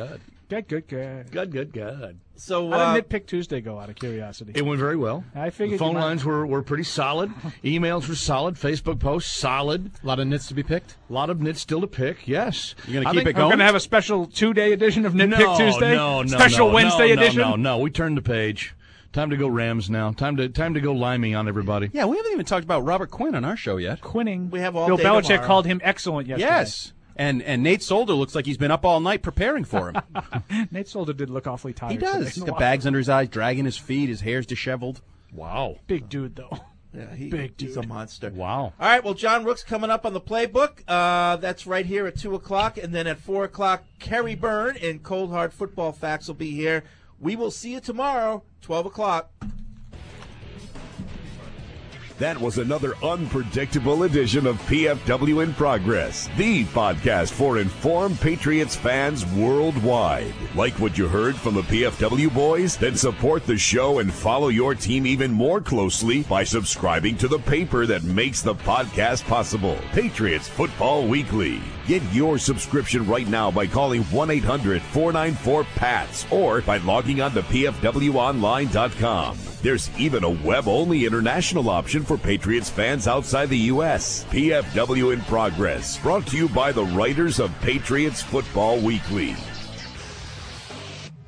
Good. So How did Nitpick Tuesday go, out of curiosity? It went very well. I figured the phone you might- lines were pretty solid. Emails were solid. Facebook posts solid. A lot of nits to be picked. A lot of nits still to pick. Yes. You gonna I keep think it going? We're going to have a special 2-day edition of Nitpick Tuesday? No, Special Wednesday edition? No. We turned the page. Time to go Rams now. Time to go limey on everybody. Yeah, we haven't even talked about Robert Quinn on our show yet. Quinning. We have all Bill day Belichick tomorrow. called him excellent yesterday. Yes. And Nate Solder looks like he's been up all night preparing for him. Nate Solder did look awfully tired. He does. today. He's got bags under his eyes, dragging his feet. His hair's disheveled. Wow. Big dude, though. Yeah, Big he's a monster. Wow. All right, well, John Rook's coming up on the playbook. That's right here at 2 o'clock. And then at 4 o'clock, Kerry Byrne and Cold Hard Football Facts will be here. We will see you tomorrow, 12 o'clock. That was another unpredictable edition of PFW in Progress, the podcast for informed Patriots fans worldwide. Like what you heard from the PFW boys? Then support the show and follow your team even more closely by subscribing to the paper that makes the podcast possible, Patriots Football Weekly. Get your subscription right now by calling 1-800-494-PATS or by logging on to pfwonline.com. There's even a web-only international option for Patriots fans outside the U.S. PFW in Progress, brought to you by the writers of Patriots Football Weekly.